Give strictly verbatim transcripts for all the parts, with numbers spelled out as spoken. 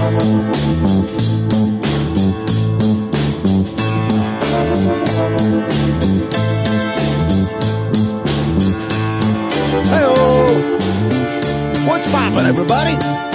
What's poppin', everybody?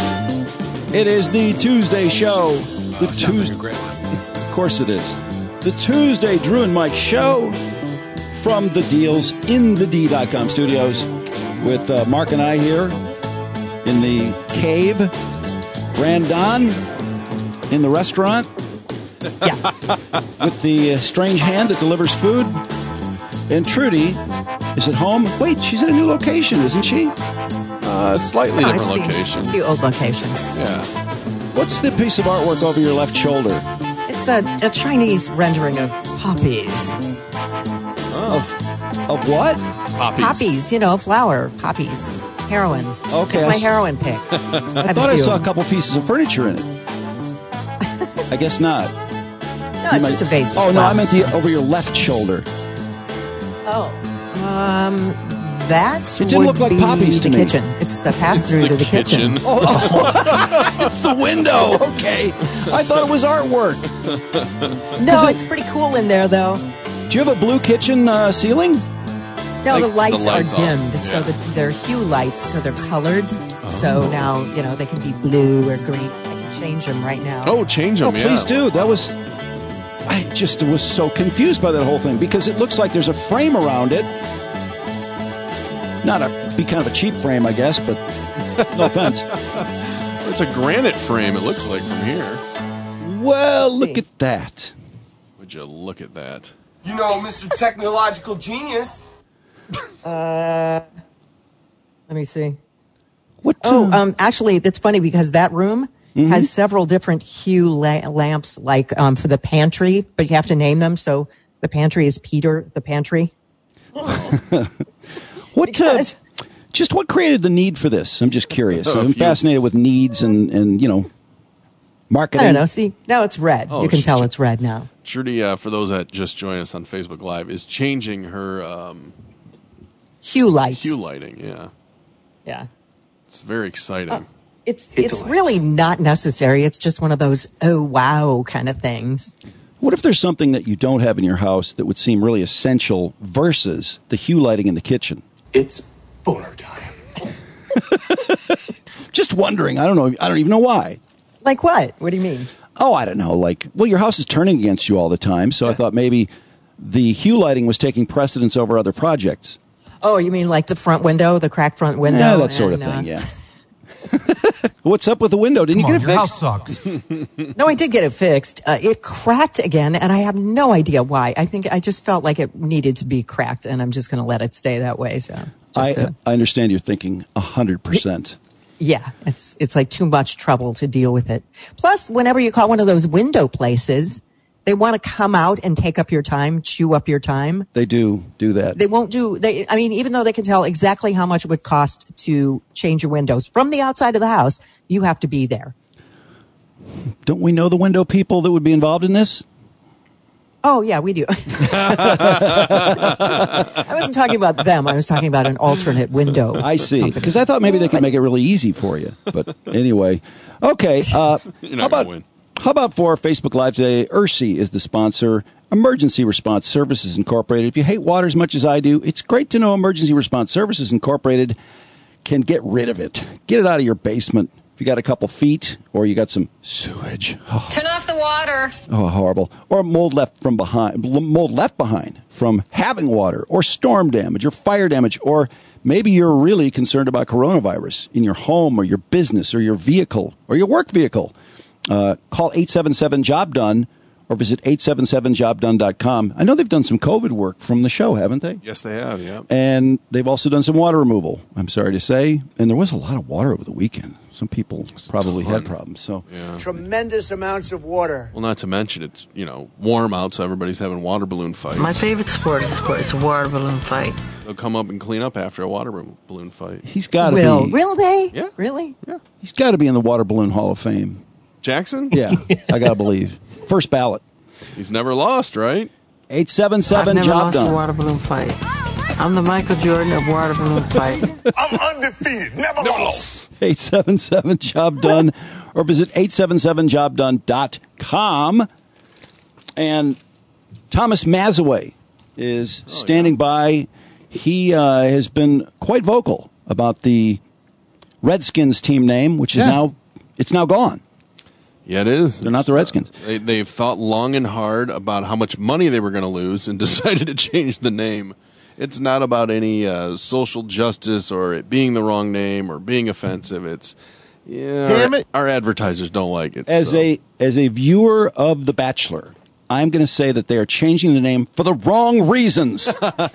It is the Tuesday show. The oh, Tuesday, like a great one. Of course it is. The Tuesday Drew and Mike show from the Deals in the D dot com studios with uh, Mark and I here in the cave. Brandon in the restaurant. Yeah. With the uh, strange hand that delivers food. And Trudy is at home. Wait, she's at a new location, isn't she? Uh, slightly No, different it's the- location. It's the old location. Yeah. What's the piece of artwork over your left shoulder? It's a, a Chinese rendering of poppies. Of of what? Poppies. Poppies, you know, flower, poppies. Heroin. Okay, It's I my s- heroin pick. I thought I saw a couple pieces of furniture in it. I guess not. No, it's You just a might- vase with Oh, no, I meant flowers. the, over your left shoulder. Oh. Um, that It didn't would look like be poppies to the me. kitchen. It's the pass-through the to the kitchen. kitchen. Oh, it's the window. Okay. I thought it was artwork. No, it's pretty cool in there, though. Do you have a blue kitchen uh, ceiling? No, Like the the lights, lights are off. dimmed, so Yeah. that they're hue lights, so they're colored. So now, you know, they can be blue or green. I can change them right now. Oh, change them, Oh, yeah. please do. That was... I just was so confused by that whole thing because it looks like there's a frame around it. Not a... Be kind of a cheap frame, I guess, but no offense. It's a granite frame, it looks like, from here. Well, Let's look see. at that. Would you look at that? You know, Mister Technological Genius. Let me see. What? Oh, uh, um, actually, it's funny because that room Mm-hmm. has several different hue la- lamps, like um, for the pantry, but you have to name them. So the pantry is Peter the Pantry. what? Uh, because- just what created the need for this? I'm just curious. Oh, I'm if you- fascinated with needs and and you know, I marketing. don't know. See, now it's red. Oh, you can she- tell it's red now. Trudy, uh, for those that just joined us on Facebook Live, is changing her um, Hue lights. hue lighting. Yeah. Yeah. It's very exciting. It's It it's delights. really not necessary. It's just one of those oh wow kind of things. What if there's something that you don't have in your house that would seem really essential versus the hue lighting in the kitchen? It's boner time. Just wondering. I don't know. I don't even know why. Like what? What do you mean? Oh, I don't know. Like, well, your house is turning against you all the time, so I thought maybe the hue lighting was taking precedence over other projects. Oh, you mean like the front window, the cracked front window? Yeah, that sort of and, uh, thing. Yeah. What's up with the window? Didn't you get it Your fixed? house sucks. No, I did get it fixed. Uh, it cracked again, and I have no idea why. I think I just felt like it needed to be cracked, and I'm just going to let it stay that way. So, I, just, uh, I understand you're thinking a hundred percent. yeah, it's it's like too much trouble to deal with it. Plus, whenever you call one of those window places, they want to come out and take up your time, chew up your time. They do do that. They won't do. They, I mean, even though they can tell exactly how much it would cost to change your windows from the outside of the house, you have to be there. Don't we know the window people that would be involved in this? Oh, yeah, we do. I wasn't talking about them. I was talking about an alternate window. I see. Because I thought maybe they could make it really easy for you. But anyway, okay. Uh, You're not how about gonna win. how about for Facebook Live today? E R S I is the sponsor. Emergency Response Services Incorporated. If you hate water as much as I do, it's great to know Emergency Response Services Incorporated can get rid of it. Get it out of your basement. If you got a couple feet or you got some sewage. Oh, Turn off the water. oh, horrible. Or mold left from behind, mold left behind from having water, or storm damage or fire damage, or maybe you're really concerned about coronavirus in your home or your business or your vehicle or your work vehicle. Uh, call eight seven seven job done or visit eight seven seven job done dot com. I know they've done some COVID work from the show, haven't they? Yes, they have, yeah. And they've also done some water removal, I'm sorry to say. And there was a lot of water over the weekend. Some people probably had problems. So Yeah. Tremendous amounts of water. Well, not to mention it's, you know, warm out, so everybody's having water balloon fights. My favorite sport is sport. It's a water balloon fight. They'll come up and clean up after a water balloon fight. he's got to Will, be. will they? Yeah. Really? Yeah. He's got to be in the Water Balloon Hall of Fame. Jackson? Yeah, I got to believe. First ballot. He's never lost, right? eight seven I've seven never job lost a done. water balloon fight. I'm the Michael Jordan of water balloon fight. I'm undefeated, never lost. eight seven seven job done or visit eight seven seven job done dot com. And Thomas Mazaway is Oh, standing yeah. by. He uh, has been quite vocal about the Redskins team name, which is Yeah. now it's now gone. Yeah, it is. They're not It's, the Redskins. Uh, they, they've thought long and hard about how much money they were going to lose and decided to change the name. It's not about any uh, social justice or it being the wrong name or being offensive. It's yeah, Damn our, it. our advertisers don't like it. As so. a as a viewer of The Bachelor, I'm going to say that they are changing the name for the wrong reasons.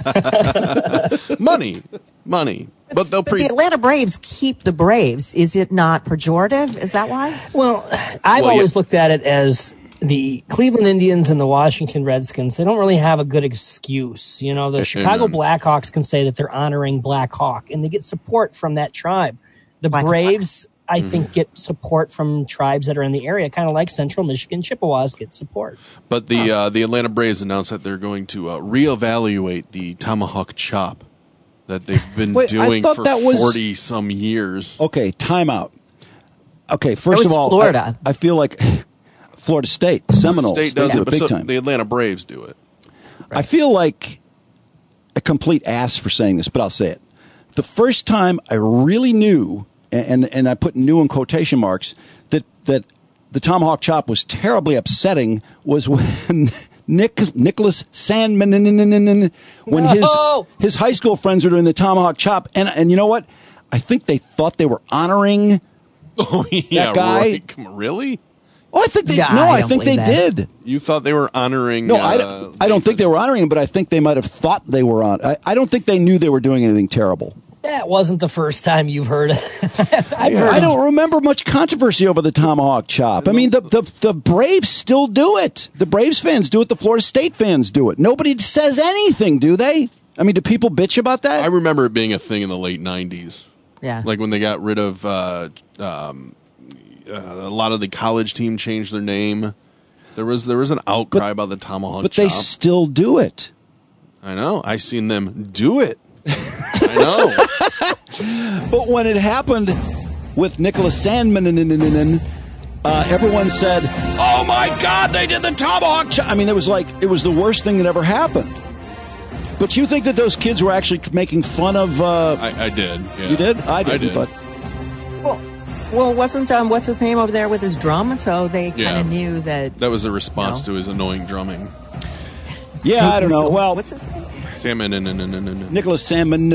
money, money, but they'll But pre. the Atlanta Braves keep the Braves. Is it not pejorative? Is that why? Well, I've Well, always yeah. looked at it as the Cleveland Indians and the Washington Redskins. They don't really have a good excuse. You know, the Chicago Amen. Blackhawks can say that they're honoring Black Hawk, and they get support from that tribe. The Black Braves, I Mm-hmm. think, get support from tribes that are in the area, kind of like Central Michigan Chippewas get support. But the uh, the Atlanta Braves announced that they're going to uh, reevaluate the tomahawk chop that they've been Wait, I doing thought for that was- forty some years. Okay, timeout. Okay, first was of all, Florida. I, I feel like Florida State, the Seminoles, State they does do it, it but big so time. the Atlanta Braves do it. I feel like a complete ass for saying this, but I'll say it. The first time I really knew, and and I put "new" in quotation marks, that that the tomahawk chop was terribly upsetting was when Nick Nicholas Sandman when his No! his high school friends were doing the tomahawk chop, and and you know what? I think they thought they were honoring. Oh yeah, guy- right. Come on, really? Oh, I think they Yeah, no, I I, don't think they believe that. did. You thought they were honoring? No, uh, I, don't, I don't think they were honoring him, but I think they might have thought they were on. I, I don't think they knew they were doing anything terrible. That wasn't the first time you've heard it. I've heard I of- don't remember much controversy over the tomahawk chop. I mean, the, the the Braves still do it. The Braves fans do it. The Florida State fans do it. Nobody says anything, do they? I mean, do people bitch about that? I remember it being a thing in the late nineties. Yeah. Like when they got rid of uh, um, uh, a lot of the college team changed their name. There was there was an outcry But- about the tomahawk but chop. they still do it. I know. I seen them do it. I know. But when it happened with Nicholas Sandman, uh, everyone said, "Oh my God, they did the tomahawk chop!" I mean, it was like it was the worst thing that ever happened. But you think that those kids were actually making fun of? Uh, I, I did. Yeah. you did? I didn't. did. But Well, well, wasn't um, what's his name over there with his drum? So they kind Yeah. of knew that. That was a response No. to his annoying drumming. yeah, I don't know. So- Well, what's his name? Salmon and and and and. Nicholas Sandman.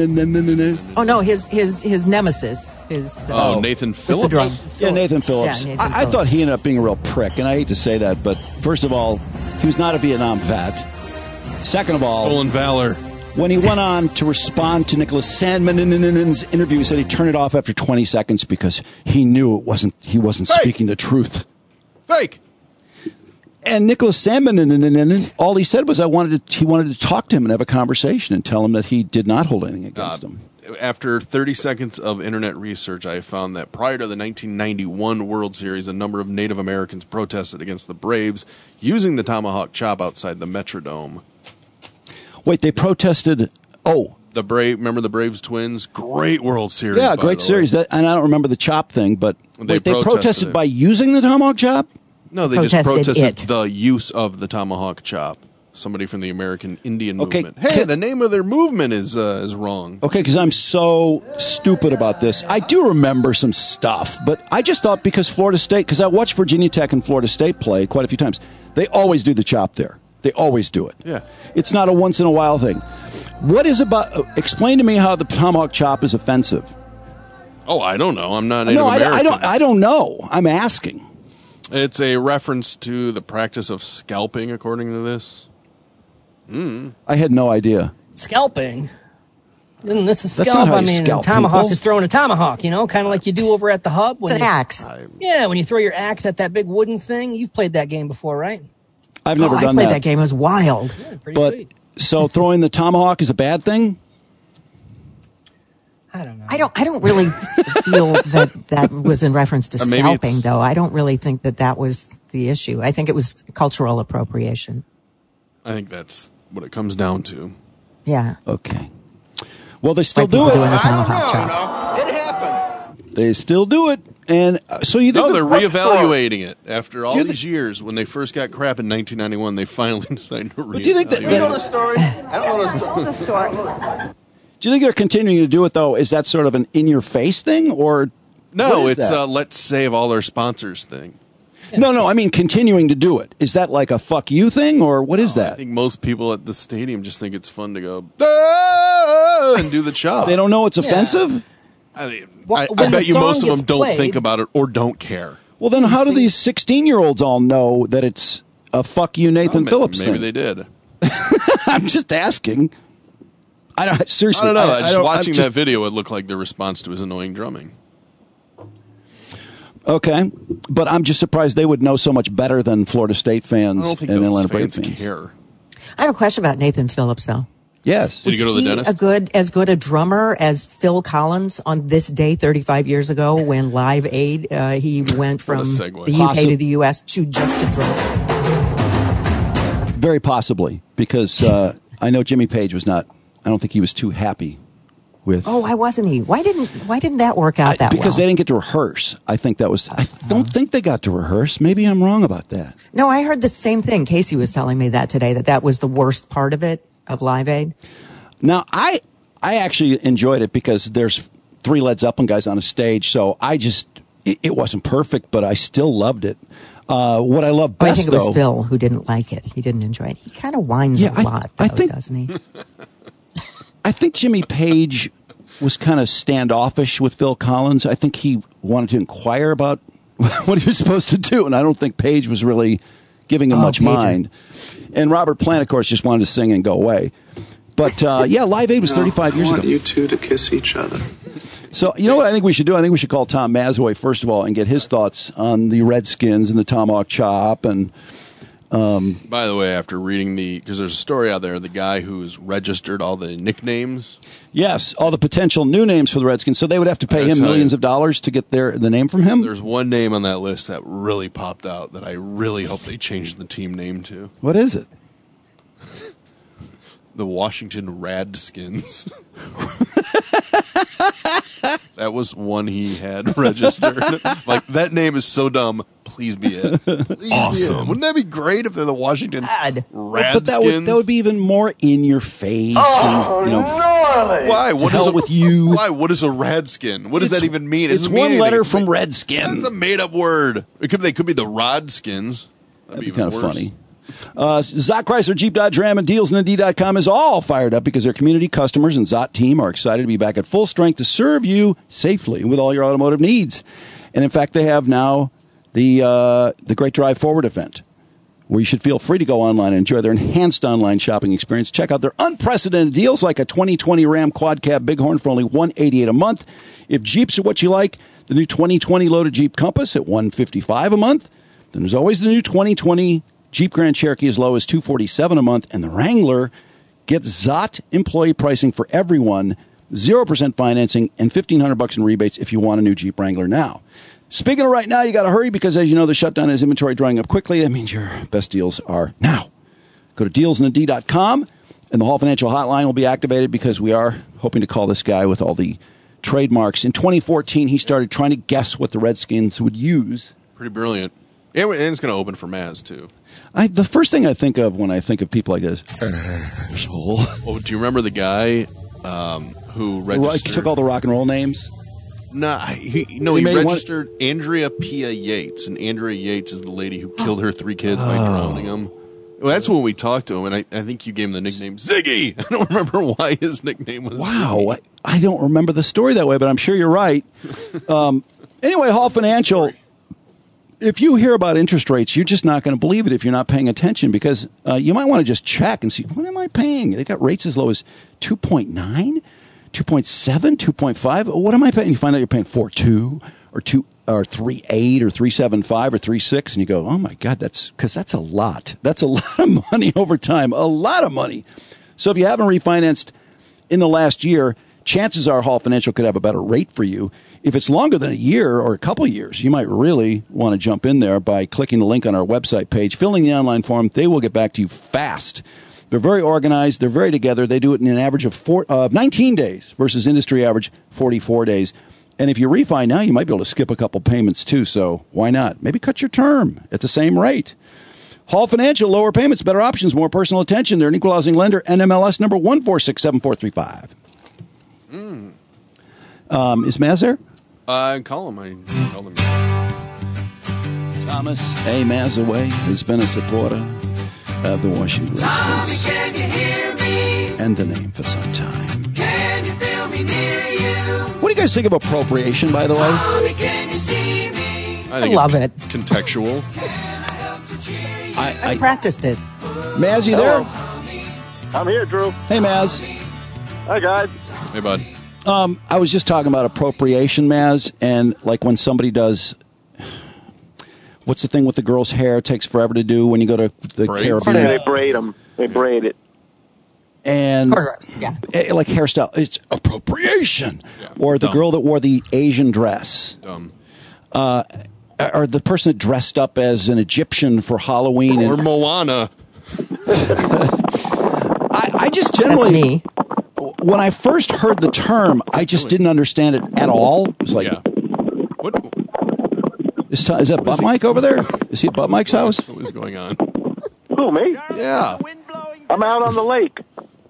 Oh no, his his his nemesis. His uh, Oh, Nathan with the Phillips. drum. Yeah, Nathan Phillips. Yeah, Nathan I, I Phillips. thought he ended up being a real prick, and I hate to say that, but first of all, he was not a Vietnam vet. Second of all, Stolen valor. when he went on to respond to Nicholas Sandman's interview, he said he turned it off after twenty seconds because he knew it wasn't he wasn't Hey! speaking the truth. Fake. And Nicholas Sandman, all he said was, "I wanted to." He wanted to talk to him and have a conversation and tell him that he did not hold anything against him. After thirty seconds of internet research, I found that prior to the nineteen ninety-one World Series, a number of Native Americans protested against the Braves using the tomahawk chop outside the Metrodome. Wait, they protested. Oh, The Brave, remember the Braves Twins? Great World Series. yeah, by great the series. way. That, and I don't remember the chop thing, but They wait, they protested protested it. by using the tomahawk chop. No, they just Protested protested it. the use of the tomahawk chop. Somebody from the American Indian Okay, movement. Hey, can- the name of their movement is uh, is wrong. Okay, because I'm so stupid about this. I do remember some stuff, but I just thought because Florida State, because I watched Virginia Tech and Florida State play quite a few times, they always do the chop there. They always do it. Yeah. It's not a once in a while thing. What is about, uh, explain to me how the tomahawk chop is offensive. Oh, I don't know. I'm not Native No, I, American. I don't, I don't know. I'm asking. It's a reference to the practice of scalping, according to this. I had no idea. Scalping. Isn't this a That's scalp? not how I you mean, scalp tomahawk people. is throwing a tomahawk, you know, kind of like you do over at the hub. It's When an you, axe. Yeah, when you throw your axe at that big wooden thing. You've played that game before, right? I've never Oh, I done played that. that. game. It was wild. Yeah, pretty But sweet. so throwing the tomahawk is a bad thing? I don't know. I don't. I don't really feel that that was in reference to Uh, maybe scalping, it's- though. I don't really think that that was the issue. I think it was cultural appropriation. I think that's what it comes down to. Yeah. Okay. Well, they still Like do people it. doing a I don't tomahawk know, chop. you know. It happens. They still do it. And uh, so you think No, the- they're reevaluating it after all Do you these years. When they first got crap in nineteen ninety-one, they finally decided to reevaluate. But do you think that- You know the story? I don't know the story. Do you think they're continuing to do it, though? Is that sort of an in-your-face thing? Or No, what is it's that? a let's save all our sponsors thing. No, no, I mean continuing to do it. Is that like a fuck you thing, or what is I that? think most people at the stadium just think it's fun to go "Ah," and do the chop. They don't know it's offensive? I, mean, Well, I, when I the bet you song most of gets them don't played- think about it or don't care. Well, then how do these sixteen-year-olds all know that it's a fuck you Nathan Oh, Phillips maybe thing? they did. I'm just asking. I don't, seriously. I don't know. I, just don't- I'm watching just- that video, it looked like the response to his annoying drumming. Okay, but I'm just surprised they would know so much better than Florida State fans I don't think and those Atlanta Braves fans fans. care. I have a question about Nathan Phillips, though. Yes. Did Was you go to the he dentist? a good, as good a drummer as Phil Collins on this day thirty-five years ago when Live Aid, uh, he went from segue. the U K Possi- to the U S to just a drum? Very possibly, because uh, I know Jimmy Page was not. I don't think he was too happy with. Oh, why wasn't he? Why didn't Why didn't that work out that because well? they didn't get to rehearse. I think that was. I don't think they got to rehearse. Maybe I'm wrong about that. No, I heard the same thing. Casey was telling me that today, that that was the worst part of it, of Live Aid. Now, I I actually enjoyed it because there's three Led Zeppelin guys on a stage, so I just it, it wasn't perfect, but I still loved it. Uh, what I love Oh, I best, think it was though, Phil who didn't like it. He didn't enjoy it. He kind of whines Yeah, a I- lot, though, I think- doesn't he? I think Jimmy Page was kind of standoffish with Phil Collins. I think he wanted to inquire about what he was supposed to do, and I don't think Page was really giving him Oh, much Pager. mind. And Robert Plant, of course, just wanted to sing and go away. But uh, yeah, Live Aid was thirty-five years I want ago. you two to kiss each other. So, you know what I think we should do? I think we should call Tom Mazaway, first of all, and get his thoughts on the Redskins and the Tomahawk Chop. And By the way, after reading the, because there's a story out there, the guy who's registered all the nicknames. yes, all the potential new names for the Redskins. So they would have to pay I him tell millions you. of dollars to get their the name from him? There's one name on that list that really popped out that I really hope they change the team name to. What is it? The Washington Radskins. That was one he had registered. Like, that name is so dumb. Please be it. Please awesome. Be it. Wouldn't that be great if they're the Washington God. Radskins? But that would, that would be even more in your face. Oh, and, you know, gnarly. Why? What hell is a, with you. Why? What is a radskin? What does It's- that even mean? It It's doesn't mean one anything. letter It's from ma- Redskin. That's a made-up word. It could. They could be the Rodskins. That'd be kind of funny. Uh, Zott Chrysler Jeep Dodge Ram and deals in indy dot com is all fired up because their community customers and Zott team are excited to be back at full strength to serve you safely with all your automotive needs. And in fact, they have now the uh, the Great Drive Forward event, where you should feel free to go online and enjoy their enhanced online shopping experience. Check out their unprecedented deals like a twenty twenty Ram Quad Cab Bighorn for only one hundred eighty-eight dollars a month. If Jeeps are what you like, the new twenty twenty loaded Jeep Compass at one hundred fifty-five dollars a month. Then there's always the new twenty twenty Jeep Grand Cherokee as low as two hundred forty-seven dollars a month. And the Wrangler gets Zott employee pricing for everyone, zero percent financing, and fifteen hundred bucks in rebates if you want a new Jeep Wrangler now. Speaking of right now, you got to hurry because, as you know, the shutdown is inventory drying up quickly. That means your best deals are now. Go to deals in indy dot com, and the Hall Financial Hotline will be activated because we are hoping to call this guy with all the trademarks. In twenty fourteen, he started trying to guess what the Redskins would use. Pretty brilliant. And it's going to open for Maz, too. I, the first thing I think of when I think of people like this, Oh, do you remember the guy um, who Right, registered? took all the rock and roll names. Nah, he, no, He he, made one- registered Andrea Pia Yates, and Andrea Yates is the lady who killed her three kids by drowning them. Well, that's when we talked to him, and I, I think you gave him the nickname Ziggy. I don't remember why his nickname was Wow, Ziggy. I, I don't remember the story that way, but I'm sure you're right. Um, anyway, Hall Financial, if you hear about interest rates, you're just not going to believe it if you're not paying attention because uh, you might want to just check and see, what am I paying? They got rates as low as two point nine, two point seven, two point five. What am I paying? You find out you're paying four point two or two or three point eight or three point seven five or three point six, and you go, oh, my God, that's because that's a lot. That's a lot of money over time, a lot of money. So if you haven't refinanced in the last year, chances are Hall Financial could have a better rate for you. If it's longer than a year or a couple of years, you might really want to jump in there by clicking the link on our website page, filling the online form. They will get back to you fast. They're very organized. They're very together. They do it in an average of four, uh, nineteen days versus industry average forty-four days. And if you refi now, you might be able to skip a couple payments too. So why not? Maybe cut your term at the same rate. Hall Financial, lower payments, better options, more personal attention. They're an equal housing lender. N M L S number one four six seven four three five. Mm. Um, is Maz there? Uh, call him. I called him. Thomas A. Mazaway has been a supporter of the Washington Redskins and the name for some time. Can you feel me near you? What do you guys think of appropriation, by the way? Tommy, can you see me? I, think I love it's it. Contextual. I, I practiced it. Maz, you there? I'm here, Drew. Hey, Maz. Hi, guys. Hey, bud. Um, I was just talking about appropriation, Maz, and like when somebody does, what's the thing with the girl's hair? It takes forever to do when you go to the Braids? Caribbean. They braid them. They braid it. And Cornrows, yeah. eh, like hairstyle, it's appropriation. Yeah, Or the dumb. girl that wore the Asian dress. Dumb. Uh, or the person that dressed up as an Egyptian for Halloween. Or And Moana. I, I just That's generally, me. when I first heard the term, I just didn't understand it at all. It was like, Yeah. What, is, is that Butt Mike over there? Is he at Butt Mike's house? what is going on? Who, me? Yeah. I'm out on the lake.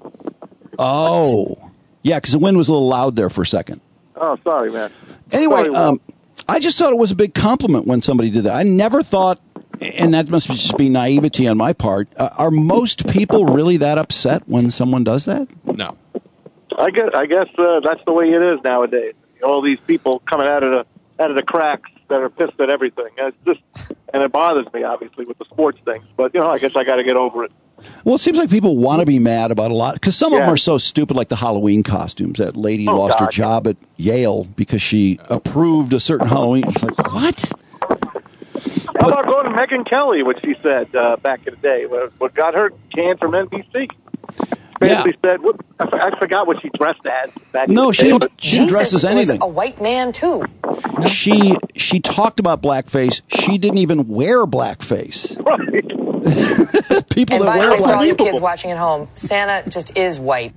Oh. Yeah, because the wind was a little loud there for a second. Oh, sorry, man. Anyway, Sorry, Will. um, I just thought it was a big compliment when somebody did that. I never thought, and that must just be naivety on my part, uh, are most people really that upset when someone does that? No. I guess I guess uh, that's the way it is nowadays. All these people coming out of the out of the cracks that are pissed at everything. It's just, and it bothers me obviously with the sports things. But you know, I guess I got to get over it. Well, it seems like people want to be mad about a lot because some of them Yeah. are so stupid, like the Halloween costumes. That lady Oh, lost her God. job at Yale because she approved a certain Halloween. It's like, what? How about going to Megyn Kelly, what she said uh, back in the day, what, what got her canned from N B C? Basically said, what, I, f- I forgot what she dressed as. Back in No, the she day, didn't, but- she didn't dress as anything. a white man too. She she talked about blackface. She didn't even wear blackface. Right. People And that by the wear way, for all you blackface. kids watching at home, Santa just is white.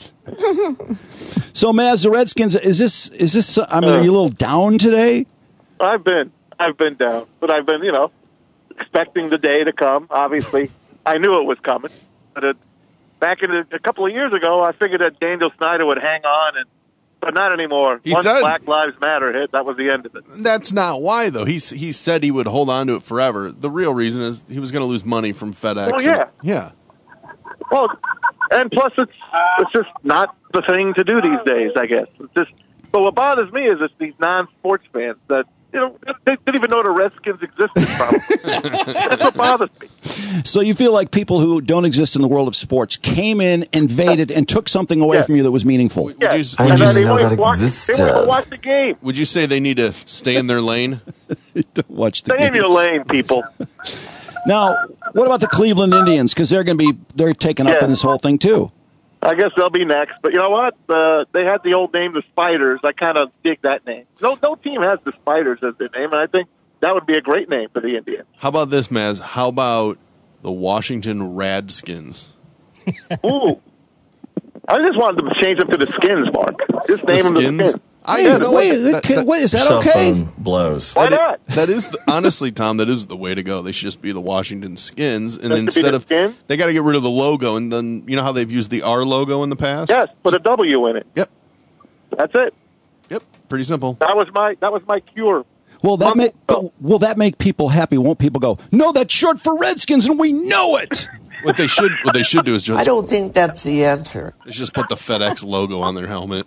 So, Maz, the Redskins, is this, is this, I mean, are you a little down today? I've been, I've been down, but I've been, you know, expecting the day to come. Obviously, I knew it was coming. But it, back in a, a couple of years ago, I figured that Daniel Snyder would hang on, and but not anymore. He Once said- Black Lives Matter hit, that was the end of it. That's not why, though. He, s- he said he would hold on to it forever. The real reason is he was going to lose money from FedEx. Oh, yeah. and- yeah. Well, and plus, it's it's just not the thing to do these days. I guess. It's just. But what bothers me is it's these non-sports fans that you know they didn't even know the Redskins existed. Probably. That's what bothers me. So you feel like people who don't exist in the world of sports came in, invaded, and took something away Yeah. from you that was meaningful. Would Yeah. you s- And would you then s- they know won't that watch, They existed. won't watch the game. Would you say they need to stay in their lane? Don't watch the Stay in your games. lane, people. Now, what about the Cleveland Indians? Because they're going to be they're taken up Yeah. in this whole thing too. I guess they'll be next. But you know what? Uh, they had the old name, the Spiders. I kind of dig that name. No, no team has the Spiders as their name, and I think that would be a great name for the Indians. How about this, Maz? How about the Washington Radskins? Ooh. I just wanted them to change them to the Skins, Mark. Just name them the Skins? Skins. I Wait, you know wait, what? That- can- that- wait, is that Cell okay? phone blows. Why that i- not? that is the, honestly, Tom. That is the way to go. They should just be the Washington Skins, and That should be instead the of Skins? they got to get rid of the logo, and then you know how they've used the R logo in the past. Yes, put a W in it. Yep. That's it. Yep. Pretty simple. That was my that was my cure. Well, that Mom- make but will that make people happy? Won't people go, no, that's short for Redskins, and we know it? What they should what they should do is just I don't think that's the answer. is just put the FedEx logo on their helmet.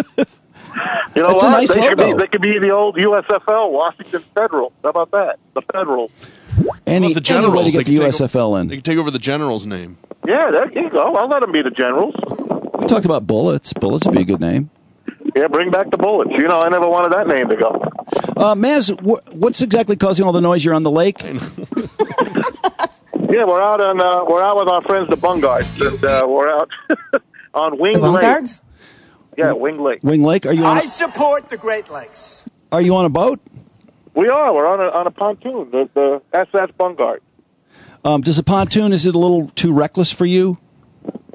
You know That's a what? nice they, could be, logo. they could be the old U S F L, Washington Federal. How about that? The Federal. Any, Well, the Generals any way to they get the can U take S F o- L They in. can take over the General's name. Yeah, there you go. I'll let them be the Generals. We talked about Bullets. Bullets would be a good name. Yeah, bring back the Bullets. You know, I never wanted that name to go. Uh, Maz, wh- what's exactly causing all the noise? You're on the lake? Yeah, we're out on uh, we're out with our friends the Bungards, and uh, we're out on Wing The Lake. Bungards? Yeah, Wing Lake. Wing Lake? Are you on I a, support the Great Lakes. are you on a boat? We are. We're on a on a pontoon. The, the S S Bungard. Um, does a pontoon, is it a little too reckless for you?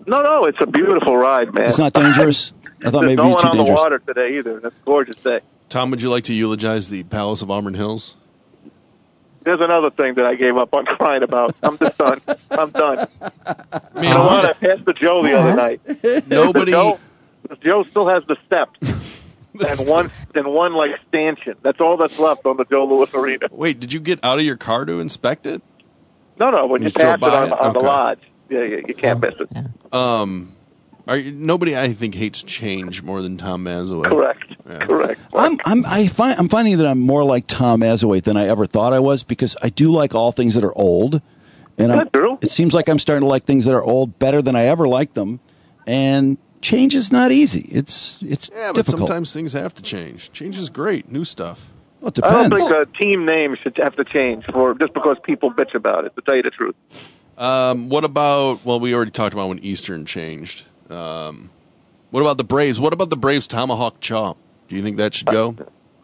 No, no, it's a beautiful ride, man. It's not dangerous? I thought There's maybe no it'd be one too on dangerous. the water today either. That's a gorgeous day. Tom, would you like to eulogize the Palace of Auburn Hills? There's another thing that I gave up on crying about. I'm just done. I'm done. Man, you know what? I passed the Joe the other night. Nobody. The Joe, the Joe still has the steps and one and one like stanchion. That's all that's left on the Joe Louis Arena. Wait, did you get out of your car to inspect it? No, no. When you, You drove pass it by on, it? on the Okay. lodge, yeah, yeah, you can't miss it. Um, are you, nobody I think hates change more than Tom Mazaway. Correct. Yeah. Correct. I'm I'm I find I'm finding that I'm more like Tom Azawait than I ever thought I was because I do like all things that are old, and I'm, That's true. it seems like I'm starting to like things that are old better than I ever liked them, and change is not easy. It's it's Yeah, but difficult. sometimes things have to change. Change is great. New stuff. Well, it I don't depends. think a team name should have to change for just because people bitch about it. To tell you the truth. Um, what about? Well, we already talked about when Eastern changed. Um, what about the Braves? What about the Braves Tomahawk Chop? Do you think that should go?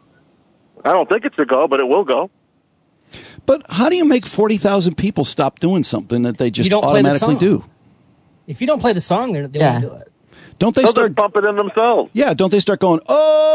I don't think it should go, but it will go. But how do you make forty thousand people stop doing something that they just don't play the automatically song. do? If you don't play the song, they're- they Yeah. won't do it. Don't they They'll start? just bump it in themselves. Yeah, don't they start going?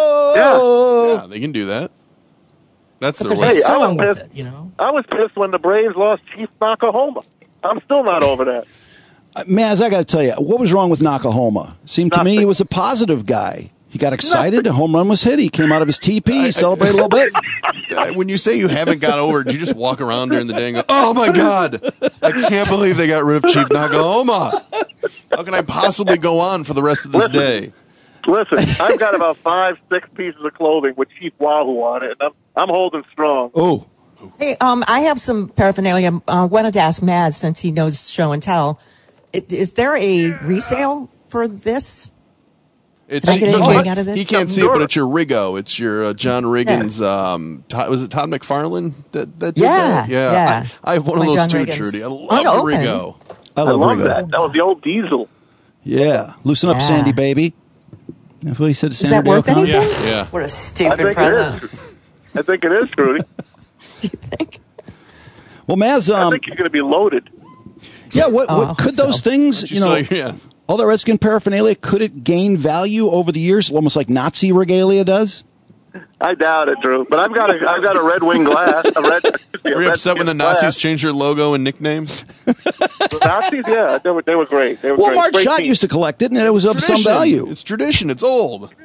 Oh, Yeah, they can do that. That's But their there's way. a Hey, I was song with pissed. it, you know? I was pissed when the Braves lost Chief Nakahoma. I'm still not over that. Uh, Maz, I got to tell you, what was wrong with Nakahoma? Seemed to me Nothing. he was a positive guy. He got excited. A home run was hit. He came out of his T P. He celebrated a little bit. Uh, When you say you haven't got over it, do you just walk around during the day and go, "Oh my God, I can't believe they got rid of Chief Nakahoma. How can I possibly go on for the rest of this Listen. day?" Listen, I've got about five, six pieces of clothing with Chief Wahoo on it, and I'm, I'm holding strong. Oh, Hey, um, I have some paraphernalia. I uh, wanted to ask Maz, since he knows show and tell, I- is there a resale for this? It's, Can I get he, anything can't- out of this? he can't see it, but it's your Rigo. It's your uh, John Riggins. Um, Todd, was it Todd McFarlane that, that did Yeah, that? Yeah, yeah. I, I have one It's of my those John too, Riggins. Trudy. I love Unopened. the Rigo. I I love, love Rigo. that. That was the old diesel. Yeah, loosen up, Yeah. Sandy, baby. That's what he said to Is Sandy. that worth O'Connor. anything? Yeah, yeah. What a I stupid think present. it is. I think it is, Trudy. Do you think? Well, Maz, I um, think you're going to be loaded. yeah, what, Oh, what could so. those things, you know, So, yeah. all that Redskin paraphernalia, could it gain value over the years, almost like Nazi regalia does? I doubt it, Drew. But I've got a I've got a Red Wing glass. A red. excuse me, a Were you Red upset when the Skin Nazis glass. changed their logo and nickname? The Nazis, yeah, they were they were great. They were Well, great. Mark Great Schott team. used to collect it, and it was of some Tradition. value. It's tradition. It's old.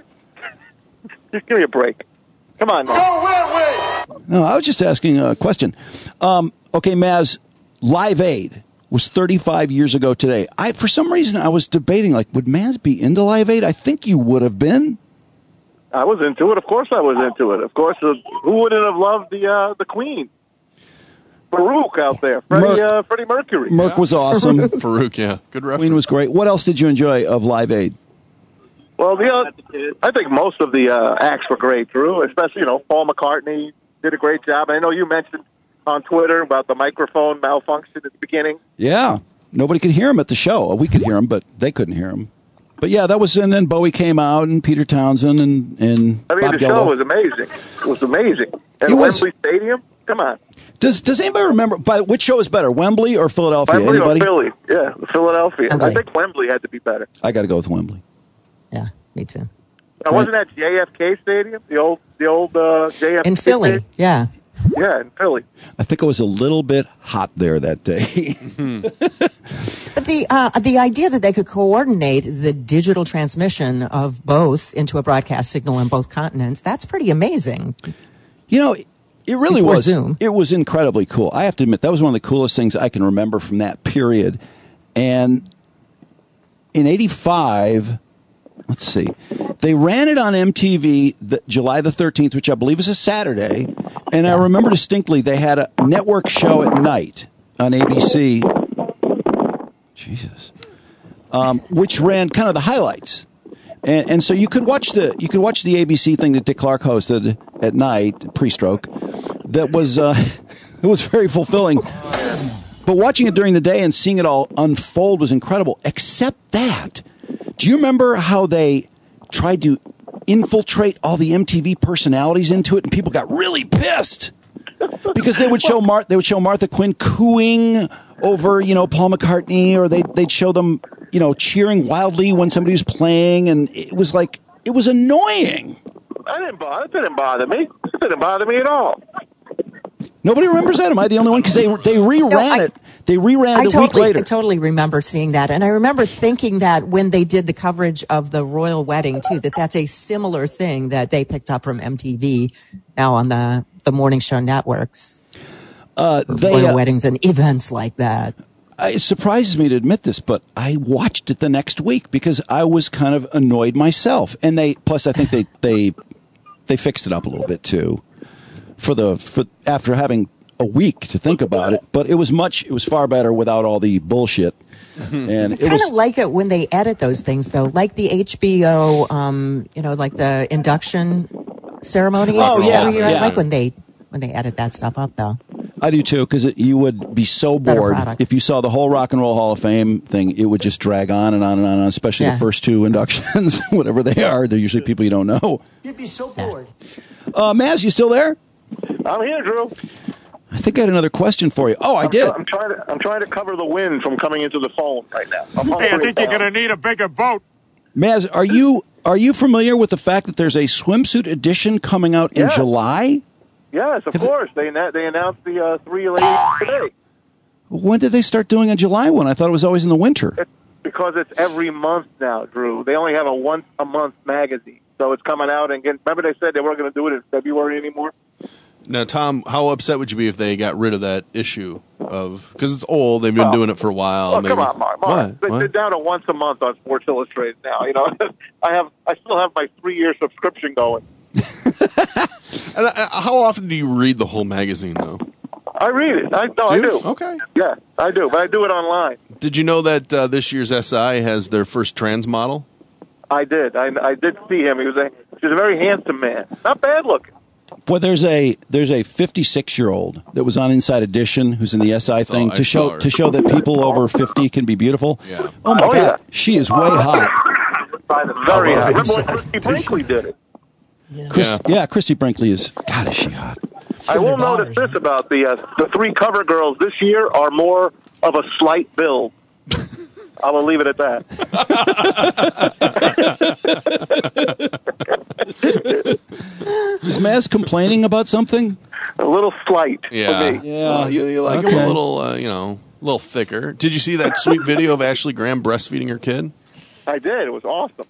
Just give me a break. Come on, now. No, I was just asking a question. Um, okay, Maz, Live Aid was thirty-five years ago today. I, for some reason, I was debating, like, would Maz be into Live Aid? I think you would have been. I was into it. Of course, I was into it. Of course, uh, who wouldn't have loved the uh, the Queen, Farouk out there, Freddie Merc- uh, Freddie Mercury. Merc was awesome. Farouk, yeah. Good reference. Queen was great. What else did you enjoy of Live Aid? Well, the uh, I think most of the uh, acts were great, Drew. Especially, you know, Paul McCartney did a great job. I know you mentioned on Twitter about the microphone malfunction at the beginning. Yeah, nobody could hear him at the show. We could hear him, but they couldn't hear him. But yeah, that was, and then Bowie came out, and Peter Townsend, and and I mean, Bob the show Geldof. was amazing. It was amazing. At It was. Wembley Stadium, come on, Does Does anybody remember? By which show is better, Wembley or Philadelphia? Wembley Anybody? or Philly? Yeah, Philadelphia. Wembley. I think Wembley had to be better. I got to go with Wembley. Yeah, me too. Now, wasn't that J F K Stadium? The old, the old uh, J F K In Philly, Stadium? yeah. Yeah, in Philly. I think it was a little bit hot there that day. But the uh, the idea that they could coordinate the digital transmission of both into a broadcast signal on both continents, that's pretty amazing. You know, it really before was. Zoom. It was incredibly cool. I have to admit, that was one of the coolest things I can remember from that period. And in eighty-five, let's see, they ran it on M T V the, July the thirteenth, which I believe is a Saturday. And I remember distinctly they had a network show at night on A B C. Jesus. Um, which ran kind of the highlights. And, and so you could watch the you could watch the A B C thing that Dick Clark hosted at night, pre-stroke. That was uh, it was very fulfilling. But watching it during the day and seeing it all unfold was incredible. Except that, do you remember how they tried to infiltrate all the M T V personalities into it, and people got really pissed because they would show Mar- they would show Martha Quinn cooing over, you know, Paul McCartney, or they they'd show them you know, cheering wildly when somebody was playing, and it was like it was annoying. I didn't bother. It didn't bother me. It didn't bother me at all. Nobody remembers that. Am I the only one? Because they they reran No, I- it. They reran I it a totally, week later. I totally remember seeing that. And I remember thinking that when they did the coverage of the royal wedding, too, that that's a similar thing that they picked up from M T V now on the, the morning show networks. Uh, they, royal uh, weddings and events like that. It surprises me to admit this, but I watched it the next week because I was kind of annoyed myself. And they, plus, I think they they they fixed it up a little bit too, for the for after having a week to think about it. But it was much, it was far better without all the bullshit. And it I kind was of like it when they edit those things, though, like the H B O, um, you know, like the induction ceremonies. Oh, yeah, every year. yeah. I like when they when they edit that stuff up, though. I do too, because you would be so Better bored product. if you saw the whole Rock and Roll Hall of Fame thing. It would just drag on and on and on, and on, especially Yeah. the first two inductions, whatever they are. They're usually people you don't know. You'd be so bored. Uh, Maz, you still there? I'm here, Drew. I think I had another question for you. Oh, I I'm, did. I'm trying to. I'm trying to cover the wind from coming into the phone right now. I'm Hey, I hungry think you're now. going to need a bigger boat. Maz, are you are you familiar with the fact that there's a swimsuit edition coming out in Yeah. July? Yes, of Have- course. They anna- they announced the uh, three ladies today. When did they start doing a July one? I thought it was always in the winter. It's because it's every month now, Drew. They only have a once a month magazine, so it's coming out. And again, remember they said they weren't going to do it in February anymore. Now, Tom, how upset would you be if they got rid of that issue of because it's old? They've been Oh. doing it for a while. Oh, maybe. come on, Mark. Mark. What? They- What? They're down to once a month on Sports Illustrated now. You know, I have I still have my three year subscription going. And, uh, how often do you read the whole magazine, though? I read it. I no, Do I you? do. Okay. Yeah, I do, but I do it online. Did you know that uh, this year's S I has their first trans model? I did. I, I did see him. He was a he was a very handsome man. Not bad looking. Well, there's a there's a fifty-six year old that was on Inside Edition who's in the S I saw- thing I to show saw her. to show that people over fifty can be beautiful. Yeah. Oh my Oh, God, yeah. she is way hot. Very Oh, hot. Remember when Inside Christy Brinkley did it? Chris, Yeah. yeah. Christy Brinkley is God, is she hot? I will their notice daughters. this about the uh, the three cover girls this year are more of a slight build. I will leave it at that. Is Maz complaining about something? A little slight Yeah. for me. Yeah. Uh, you, you like Okay. them a little, uh, you know, a little thicker. Did you see that sweet video of Ashley Graham breastfeeding her kid? I did. It was awesome.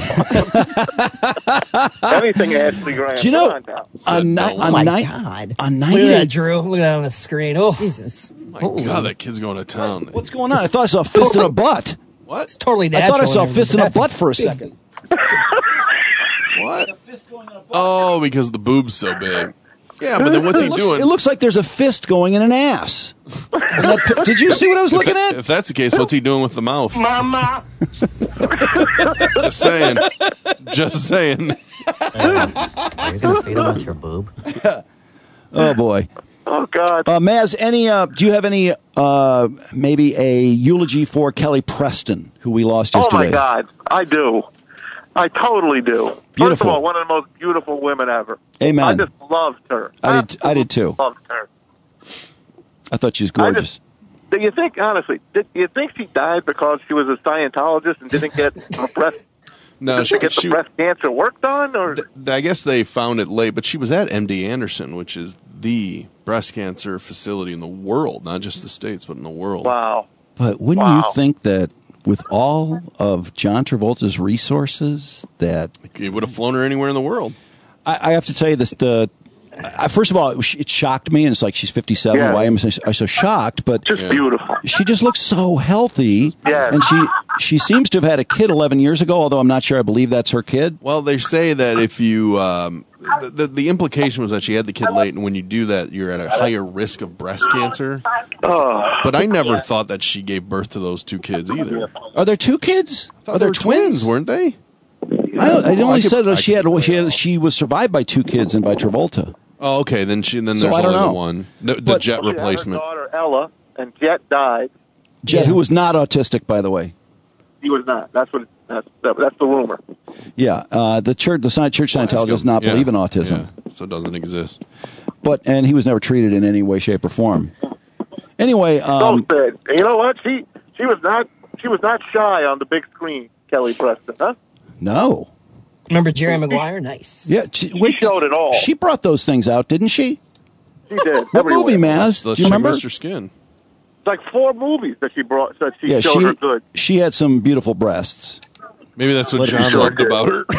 Anything Ashley Graham. Do you know Come on now. on, ni- no. Oh, on, my ni- God. on Look at that, ninety-eight? Drew. Look at that on the screen. Oh, Jesus. My God, that kid's going to town. What's going on? I thought I saw a fist in a butt. What? totally I natural. thought I saw a and fist in a everything. butt for a That's second. What? Oh, because the boob's so big. Yeah, but then what's he It looks, doing? it looks like there's a fist going in an ass. And that pi- Did you see what I was looking at? If that's the case, what's he doing with the mouth? Mama. Just saying. Just saying. Are you going to feed him with your boob? Oh boy. Oh God. Uh, Maz, any? Uh, do you have any? Uh, maybe a eulogy for Kelly Preston, who we lost Oh yesterday. my God. I do. I totally do. First Beautiful. of all, one of the most beautiful women ever. Amen. I just loved her. I did- I did too. Loved her. I thought she was I gorgeous. just- Do you think, honestly, did you think she died because she was a Scientologist and didn't get her breast, No, she, didn't get the she, breast cancer work done? Or I guess they found it late, but she was at M D Anderson, which is the breast cancer facility in the world, not just the States, but in the world. wow. But wouldn't Wow. you think that with all of John Travolta's resources, that It would have flown her anywhere in the world. I, I have to tell you this: the I, first of all, it, was, it shocked me, and it's like she's fifty-seven. Yeah. Why am I so, I'm so shocked? But Just beautiful. she just looks so healthy, Yes. and she she seems to have had a kid eleven years ago. Although I'm not sure I believe that's her kid. Well, they say that if you, um, the, the, the implication was that she had the kid late, and when you do that, you're at a higher risk of breast cancer. Oh, But I never thought that she gave birth to those two kids either. Are there two kids? I thought Are they there were twins, weren't they? I, I only I could- said that I she could had be she wrong. had she was survived by two kids and by Travolta. Oh, okay. Then she. Then So there's I don't only know. the one. The, the But- jet she had her replacement. daughter Ella, and Jet died. Jet, Yeah. who was not autistic, by the way. He was not. That's what. That's that's the rumor. Yeah, uh, the church, the Sci- church Scientology does not Yeah, believe in autism, yeah, so it doesn't exist. but and he was never treated in any way, shape, or form. Anyway, um, so sad. And you know what? She she was not she was not shy on the big screen, Kelly Preston, huh? No. Remember Jerry Maguire? Nice. Yeah, she, She showed it all. She brought those things out, didn't she? She did. What movie, Maz? Let's Do you check remember? Mister Skin. It's like four movies that she brought that she Yeah, showed she her good. she had some beautiful breasts. Maybe that's what Let it be John sure. loved about her.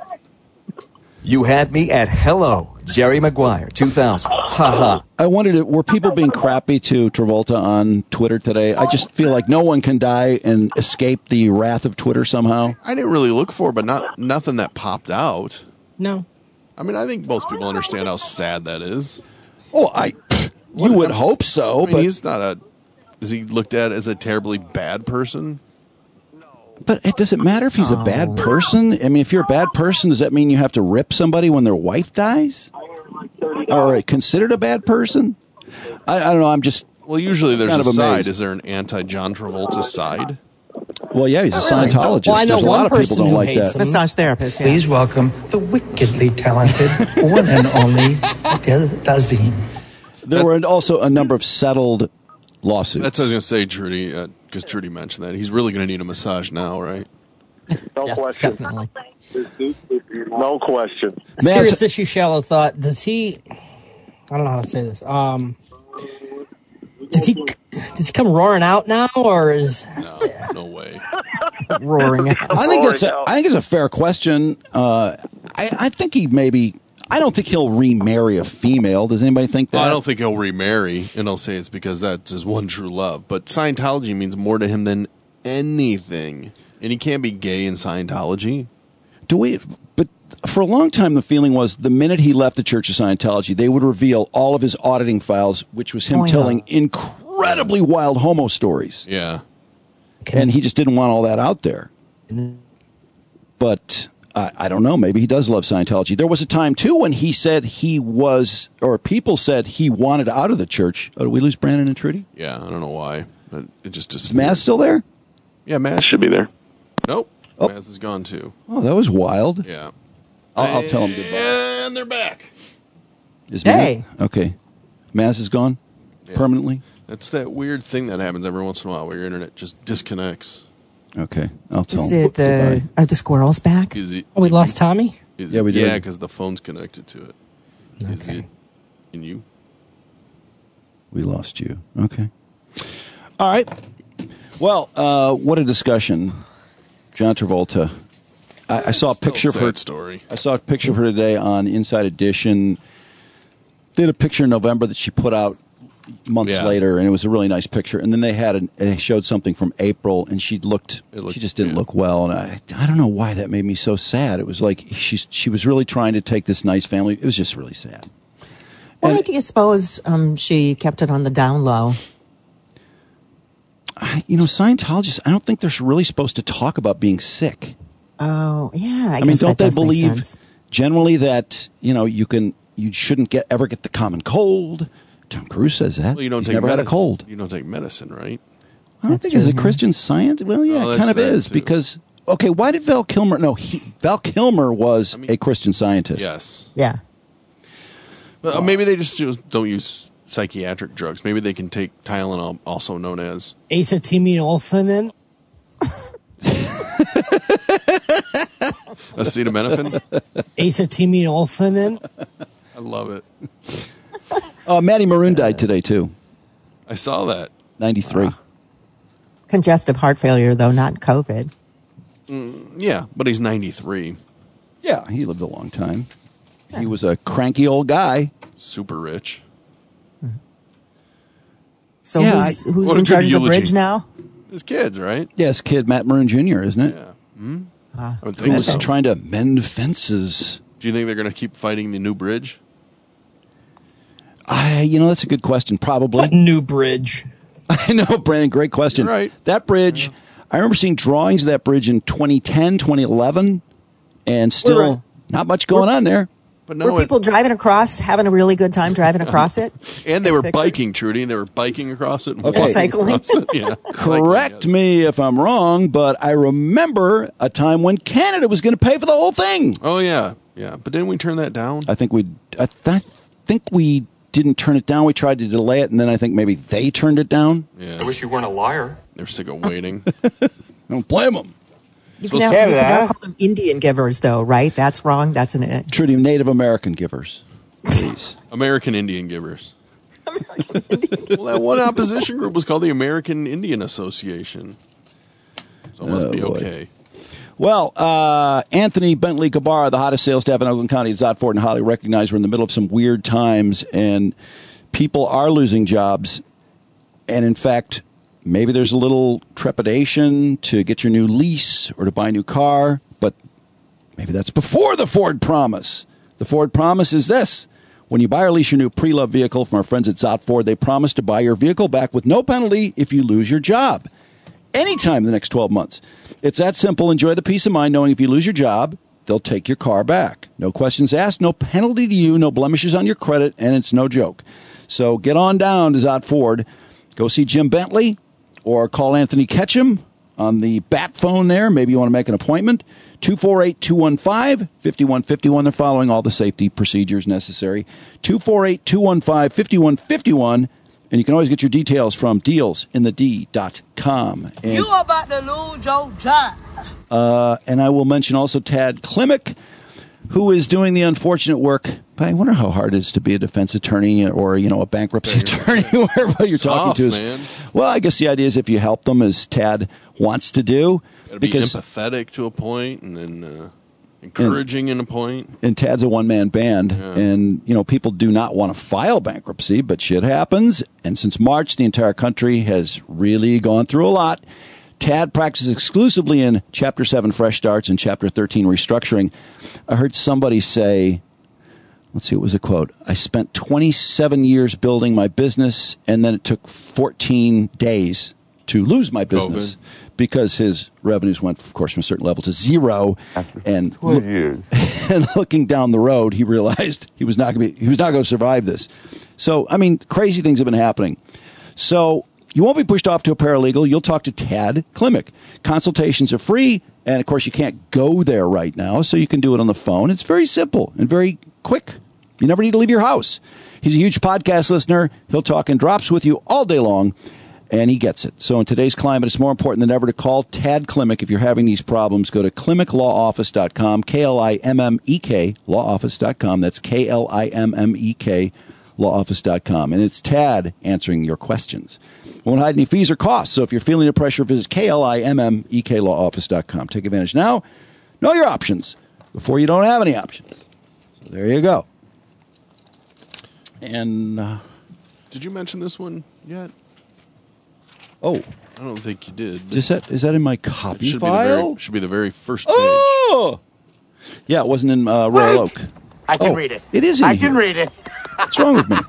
You had me at hello, Jerry Maguire, two thousand. Ha ha. I wondered, were people being crappy to Travolta on Twitter today? I just feel like no one can die and escape the wrath of Twitter somehow. I didn't really look for, it, but not nothing that popped out. No. I mean, I think most people understand how sad that is. Oh, I. You would hope so, I mean, but he's not a. Is he looked at as a terribly bad person? but it doesn't matter if he's a bad person. I mean, if you're a bad person, does that mean you have to rip somebody when their wife dies? Or considered a bad person? I, I don't know. I'm just. Well, usually there's kind a of side. amazed. Is there an anti-John Travolta side? Well, yeah, he's a Scientologist. Well, I know There's a one lot of people person don't who like hates that. him. Massage therapist. Yeah. Please welcome the wickedly talented one and only Adele Dazeem. There were also a number of settled lawsuits. That's what I was going to say, Trudy, because Trudy mentioned that. He's really going to need a massage now, right? No Yeah, question. definitely. No question. Maz- Serious issue, shallow thought. Does he? I don't know how to say this. Um, does he? Does he come roaring out now, or is? No, no way. Roaring out. I think it's a, Sorry, I think it's a fair question. Uh, I, I think he maybe. I don't think he'll remarry a female. Does anybody think that? Well, I don't think he'll remarry, and I'll say it's because that's his one true love. But Scientology means more to him than anything, and he can't be gay in Scientology. Do we? But for a long time, the feeling was the minute he left the Church of Scientology, they would reveal all of his auditing files, which was him Oh, yeah. telling incredibly wild homo stories, Yeah. and he just didn't want all that out there. But I, I don't know. Maybe he does love Scientology. There was a time too when he said he was, or people said he wanted out of the church. Oh, did we lose Brandon and Trudy? Yeah, I don't know why, but it just Is disappeared. Maz still there? Yeah, Maz Should be there. Nope. Oh. Maz is gone too. Oh, that was wild. Yeah. I'll, I'll tell him goodbye. And they're back. Is Hey. Maz, okay. Maz is gone Yeah. permanently. That's that weird thing that happens every once in a while where your internet just disconnects. Okay, I'll tell Is him. it the? Are the squirrels back? Is it? Oh, we lost Tommy. Is Yeah, it- we did. Yeah, because the phone's connected to it. Is Okay. it in you? We lost you. Okay. All right. Well, uh, what a discussion, John Travolta. I, I saw a Still picture of sad her. story. I saw a picture of her today on Inside Edition. They had a picture in November that she put out months Yeah. later, and it was a really nice picture. And then they had an, they showed something from April, and she looked, It looked- she just didn't yeah. look well. And I, I don't know why that made me so sad. It was like she's she was really trying to take this nice family. It was just really sad. Why And- do you suppose um, she kept it on the down low? I, you know, Scientologists, I don't think they're really supposed to talk about being sick. Oh, yeah. I, I mean, guess don't that they does make believe sense. generally that you know you can you shouldn't get ever get the common cold? Tom Cruise says that. Well, you don't He's take never had a medicine. cold. You don't take medicine, right? I don't That's think as a true, yeah. Christian Scientist. Well, yeah, Oh, it kind of that's that is too. because okay, why did Val Kilmer? No, he, Val Kilmer was mean- a Christian Scientist. Yes. Yeah. Well, maybe they just do- don't use psychiatric drugs. Maybe they can take Tylenol, also known as. Acetaminophen. Acetaminophen. Acetaminophen. I love it. Uh, Maddie Maroon died today too, I saw that. ninety-three. Congestive heart failure, though, not COVID. Yeah, but he's ninety-three. Yeah, he lived a long time. He was a cranky old guy. Super rich. So Yeah, who's, I- who's What a in good charge of the eulogy. bridge now? His kids, right? Yes, kid Matt Maroon Junior, isn't it? Yeah. Hmm? Ah. I would Who think was so. trying to mend fences. Do you think they're going to keep fighting the new bridge? I, you know, that's a good question. Probably. What new bridge? I know, Brandon. Great question. You're right. That bridge, I remember seeing drawings of that bridge in twenty ten, twenty eleven, and still We're, uh, not much going on there. But no, Were people it, driving across, having a really good time driving across it? and they were Pictures? biking, Trudy. They were biking across it. And Okay. walking Cycling. across it. Yeah. Correct Cycling, yes. me if I'm wrong, but I remember a time when Canada was going to pay for the whole thing. Oh yeah, yeah. But didn't we turn that down? I think we, I th- think we didn't turn it down. We tried to delay it, and then I think maybe they turned it down. Yeah. I wish you weren't a liar. They're sick of waiting. Don't blame them. You can, now, you can now call them Indian givers, though, right? That's wrong. That's an uh, Trudy, Native American givers. Please. American Indian givers. American Indian givers. Well, that one opposition group was called the American Indian Association. So it must Oh, be boy. okay. Well, uh, Anthony Bentley Gabarra, the hottest sales staff in Oakland County, Zot Ford and Holly, recognize we're in the middle of some weird times, and people are losing jobs. And in fact, maybe there's a little trepidation to get your new lease or to buy a new car, but maybe that's before the Ford promise. The Ford promise is this. When you buy or lease your new pre-loved vehicle from our friends at Zot Ford, they promise to buy your vehicle back with no penalty if you lose your job. Anytime in the next twelve months. It's that simple. Enjoy the peace of mind knowing if you lose your job, they'll take your car back. No questions asked, no penalty to you, no blemishes on your credit, and it's no joke. So get on down to Zot Ford. Go see Jim Bentley or call Anthony Ketchum on the bat phone there. Maybe you want to make an appointment. two four eight, two one five, five one five one. They're following all the safety procedures necessary. two four eight, two one five, five one five one. And you can always get your details from deals in the d dot com. And, You about to lose your job. uh, and I will mention also Tad Klimek, who is doing the unfortunate work. But I wonder how hard it is to be a defense attorney or, you know, a bankruptcy attorney, whoever you're talking tough, to. Is, man. Well, I guess the idea is if you help them, as Tad wants to do. Gotta be because empathetic to a point and then uh, encouraging in a point. And Tad's a one-man band, Yeah. and, you know, people do not want to file bankruptcy, but shit happens. And since March, the entire country has really gone through a lot. Tad practices exclusively in Chapter seven Fresh Starts and Chapter thirteen Restructuring. I heard somebody say, let's see, what was the quote? I spent twenty-seven years building my business, and then it took fourteen days to lose my business. COVID. Because his revenues went, of course, from a certain level to zero, and twelve years. and looking down the road, he realized he was not going to be he was not going to survive this. So, I mean, crazy things have been happening. So, you won't be pushed off to a paralegal. You'll talk to Tad Klimek. Consultations are free, and of course, you can't go there right now, so you can do it on the phone. It's very simple and very quick. You never need to leave your house. He's a huge podcast listener. He'll talk in drops with you all day long. And he gets it. So in today's climate, it's more important than ever to call Tad Klimek. If you're having these problems, go to klimek law office dot com, K L I M M E K, law office dot com. That's K L I M M E K, law office dot com. And it's Tad answering your questions. Won't hide any fees or costs. So if you're feeling the pressure, visit K L I M M E K, law office dot com. Take advantage now. Know your options before you don't have any options. So there you go. And uh, Did you mention this one yet? Oh, I don't think you did. is that is that in my It copy should be the file? very, should be the very first page. Oh, yeah, it wasn't in uh, Royal Oak. I can Oh, read it. It is in I here. can read it. What's wrong with me?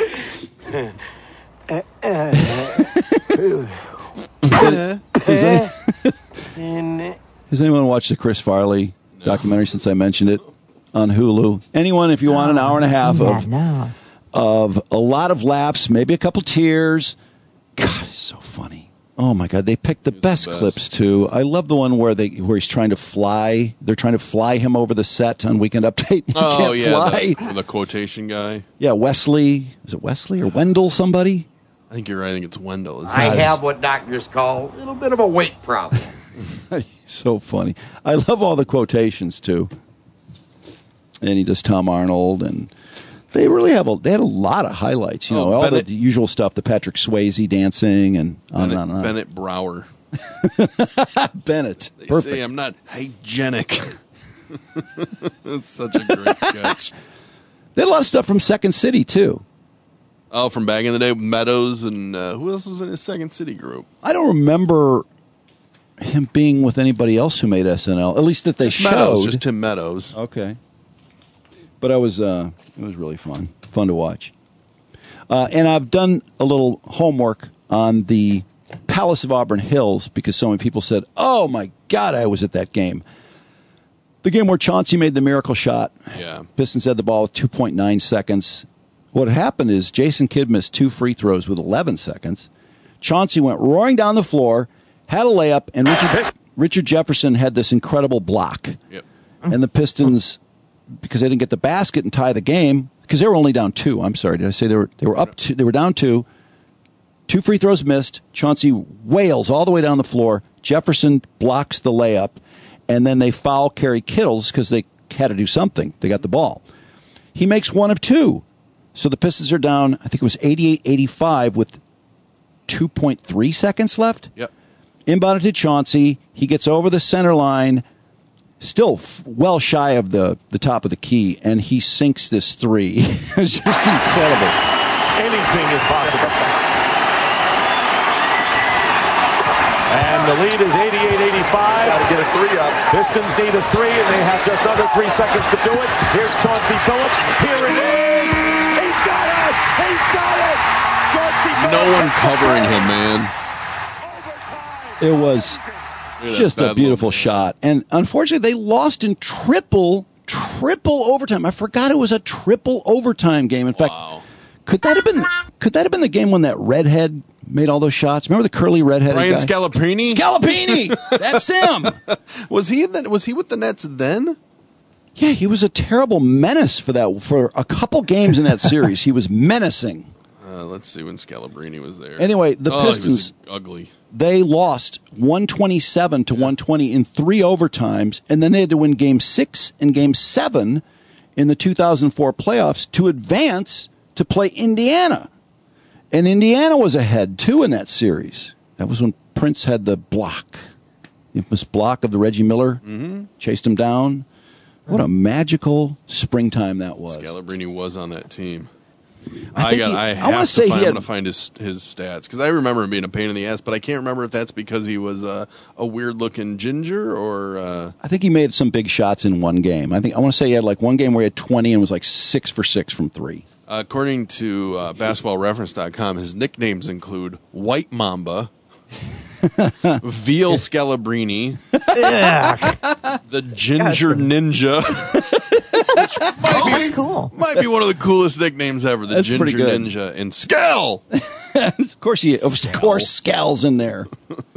Has, any, has anyone watched the Chris Farley documentary since I mentioned it on Hulu? Anyone, if you want an hour and a half of, no. of a lot of laughs, maybe a couple tears. God, it's so funny. Oh my God, they picked the best, the best. clips too. I love the one where they where he's trying to fly. They're trying to fly him over the set on Weekend Update. He Oh, can't yeah. fly. The, the quotation guy. Yeah, Wesley. Is it Wesley or Wendell? Somebody. I think you're right. I think it's Wendell. Isn't I it? have what doctors call a little bit of a weight problem. So funny. I love all the quotations too. And he does Tom Arnold, and they really have a they had a lot of highlights. You know, Oh, all Bennett- the usual stuff. The Patrick Swayze dancing and on Bennett, and on. And on. Bennett Brower. Bennett. They Perfect. say I'm not hygienic. It's such a great sketch. They had a lot of stuff from Second City too. Oh, from back in the day with Meadows and uh, who else was in his Second City group? I don't remember him being with anybody else who made S N L. At least that they Just showed. Meadows, just Tim Meadows. Okay. But I was uh, it was really fun, fun to watch. Uh, and I've done a little homework on the Palace of Auburn Hills because so many people said, "Oh my God, I was at that game." The game where Chauncey made the miracle shot. Yeah. Pistons had the ball with two point nine seconds. What happened is Jason Kidd missed two free throws with eleven seconds. Chauncey went roaring down the floor, had a layup, and Richard, Richard Jefferson had this incredible block. Yep. And the Pistons, because they didn't get the basket and tie the game, because they were only down two. I'm sorry, did I say they were they were up two? They were down two. Two free throws missed. Chauncey wails all the way down the floor. Jefferson blocks the layup, and then they foul Kerry Kittles because they had to do something. They got the ball. He makes one of two. So the Pistons are down, I think it was eighty-eight eighty-five with two point three seconds left. Yep. Inbounded to Chauncey. He gets over the center line, still f- well shy of the, the top of the key, and he sinks this three. It's just incredible. Anything is possible. And the lead is eighty-eight eighty-five. Got to get a three up. Pistons need a three, and they have just under three seconds to do it. Here's Chauncey Billups. Here it is. He's got it. He's got it. Chauncey Billups. No one covering him, man. It was just a beautiful look. shot. And unfortunately, they lost in triple, triple overtime. I forgot it was a triple overtime game. In fact, Wow. could that have been could that have been the game when that redhead made all those shots? Remember the curly redheaded Brian guy? Scalabrine? Scalabrine! That's him! Was he in the, was he with the Nets then? Yeah, he was a terrible menace for that. For a couple games in that series, he was menacing. Uh, let's see when Scalabrini was there. Anyway, the oh, he was Pistons, ugly. they lost one twenty-seven to one twenty in three overtimes, and then they had to win Game Six and Game Seven in the two thousand four playoffs to advance to play Indiana. And Indiana was ahead too in that series. That was when Prince had the block, the infamous block of the Reggie Miller, Mm-hmm. chased him down. What a magical springtime that was. Scalabrini was on that team. I I, think got. he- I I have wanna to say find, he I'm had- gonna find his his stats because I remember him being a pain in the ass, but I can't remember if that's because he was uh, a weird looking ginger or. Uh, I think he made some big shots in one game. I think I want to say he had like one game where he had twenty and was like six for six from three. according to uh, basketball reference dot com, his nicknames include White Mamba, Veal Scalabrini, the Ginger Ninja. Oh, that's cool. Might be one of the coolest nicknames ever. The That's Ginger pretty good. Ninja and Scal. Of course, he, of course, Scal's in there.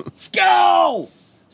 Scal,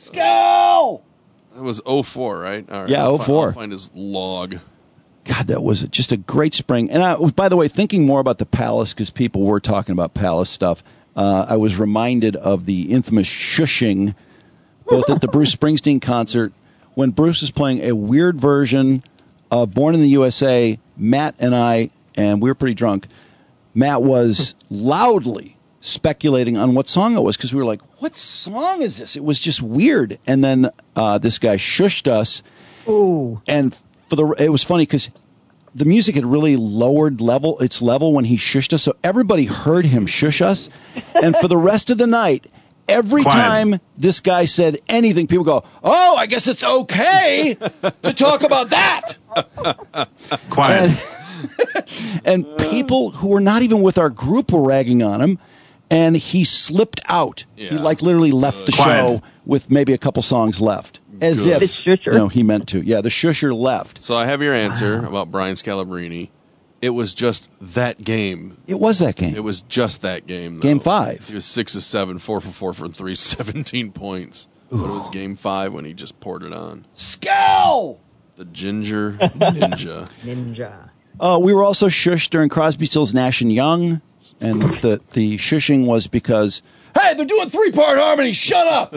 Scal. That was oh four, right? All right. Yeah, I'll fi- oh four. I'll find his log. God, that was just a great spring. And I was, by the way, thinking more about the Palace because people were talking about Palace stuff. Uh, I was reminded of the infamous shushing, both at the Bruce Springsteen concert when Bruce was playing a weird version of Born in the U S A. Matt and I, and we were pretty drunk. Matt was loudly speculating on what song it was because we were like, "What song is this?" It was just weird. And then uh, this guy shushed us. Ooh, and for the it was funny because the music had really lowered level its level when he shushed us, so everybody heard him shush us. And for the rest of the night, every Quiet. time this guy said anything, people go, "Oh, I guess it's okay to talk about that." Quiet. And, and people who were not even with our group were ragging on him, and he slipped out. He Yeah. like literally left the Quiet. show with maybe a couple songs left, as Good. if The shusher? you know, he meant to. Yeah, the shusher left. So I have your answer about Brian Scalabrini. It was just that game. It was that game. It was just that game. Though. Game five. He was six of seven, four for four for three, seventeen points. But it was game five when he just poured it on. Scal! The Ginger Ninja. ninja. Uh, we were also shushed during Crosby, Stills, Nash and Young, and the the shushing was because, hey, they're doing three part harmony. Shut up.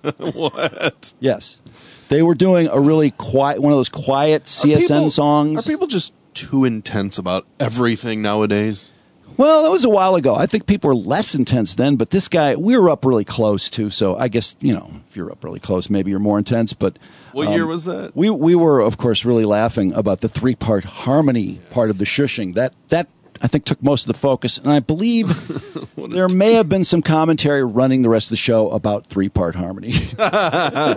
What? Yes, they were doing a really quiet, one of those quiet C S N people- songs. Are people just too intense about everything nowadays? Well, that was a while ago. I think people were less intense then, but this guy, we were up really close too. So I guess, you know, if you're up really close, maybe you're more intense. But What um, year was that? We we were, of course, really laughing about the three part harmony part of the shushing. That that I think took most of the focus, and I believe there may have been some commentary running the rest of the show about three part harmony. Oh,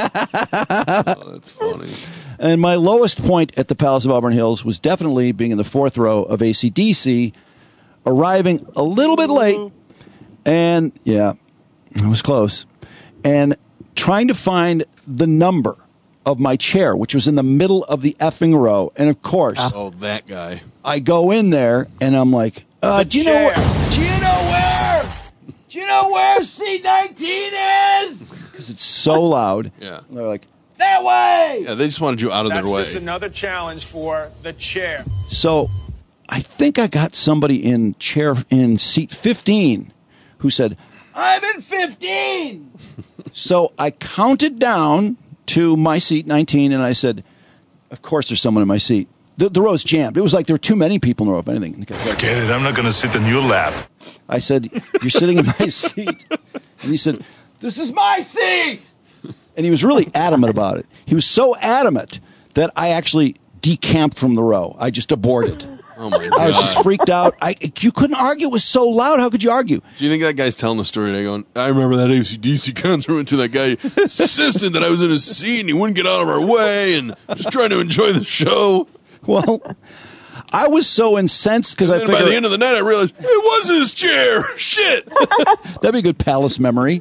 that's funny. And my lowest point at the Palace of Auburn Hills was definitely being in the fourth row of A C D C, arriving a little bit late, and yeah, it was close, and trying to find the number of my chair, which was in the middle of the effing row. And of course, Oh, that guy. I go in there and I'm like, uh, do you know where? Do you know where? Do you know where C nineteen is? Because it's so loud. Yeah. And they're like, that way. Yeah, they just wanted you out of That's their way. just another challenge for the chair. So I think I got somebody in chair in seat fifteen who said, I'm in fifteen. So I counted down to my seat nineteen, and I said, of course there's someone in my seat. The, the row's jammed. It was like there were too many people in the row, if anything. And the guy's like, Forget it. I'm not going to sit in your lap. I said, you're sitting in my seat. And he said, this is my seat. And he was really adamant about it. He was so adamant that I actually decamped from the row. I just aborted. Oh my God. I was just freaked out. I, you couldn't argue. It was so loud. How could you argue? Do you think that guy's telling the story today going, I remember that A C D C concert went to that guy insisted that I was in his seat and he wouldn't get out of our way and just trying to enjoy the show? Well, I was so incensed because I And figured by the end of the night, I realized it was his chair. Shit. that'd be a good palace memory.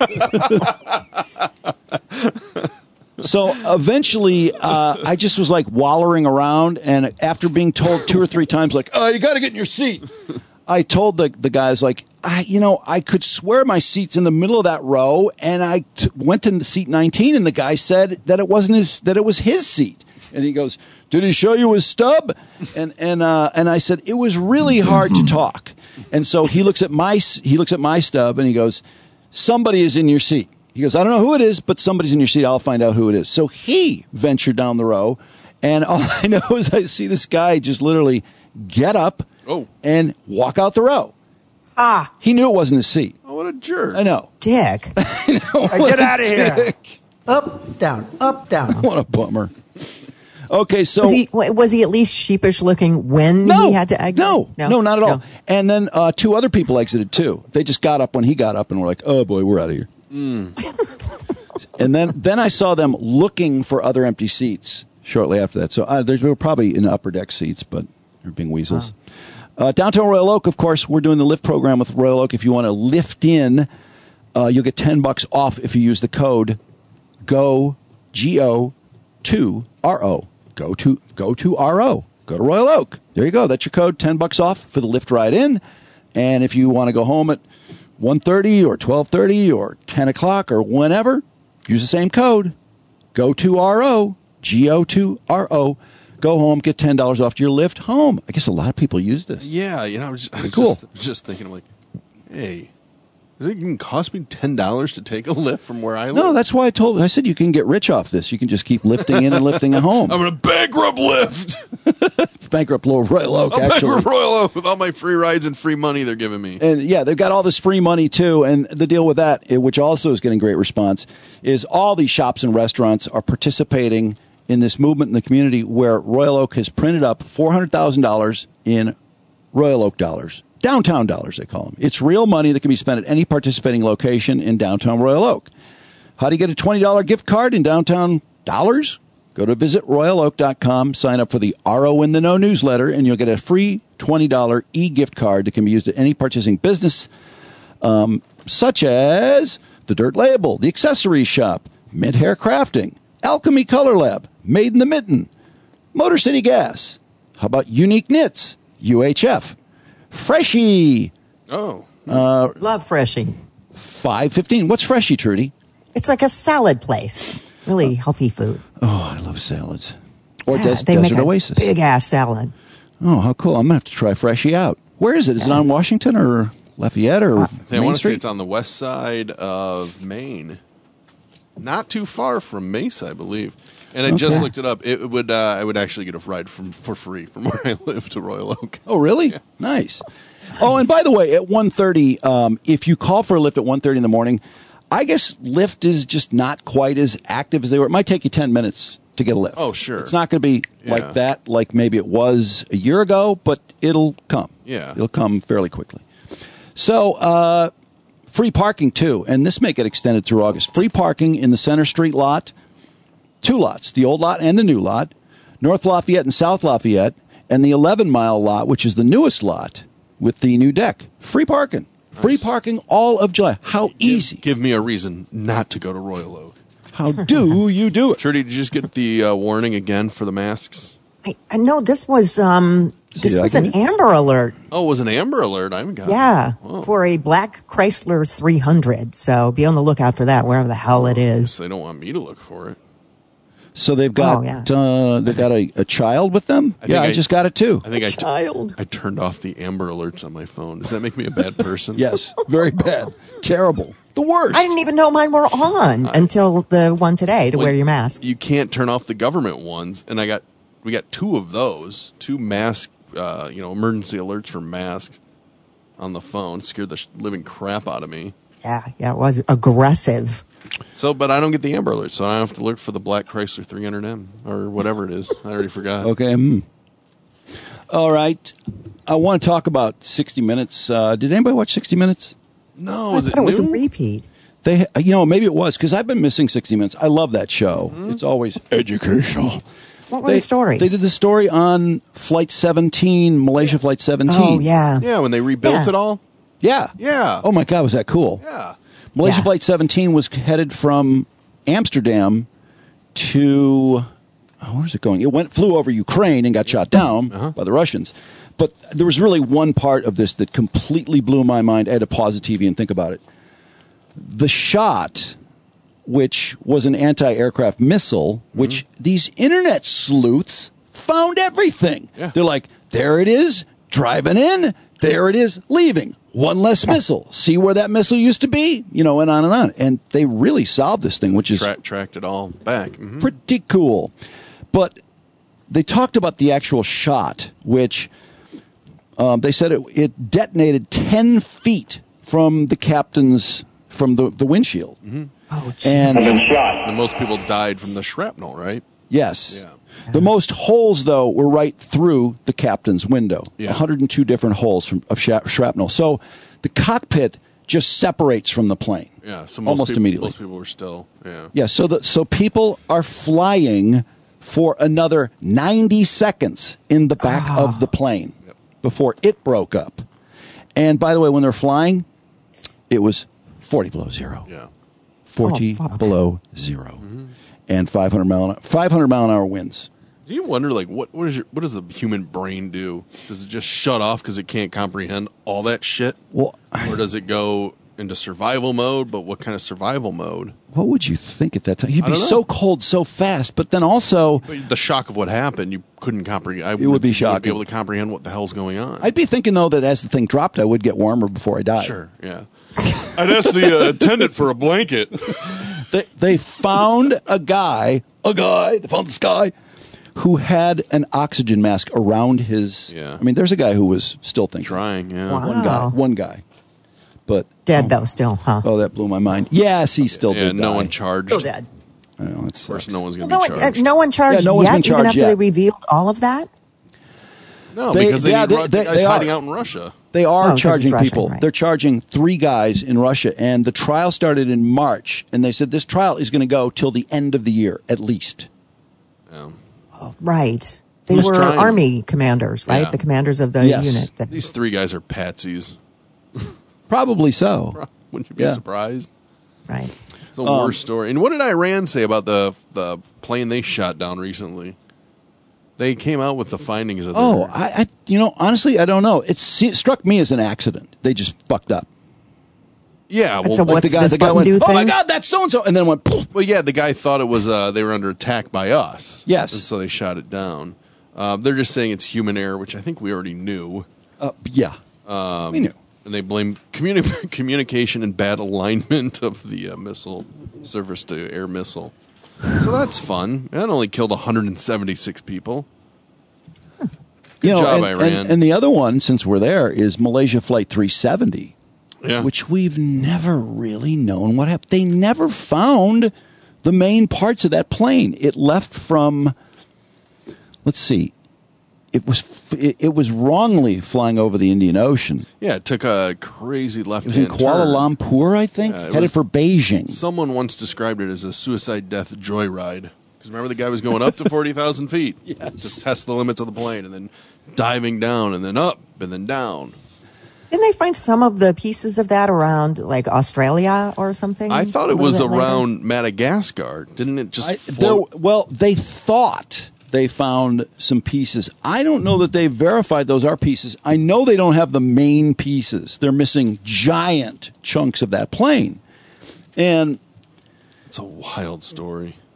So eventually, uh, I just was like wallowing around, and after being told two or three times, like, "Oh, you got to get in your seat," I told the the guys, like, I, you know, I could swear my seat's in the middle of that row, and I t- went to seat nineteen, and the guy said that it wasn't his, that it was his seat, and he goes, "Did he show you his stub?" And and uh, and I said it was really hard to talk, and so he looks at my he looks at my stub, and he goes, "Somebody is in your seat." He goes, I don't know who it is, but somebody's in your seat. I'll find out who it is. So he ventured down the row, and all I know is I see this guy just literally get up oh. and walk out the row. Ah. He knew it wasn't his seat. Oh, what a jerk. I know. Dick. I know. Hey, get out of here. Dick. Up, down, up, down. What a bummer. Okay, so was he was he at least sheepish looking when no, he had to exit? No, no, no, not at all. No. And then uh, two other people exited too. They just got up when he got up and were like, "Oh boy, we're out of here." Mm. And then, then I saw them looking for other empty seats shortly after that. So uh, they were probably in upper deck seats, but they're being weasels. Huh. Uh, downtown Royal Oak, of course, we're doing the lift program with Royal Oak. If you want to lift in, uh, you'll get ten bucks off if you use the code GO G O two R O. Go to go to R O. Go to Royal Oak. There you go. That's your code. Ten bucks off for the lift ride in. And if you want to go home at one thirty or twelve thirty or ten o'clock or whenever, use the same code. Go to R O. G O two R O. Go home, get ten dollars off your lift home. I guess a lot of people use this. Yeah, you know, I was just, I was cool. just, I was just thinking, like, hey, does it even cost me ten dollars to take a lift from where I live? No, that's why I told. I said you can get rich off this. You can just keep lifting in and lifting at home. I'm going to bankrupt Lyft. Bankrupt Royal Oak, I'll actually. bankrupt Royal Oak with all my free rides and free money they're giving me. And yeah, they've got all this free money too. And the deal with that, eh, which also is getting great response, is all these shops and restaurants are participating in this movement in the community where Royal Oak has printed up four hundred thousand dollars in Royal Oak dollars. Downtown dollars, they call them. It's real money that can be spent at any participating location in downtown Royal Oak. How do you get a twenty dollars gift card in downtown dollars? Go to visit royal oak dot com, sign up for the R O in the Know newsletter, and you'll get a free twenty dollars e-gift card that can be used at any participating business, um, such as the Dirt Label, the Accessories Shop, Mint Hair Crafting, Alchemy Color Lab, Made in the Mitten, Motor City Gas. How about Unique Knits, U H F, Freshie. Oh. Uh, Love Freshie. five fifteen. What's Freshie, Trudy? It's like a salad place. Really healthy food. Oh, I love salads. Or Yeah, Des- they Desert make a Oasis. big ass salad. Oh, how cool. I'm going to have to try Freshie out. Where is it? Is it on Washington or Lafayette or I Main want to say Street? it's on the west side of Maine. Not too far from Mesa, I believe. And I Okay. just looked it up. It would uh, I would actually get a ride from for free from where I live to Royal Oak. Oh, really? Nice. Oh, and by the way, at one thirty, um, if you call for a lift at one thirty in the morning, I guess Lyft is just not quite as active as they were. It might take you ten minutes to get a lift. Oh, sure. It's not going to be Yeah. like that, like maybe it was a year ago, but it'll come. Yeah. It'll come fairly quickly. So, uh, free parking, too. And this may get extended through August. Free parking in the Center Street lot. Two lots, the old lot and the new lot. North Lafayette and South Lafayette. And the eleven-mile lot, which is the newest lot with the new deck. Free parking. Free parking all of July. How easy. Give me a reason not to go to Royal Oak. How do you do it? Trudy, did you just get the uh, warning again for the masks? I, I know this was um this that was an good? Amber Alert. Oh, it was an Amber Alert. I haven't got Yeah, it. Oh. for a black Chrysler three hundred. So be on the lookout for that, wherever the hell it is. They don't want me to look for it. So they've got Oh, yeah. uh, they've got a, a child with them. I think yeah, I, I- just got it too. I think I, t- child. I turned off the Amber Alerts on my phone. Does that make me a bad person? Yes, very bad, terrible, the worst. I didn't even know mine were on until the one today to Well, wear your mask. You can't turn off the government ones, and I got we got two of those, two mask, uh, you know, emergency alerts for mask on the phone. Scared the sh- living crap out of me. Yeah, yeah, it was aggressive. So, but I don't get the Amber Alert, so I have to look for the black Chrysler three hundred M or whatever it is. I already forgot. Okay. Hmm. All right. I want to talk about sixty minutes. Uh, did anybody watch sixty minutes? No, I is it thought it was a new? repeat. They, you know, maybe it was because I've been missing sixty minutes. I love that show. Mm-hmm. It's always educational. What were They, the stories? they did the story on Flight seventeen, Malaysia Flight seventeen. Oh, yeah. Yeah, when they rebuilt Yeah. it all. Yeah. Yeah. Oh my God, was that cool? Yeah. Malaysia Yeah. Flight seventeen was headed from Amsterdam to oh, where's it going? It went flew over Ukraine and got shot down Uh-huh. by the Russians. But there was really one part of this that completely blew my mind. I had to pause the T V and think about it. The shot, which was an anti-aircraft missile, which these internet sleuths found everything. Yeah. They're like, there it is, driving in. There it is, leaving. One less missile. See where that missile used to be? You know, and on and on. And they really solved this thing, which is Tra- tracked it all back. Mhm. pretty cool. But they talked about the actual shot, which um, they said it, it detonated ten feet from the captain's, from the, the windshield. Oh, And And most people died from the shrapnel, right? yes. Yeah. The most holes, though, were right through the captain's window. Yeah. one hundred two different holes from, of shrap- shrapnel. So the cockpit just separates from the plane. Yeah. So most almost people, immediately. Most people were still. Yeah. Yeah, so the, so people are flying for another ninety seconds in the back of the plane Yep. before it broke up. And by the way, when they're flying, it was forty below zero. Yeah. forty Oh, fuck. below zero. And five hundred mile an, five hundred mile an hour winds. Do you wonder, like, what what, is your, what does the human brain do? Does it just shut off because it can't comprehend all that shit? Well, Or does it go into survival mode? But what kind of survival mode? what would you think at that time? You'd I be don't know. so cold so fast, but then also But the shock of what happened, you couldn't comprehend. I It would be think you wouldn't shocking. Be able to comprehend what the hell's going on. I'd be thinking though that as the thing dropped, I would get warmer before I died. Sure. Yeah. I'd ask the uh, attendant for a blanket. They, they found a guy, a guy, they found this guy who had an oxygen mask around his. Yeah. I mean, there's a guy who was still thinking. Trying. Yeah. Wow. One guy. One guy. But, Dead, though, still, huh? oh, that blew my mind. Yes, he still Yeah. did. No die. one charged. Still dead. I know, that Of course, sucks. no one's going No to be one, uh, charged. no one charged Yeah, no one's yet, been even charged after yet. they revealed all of that? No, They- because they, yeah, need they- Ru- they- the guy's they are. hiding out in Russia. They are Oh, 'cause charging it's Russian, people. right. They're charging three guys in Russia, and the trial started in March. And they said this trial is going to go till the end of the year, at least. Yeah. Right. They Who's were trying? army commanders, right? Yeah. The commanders of the Yes. unit. That, These three guys are patsies. Probably so. Wouldn't you be Yeah. surprised? right. It's the Um, worst story. And what did Iran say about the the plane they shot down recently? They came out with the findings of Oh, their, I, I, you know, honestly, I don't know. It, se- struck me as an accident. They just fucked up. yeah. Well, So Like what's the guy, this the guy button went, do "Oh my thing?" god, that's so and so," and then went. Poof. well, yeah. The guy thought it was uh, they were under attack by us. Yes. and so they shot it down. Um, they're just saying it's human error, which I think we already knew. Uh, yeah, Um, we knew. And they blame communi- communication and bad alignment of the uh, missile, surface to air missile. So that's fun. That only killed one hundred seventy-six people. Good You know, job, and, Iran. And, and the other one, since we're there, is Malaysia Flight three seventy, yeah. which we've never really known what happened. They never found the main parts of that plane. It left from, let's see, it was f- it, it was wrongly flying over the Indian Ocean. Yeah, it took a crazy left It was in hand Kuala Lumpur, I think, Yeah, it headed was- for Beijing. Someone once described it as a suicide death joyride. Because remember, the guy was going up to forty thousand feet Yes. to test the limits of the plane, and then diving down, and then up, and then down. Didn't they find some of the pieces of that around, like, Australia or something? I thought a it little was bit later? around Madagascar. Didn't it just I, float? there- well, they thought they found some pieces. I don't know that they verified those are pieces. I know they don't have the main pieces. They're missing giant chunks of that plane. And It's a wild story.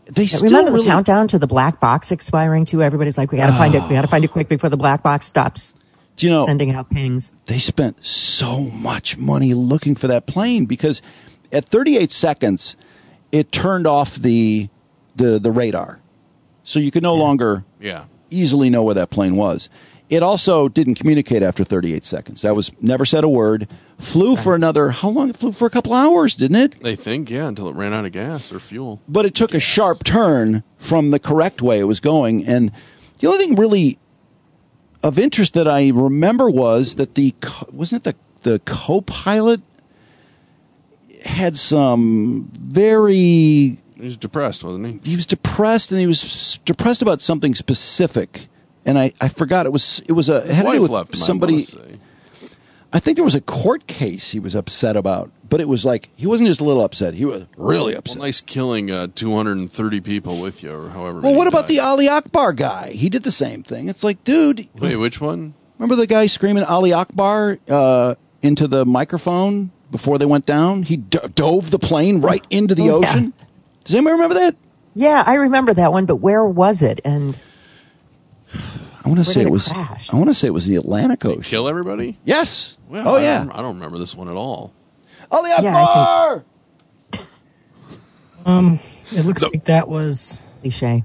they Yeah, still remember really the countdown to the black box expiring too? Everybody's like, we got to find it. We got to find it quick before the black box stops. Do you know sending out pings? They spent so much money looking for that plane because at thirty-eight seconds, it turned off the the the radar, so you could no longer Yeah. easily know where that plane was. It also didn't communicate after thirty-eight seconds. That was never said a word. Flew for another, how long? It flew for a couple hours, didn't it? They think, yeah, until it ran out of gas or fuel. But it took a sharp turn from the correct way it was going. And the only thing really of interest that I remember was that the, co- wasn't it the, the co-pilot had some very... He was depressed, wasn't he? He was depressed, and he was s- depressed about something specific. And I, I forgot it was it was a it His had to do wife with left him, I somebody. wanna say. I think there was a court case he was upset about, but it was like he wasn't just a little upset; he was really upset. Well, nice killing uh, two hundred thirty people with you, or however. Well, many what about died. the Ali Akbar guy? He did the same thing. It's like, dude, Wait, which one? remember the guy screaming Ali Akbar uh, into the microphone before they went down? He d- dove the plane right into the Oh, yeah. ocean. Does anybody remember that? Yeah, I remember that one, but where was it? And I want to Where say did it it was. crash? I want to say it was the Atlantic Did he Ocean. kill everybody? Yes. Well, oh I yeah. don't, I don't remember this one at all. Ali Yeah, I Akbar. Um, it looks like that was cliche.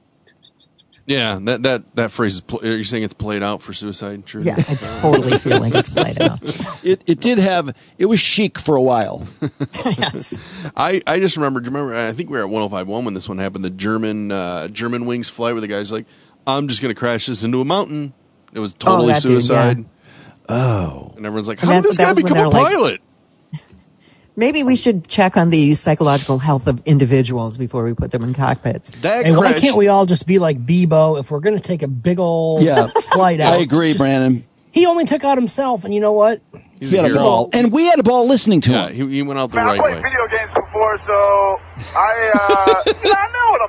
Yeah, that that that phrase is. Pl- are you saying it's played out for suicide? True. Yeah, I totally feel like it's played out. It it did have. It was chic for a while. Yes. I, I just remember. Do you remember? I think we were at one oh five point one when this one happened. The German uh, German wings flight where the guy's like, "I'm just going to crash this into a mountain." It was totally that dude, suicide. yeah. Oh. And everyone's like, And "How that- did this that guy was when become a they're like- pilot?" Maybe we should check on the psychological health of individuals before we put them in cockpits. That Hey, why crash- can't we all just be like Bebo if we're going to take a big old Yeah. flight out? I agree, just- Brandon. He only took out himself, and you know what? He's He had a hero. ball, and we had a ball listening to Yeah, him. he, he went out the Man, right I played way. video games before, so I, uh, you know, I know what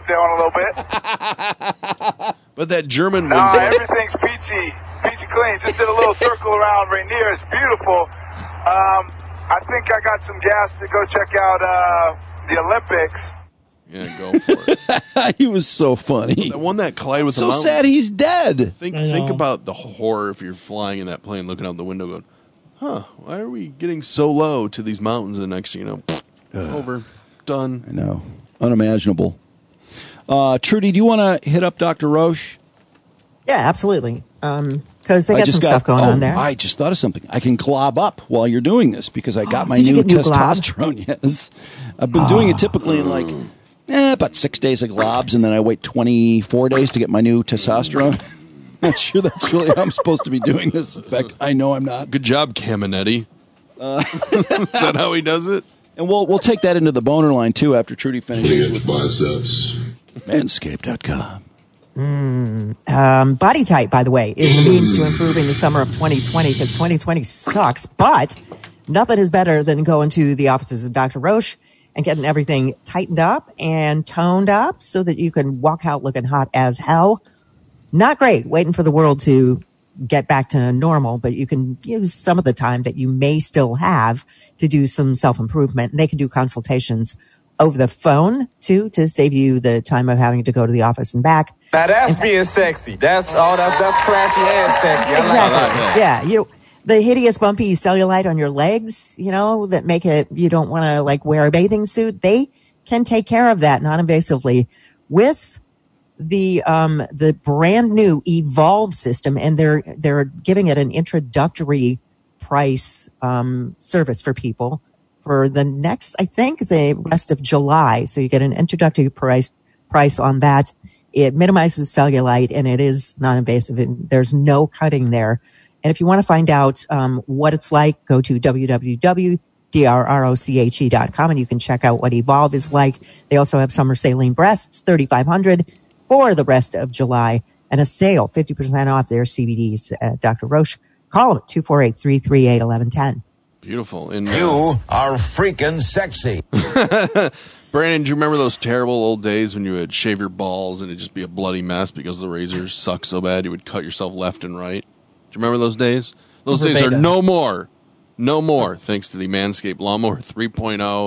I'm doing a little bit. But that German Nah, wings. everything's peachy, peachy clean. Just did a little circle around Rainier. It's beautiful. Um, I think I got some gas to go check out uh, the Olympics. Yeah, go for it. He was so funny. The one that collided with So the mountain. sad he's dead. Think I think know. about the horror if you're flying in that plane, looking out the window, going, "Huh? Why are we getting so low to these mountains?" And next, thing you know, over, done. I know. Unimaginable. Uh, Trudy, do you want to hit up Doctor Roche? Yeah, absolutely. Um, because they I got just some stuff going oh, on there. I just thought of something. I can glob up while you're doing this because I got my Did you new get new glob? testosterone. Yes. I've been doing it typically in like eh, about six days of globs, and then I wait twenty-four days to get my new testosterone. Not sure that's really how I'm supposed to be doing this. In fact, I know I'm not. Good job, Caminetti. Uh, Is that how he does it? And we'll we'll take that into the boner line too after Trudy finishes with biceps. manscaped dot com. Um, Body Type, by the way, is the means to improving the summer of twenty twenty because twenty twenty sucks, but nothing is better than going to the offices of Doctor Roche and getting everything tightened up and toned up so that you can walk out looking hot as hell. Not great waiting for the world to get back to normal, but you can use some of the time that you may still have to do some self-improvement. And they can do consultations over the phone too to save you the time of having to go to the office and back. Now that's being sexy. That's all. That's that's classy and sexy. I like Exactly. that. Yeah. You the hideous bumpy cellulite on your legs, you know, that make it you don't want to like wear a bathing suit. They can take care of that non-invasively with the um the brand new Evolve system, and they're they're giving it an introductory price um service for people for the next, I think, the rest of July. So you get an introductory price price on that. It minimizes cellulite and it is non-invasive and there's no cutting there. And if you want to find out um, what it's like, go to w w w dot roche dot com and you can check out what Evolve is like. They also have summer saline breasts, thirty-five hundred for the rest of July, and a sale, fifty percent off their C B Ds at Doctor Roche. Call them at two four eight, three three eight, one one one zero. Beautiful. And, uh, You are freaking sexy. Brandon, do you remember those terrible old days when you would shave your balls and it'd just be a bloody mess because the razors suck so bad you would cut yourself left and right? Do you remember those days? Those days are Verbatim. no more. No more, thanks to the Manscaped Lawnmower three point oh.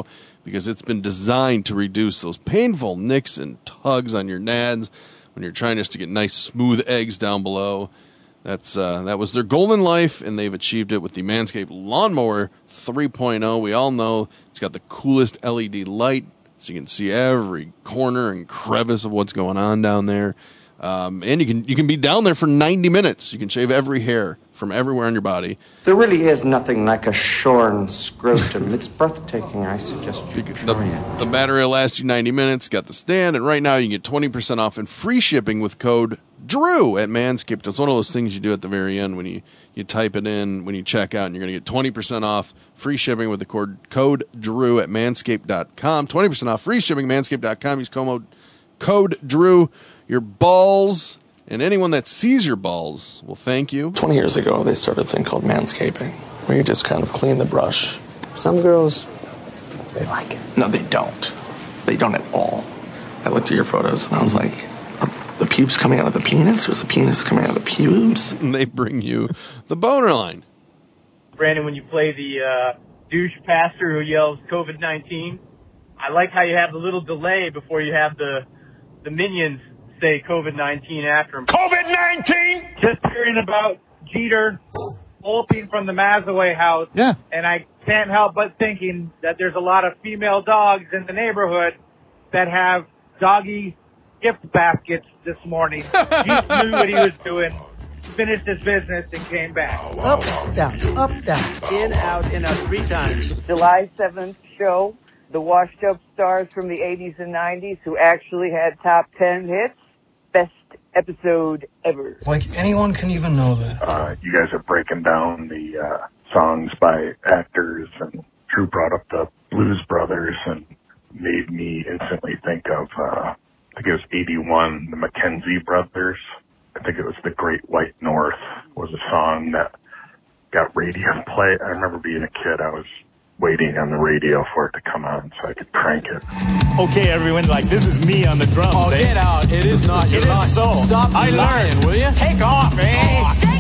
because it's been designed to reduce those painful nicks and tugs on your nads when you're trying just to get nice smooth eggs down below. That's uh, that was their goal in life, and they've achieved it with the Manscaped Lawnmower three point oh. We all know it's got the coolest L E D light, so you can see every corner and crevice of what's going on down there. Um, and you can you can be down there for ninety minutes. You can shave every hair from everywhere on your body. There really is nothing like a shorn scrotum. It's breathtaking. I suggest you try The, it. the battery will last you ninety minutes. Got the stand, and right now you can get twenty percent off and free shipping with code Drew at Manscaped. It's one of those things you do at the very end when you, you type it in when you check out, and you're going to get twenty percent off free shipping with the code, code Drew at manscaped dot com. twenty percent off free shipping, manscaped dot com. Use code, code Drew. Your balls and anyone that sees your balls will thank you. twenty years ago, they started a thing called manscaping, where you just kind of clean the brush. Some girls, they like it. No, they don't. They don't at all. I looked at your photos, and I was like, are the pubes coming out of the penis, or is the penis coming out of the pubes? And they bring you the boner line. Brandon, when you play the uh, douche pastor who yells COVID nineteen, I like how you have the little delay before you have the the minions say COVID nineteen after him. COVID nineteen! Just hearing about Jeter bolting from the Mazaway house. Yeah. And I can't help but thinking that there's a lot of female dogs in the neighborhood that have doggy gift baskets this morning. He knew what he was doing, finished his business, and came back. Up, down, up, down. In, out, in, out three times. July seventh show, the washed up stars from the eighties and nineties who actually had top ten hits. Best episode ever. Like anyone can even know that. Uh, you guys are breaking down the uh, songs by actors, and Drew brought up the Blues Brothers and made me instantly think of, uh, I think it was eighty-one, the Mackenzie Brothers. I think it was The Great White North was a song that got radio play. I remember being a kid, I was waiting on the radio for it to come on so I could crank it. Okay, everyone, like, this is me on the drums. Oh, eh? get out. It is not. It You're is so. Stop I lying, learned. will you? Take off, eh? Take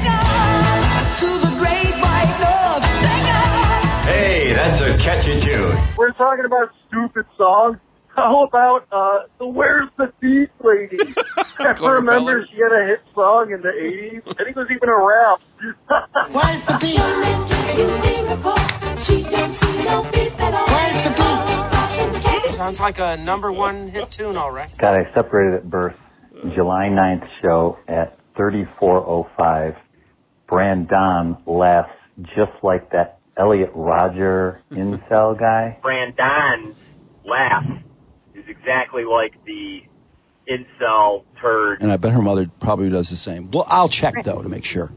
off to the great white north. Take off. Hey, that's a catchy tune. We're talking about stupid songs. How about uh, the Where's the Beat Lady? I remember she had a hit song in the eighties. I think it was even a rap. Where's the beat? She don't see no beat at all. Where's the beat? Sounds like a number one hit tune, all right. God, I separated at birth. July ninth show at thirty-four oh five. Brandon laughs just like that Elliot Rodger incel guy. Brandon's laugh is exactly like the incel turd. And I bet her mother probably does the same. Well, I'll check, though, to make sure.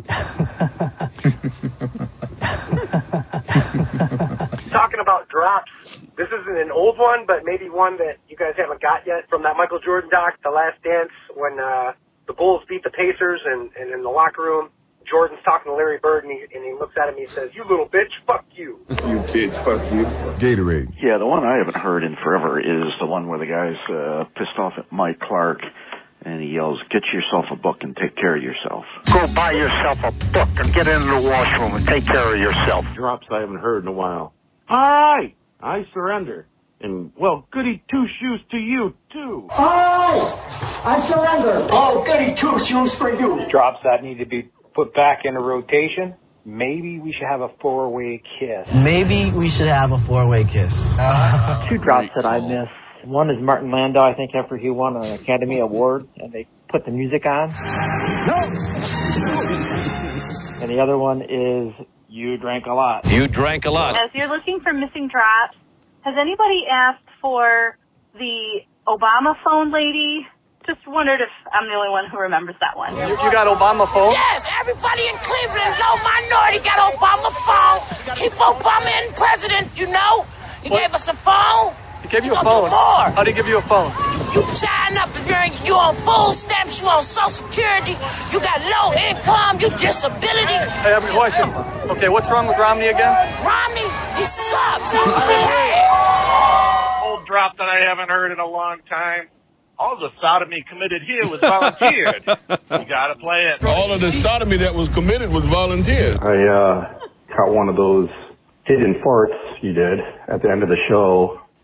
Talking about drops, this isn't an old one, but maybe one that you guys haven't got yet from that Michael Jordan doc, The Last Dance, when uh, the Bulls beat the Pacers, and, and in the locker room, Jordan's talking to Larry Bird, and he, and he looks at him and he says, "You little bitch, fuck you." You bitch, fuck you. Gatorade. Yeah, the one I haven't heard in forever is the one where the guy's uh, pissed off at Mike Clark, and he yells, "Get yourself a book and take care of yourself." Go buy yourself a book and get into the washroom and take care of yourself. Drops I haven't heard in a while. Hi, I surrender. And, well, goody two shoes to you, too. Oh, I surrender. Oh, goody two shoes for you. Drops that need to be put back into rotation. Maybe we should have a four-way kiss. Maybe we should have a four-way kiss. Uh, Two drops that I miss. One is Martin Landau, I think, after he won an Academy Award, and they put the music on. No! And the other one is You Drank a Lot. You drank a lot. As you're looking for missing drops, has anybody asked for the Obama phone lady? Just wondered if I'm the only one who remembers that one. You, you got Obama phone? Yes, everybody in Cleveland, low minority, got Obama phone. Keep Obama in president, you know. He what? gave us a phone. He gave you He a phone? More. How'd he give you a phone? You, you shine up if you're in, you on food stamps, you on Social Security, you got low income, you disability. Hey, I have a question. Okay, what's wrong with Romney again? Romney, he sucks. Hey. Old drop that I haven't heard in a long time. All the sodomy committed here was volunteered. You gotta play it. All of the sodomy that was committed was volunteered. I uh, caught one of those hidden farts you did at the end of the show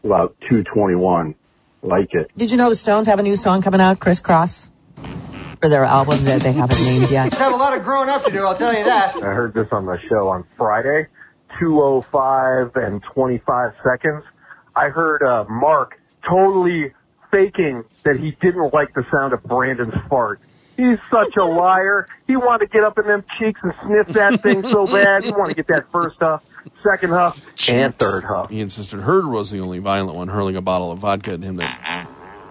about two twenty-one. Like it. Did you know the Stones have a new song coming out, Crisscross? For their album that they haven't named yet. Have a lot of growing up to do, I'll tell you that. I heard this on the show on Friday, two oh five and twenty-five seconds. I heard uh, Mark totally faking that he didn't like the sound of Brandon's fart. He's such a liar. He wanted to get up in them cheeks and sniff that thing so bad. He wanted to get that first huff, second huff, and third huff. He insisted Herd was the only violent one, hurling a bottle of vodka at him. That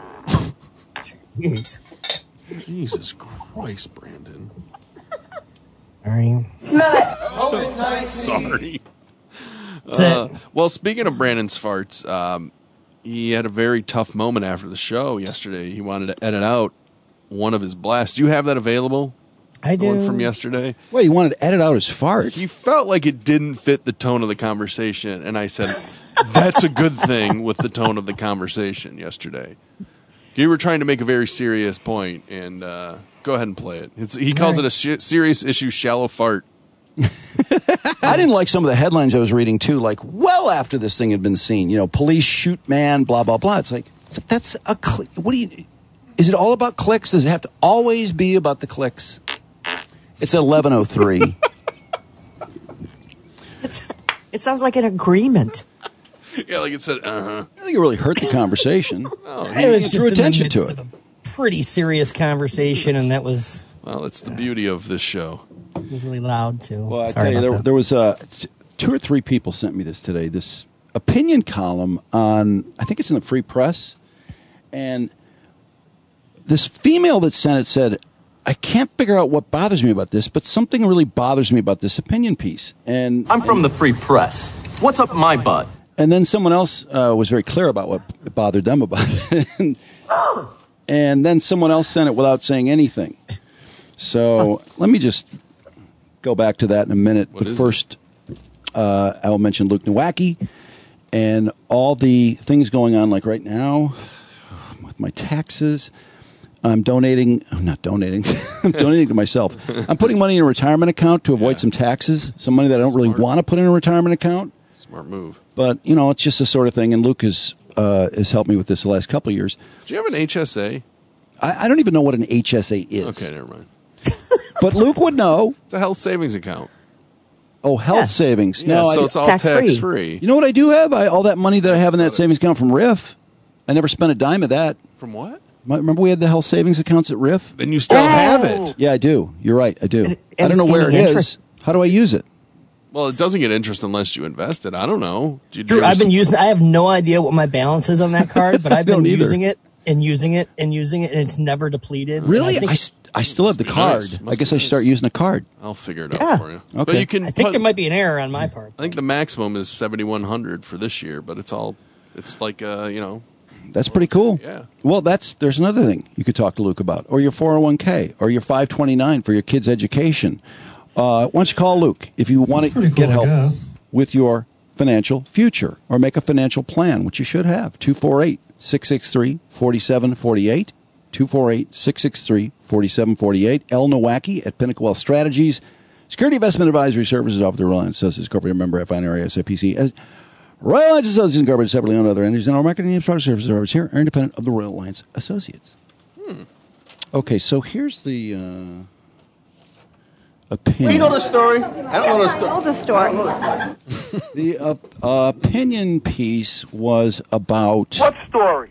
Jeez. Jesus Christ, Brandon. Sorry. Sorry. That's Uh, it. well, speaking of Brandon's farts, um, he had a very tough moment after the show yesterday. He wanted to edit out one of his blasts. Do you have that available? I The one do. from yesterday? Wait, you wanted to edit out his fart? He felt like it didn't fit the tone of the conversation, and I said, that's a good thing with the tone of the conversation yesterday. You were trying to make a very serious point, and uh, go ahead and play it. It's, he calls it a sh- serious issue, shallow fart. I didn't like some of the headlines I was reading, too, like, well after this thing had been seen. You know, police shoot man, blah, blah, blah. It's like, but that's a... Cl- what do you... Is it all about clicks? Does it have to always be about the clicks? It's at eleven oh three. It's, it sounds like an agreement. Yeah, like it said, uh-huh. I think it really hurt the conversation. Oh, I was he just drew in the attention midst to it. of a pretty serious conversation, and that was, Well, it's the beauty of this show. it was really loud, too. Well, I Sorry tell you, about there, that. there was uh, t- two or three people sent me this today. This opinion column on, I think it's in the Free Press, and this female that sent it said, I can't figure out what bothers me about this, but something really bothers me about this opinion piece. And I'm from the Free Press. What's up my butt? And then someone else uh, was very clear about what bothered them about it. and, and then someone else sent it without saying anything. So let me just go back to that in a minute. What but is first, uh, I'll mention Luke Nowacki and all the things going on, like right now with my taxes. I'm donating, I'm not donating, I'm donating to myself. I'm putting money in a retirement account to avoid yeah. some taxes, some money that I don't really want to put in a retirement account. Smart move. But, you know, it's just the sort of thing, and Luke has, uh, has helped me with this the last couple of years. Do you have an H S A? I, I don't even know what an H S A is. Okay, never mind. But Luke would know. It's a health savings account. Oh, health yeah. savings. Yeah, no, so I, it's all tax-free. tax-free. You know what I do have? I, all that money that I have in that savings account from R I F. I never spent a dime of that. From what? Remember we had the health savings accounts at R I F? Then you still oh. have it. Yeah, I do. You're right. I do. And, I and don't know where it interest. is. How do I use it? Well, it doesn't get interest unless you invest it. I don't know. Do you Drew, I've been using. I have no idea what my balance is on that card, but I've been using it and using it and using it, and it's never depleted. Really? I, think, I, st- I still have the card. Nice. I guess I should start using a card. I'll figure it yeah. out for you. Okay. But you can I think put, there might be an error on my part. I think the maximum is seventy-one hundred for this year, but it's all. It's like uh, you know. That's pretty cool. Yeah. Well, that's there's another thing you could talk to Luke about, or your four oh one k, or your five twenty-nine for your kids' education. Uh, why don't you call Luke if you want to cool, get help with your financial future, or make a financial plan, which you should have. two four eight, six six three, four seven four eight, two four eight, six six three, four seven four eight. L. Nowacki at Pinnacle Wealth Strategies. Security Investment Advisory Services offered the Reliance Associates Corporate member F I N R A S I P C. As Royal Alliance Associates Incorporated, separately owned other entities, and our marketing and product services are here are independent of the Royal Alliance Associates. Hmm. Okay, so here's the uh, opinion. You know the story? I don't know the story. Know the story. The uh, uh, opinion piece was about... What story?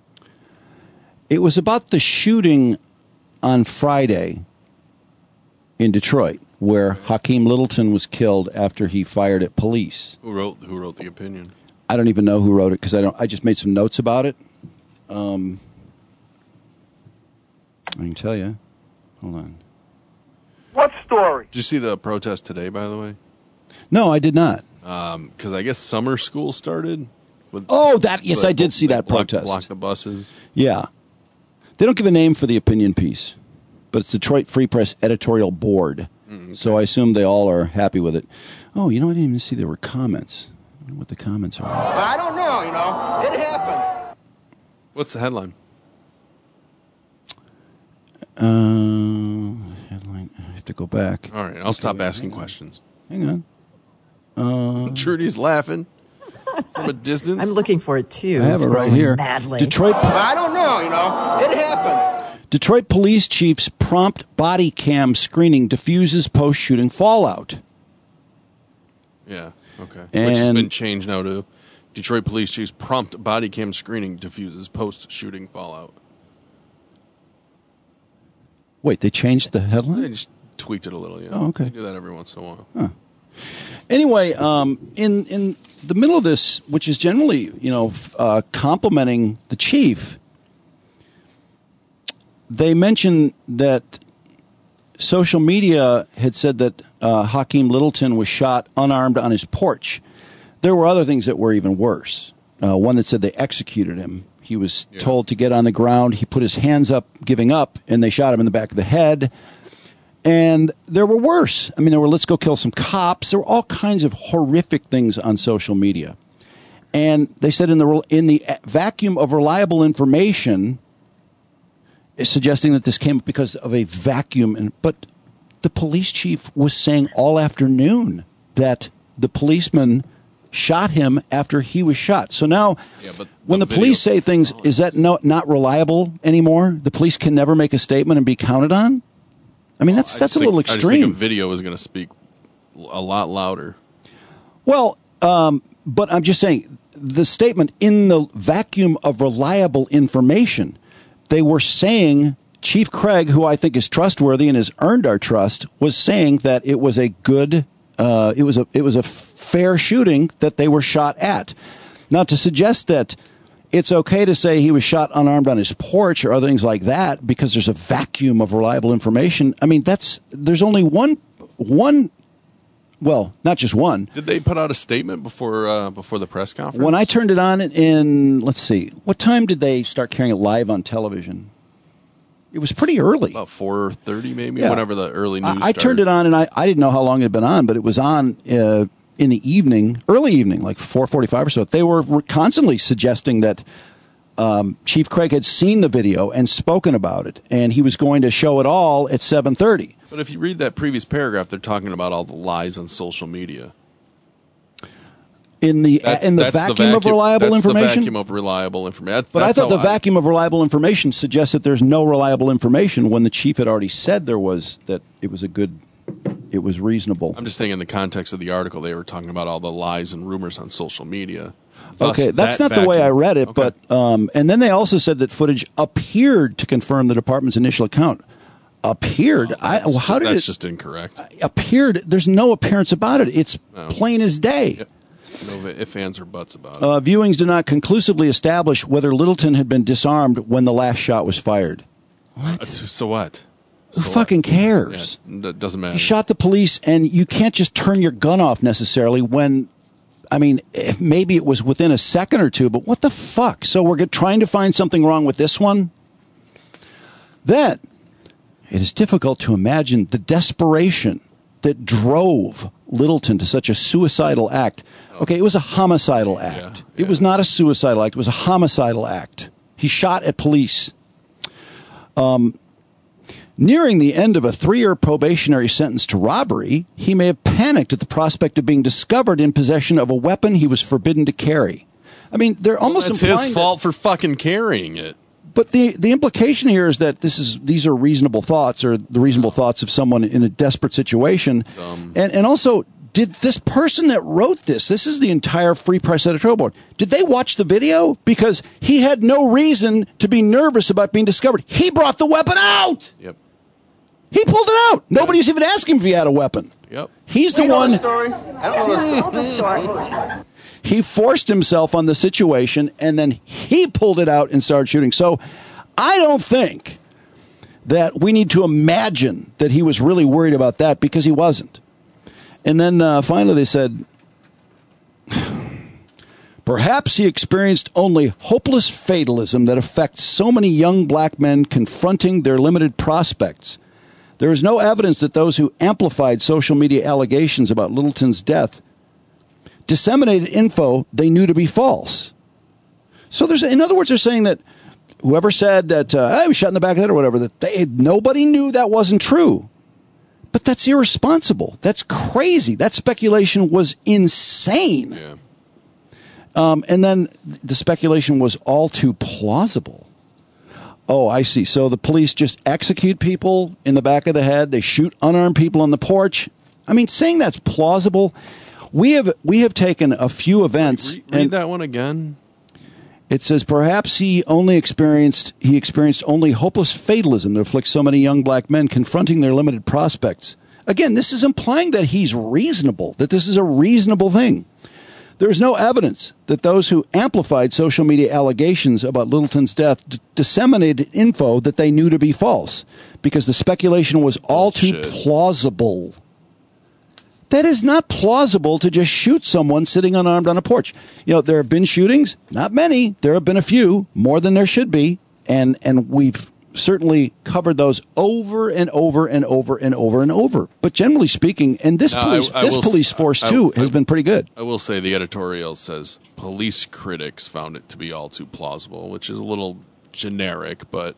It was about the shooting on Friday in Detroit, where Hakeem Littleton was killed after he fired at police. Who wrote Who wrote the opinion? I don't even know who wrote it because I don't. I just made some notes about it. Um, I can tell you. Hold on. What story? Did you see the protest today? By the way, no, I did not. Because um, I guess summer school started. With, oh, that yes, so I did see that block, protest. Block the buses. Yeah, they don't give a name for the opinion piece, but it's Detroit Free Press editorial board. Mm, okay. So I assume they all are happy with it. Oh, you know, I didn't even see there were comments. I wonder what the comments are. I don't know, you know. It happens. What's the headline? Uh, headline. I have to go back. All right, I'll stop asking questions. Hang on. Uh, Trudy's laughing. from a distance. I'm looking for it too. I have it right here. Madly. Detroit. I don't know, you know. It happens. Detroit police chief's prompt body cam screening diffuses post-shooting fallout. Yeah, okay. And Which has been changed now to Detroit police chief's prompt body cam screening diffuses post-shooting fallout. Wait, they changed the headline? They just tweaked it a little, yeah. Oh, okay. They do that every once in a while. Huh. Anyway, um, in in the middle of this, which is generally, you know, f- uh, complimenting the chief, they mentioned that social media had said that uh, Hakeem Littleton was shot unarmed on his porch. There were other things that were even worse. Uh, one that said they executed him. He was yeah. told to get on the ground. He put his hands up, giving up, and they shot him in the back of the head. And there were worse. I mean, there were let's go kill some cops. There were all kinds of horrific things on social media. And they said in the in the vacuum of reliable information, suggesting that this came up because of a vacuum. And but the police chief was saying all afternoon that the policeman shot him after he was shot. So now, yeah, but when the the police say things, is that no, not reliable anymore? The police can never make a statement and be counted on? I mean, that's I that's a think, little I just extreme. think a video is going to speak a lot louder. Well, um, but I'm just saying, the statement in the vacuum of reliable information, they were saying, Chief Craig, who I think is trustworthy and has earned our trust, was saying that it was a good, uh, it was a it was a fair shooting that they were shot at. Not to suggest that it's okay to say he was shot unarmed on his porch or other things like that because there's a vacuum of reliable information. I mean, that's there's only one one. Well, not just one. Did they put out a statement before uh, before the press conference? When I turned it on in, let's see, what time did they start carrying it live on television? It was pretty early. About four thirty maybe, Yeah. whenever the early news I, I started. turned it on, and I, I didn't know how long it had been on, but it was on uh, in the evening, early evening, like four forty-five or so. They were, were constantly suggesting that um, Chief Craig had seen the video and spoken about it, and he was going to show it all at seven thirty. But if you read that previous paragraph, they're talking about all the lies on social media. In the That's- in the that's vacuum, of reliable that's information. The vacuum of reliable information. That's, But that's I thought how the vacuum of reliable information suggests that there's no reliable information when the chief had already said there was, that it was a good, it was reasonable. I'm just saying in the context of the article, they were talking about all the lies and rumors on social media. Thus, Okay, that's that not the way I vacuum- read it, Okay. but um, and then they also said that footage appeared to confirm the department's initial account. Appeared? I, well, how did that's it just incorrect. appeared? There's no appearance about it. It's No. plain as day. Yep. No ifs, ands, or buts about it. Uh, viewings do not conclusively establish whether Littleton had been disarmed when the last shot was fired. What? Uh, so, so what? Who fucking cares? Yeah, that doesn't matter. He shot the police, and you can't just turn your gun off necessarily when, I mean, if maybe it was within a second or two, but what the fuck? So we're get- trying to find something wrong with this one? Then, it is difficult to imagine the desperation that drove Littleton to such a suicidal act. Okay, it was a homicidal act. It was not a suicidal act. It was a homicidal act. He shot at police. Um, nearing the end of a three-year probationary sentence to robbery, he may have panicked at the prospect of being discovered in possession of a weapon he was forbidden to carry. I mean, they're almost That's implying his that- fault for fucking carrying it. But the, the implication here is that this is these are reasonable thoughts, or the reasonable thoughts of someone in a desperate situation. Dumb. And and also, did this person that wrote this, this is the entire Free Press editorial board, did they watch the video? Because he had no reason to be nervous about being discovered. He brought the weapon out. Yep. He pulled it out. Nobody's even asking if he had a weapon. Yep. He's the You know one. the story? I don't know the story. He forced himself on the situation, and then he pulled it out and started shooting. So I don't think that we need to imagine that he was really worried about that, because he wasn't. And then uh, finally they said, perhaps he experienced only hopeless fatalism that affects so many young black men confronting their limited prospects. There is no evidence that those who amplified social media allegations about Littleton's death disseminated info they knew to be false. So there's, in other words, they're saying that whoever said that uh, I was shot in the back of the head or whatever, that they, nobody knew that wasn't true. But that's irresponsible. That's crazy. That speculation was insane. Yeah. Um, and then the speculation was all too plausible. Oh, I see. So the police just execute people in the back of the head. They shoot unarmed people on the porch. I mean, saying that's plausible. We have we have taken a few events. Read, read and that one again. It says perhaps he only experienced he experienced only hopeless fatalism that afflicts so many young black men confronting their limited prospects. Again, this is implying that he's reasonable, that this is a reasonable thing. There is no evidence that those who amplified social media allegations about Littleton's death d- disseminated info that they knew to be false, because the speculation was all too plausible. That is not plausible to just shoot someone sitting unarmed on a porch. You know, there have been shootings, not many. There have been a few, more than there should be, and and we've certainly covered those over and over and over and over and over. But generally speaking, and this Now, police I- I this will police s- force I- too I- has been pretty good. I will say the editorial says police critics found it to be all too plausible, which is a little generic, but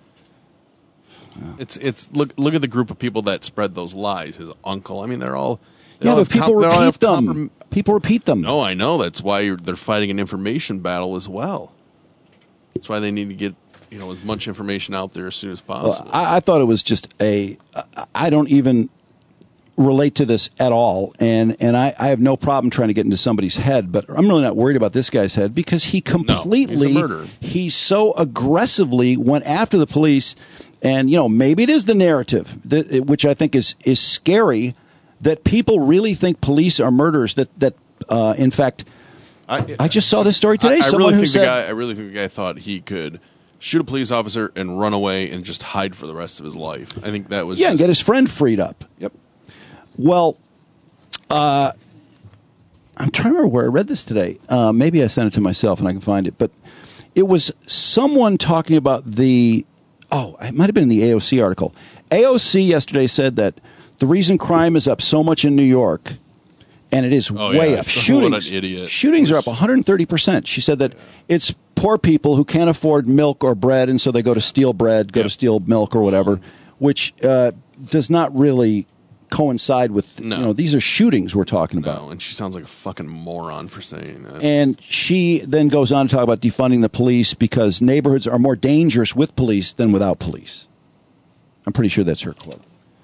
it's it's look look at the group of people that spread those lies. His uncle. I mean, they're all they Yeah, all but have people com- they all repeat have them. comprom- People repeat them. No, I know. That's why you're, they're fighting an information battle as well. That's why they need to get you know as much information out there as soon as possible. Well, I, I thought it was just a. I don't even relate to this at all, and and I, I have no problem trying to get into somebody's head, but I'm really not worried about this guy's head because he completely, he's a murderer. he so aggressively went after the police, and you know maybe it is the narrative, that, which I think is is scary, that people really think police are murderers. That that uh, in fact, I, I just saw this story today. I, I Someone really who think said, the guy. I really think the guy thought he could shoot a police officer and run away and just hide for the rest of his life. I think that was yeah, just, and get his friend freed up. Yep. Well, uh, I'm trying to remember where I read this today. Uh, maybe I sent it to myself and I can find it. But it was someone talking about the, oh, it might have been in the A O C article. A O C yesterday said that the reason crime is up so much in New York, and it is Oh, way yeah, up. so Shootings, what an idiot. shootings are up one hundred thirty percent. She said that it's poor people who can't afford milk or bread, and so they go to steal bread, go to steal milk or whatever, which uh, does not really coincide with, No. you know, these are shootings we're talking about. No, and she sounds like a fucking moron for saying that. And she then goes on to talk about defunding the police because neighborhoods are more dangerous with police than without police. I'm pretty sure that's her quote.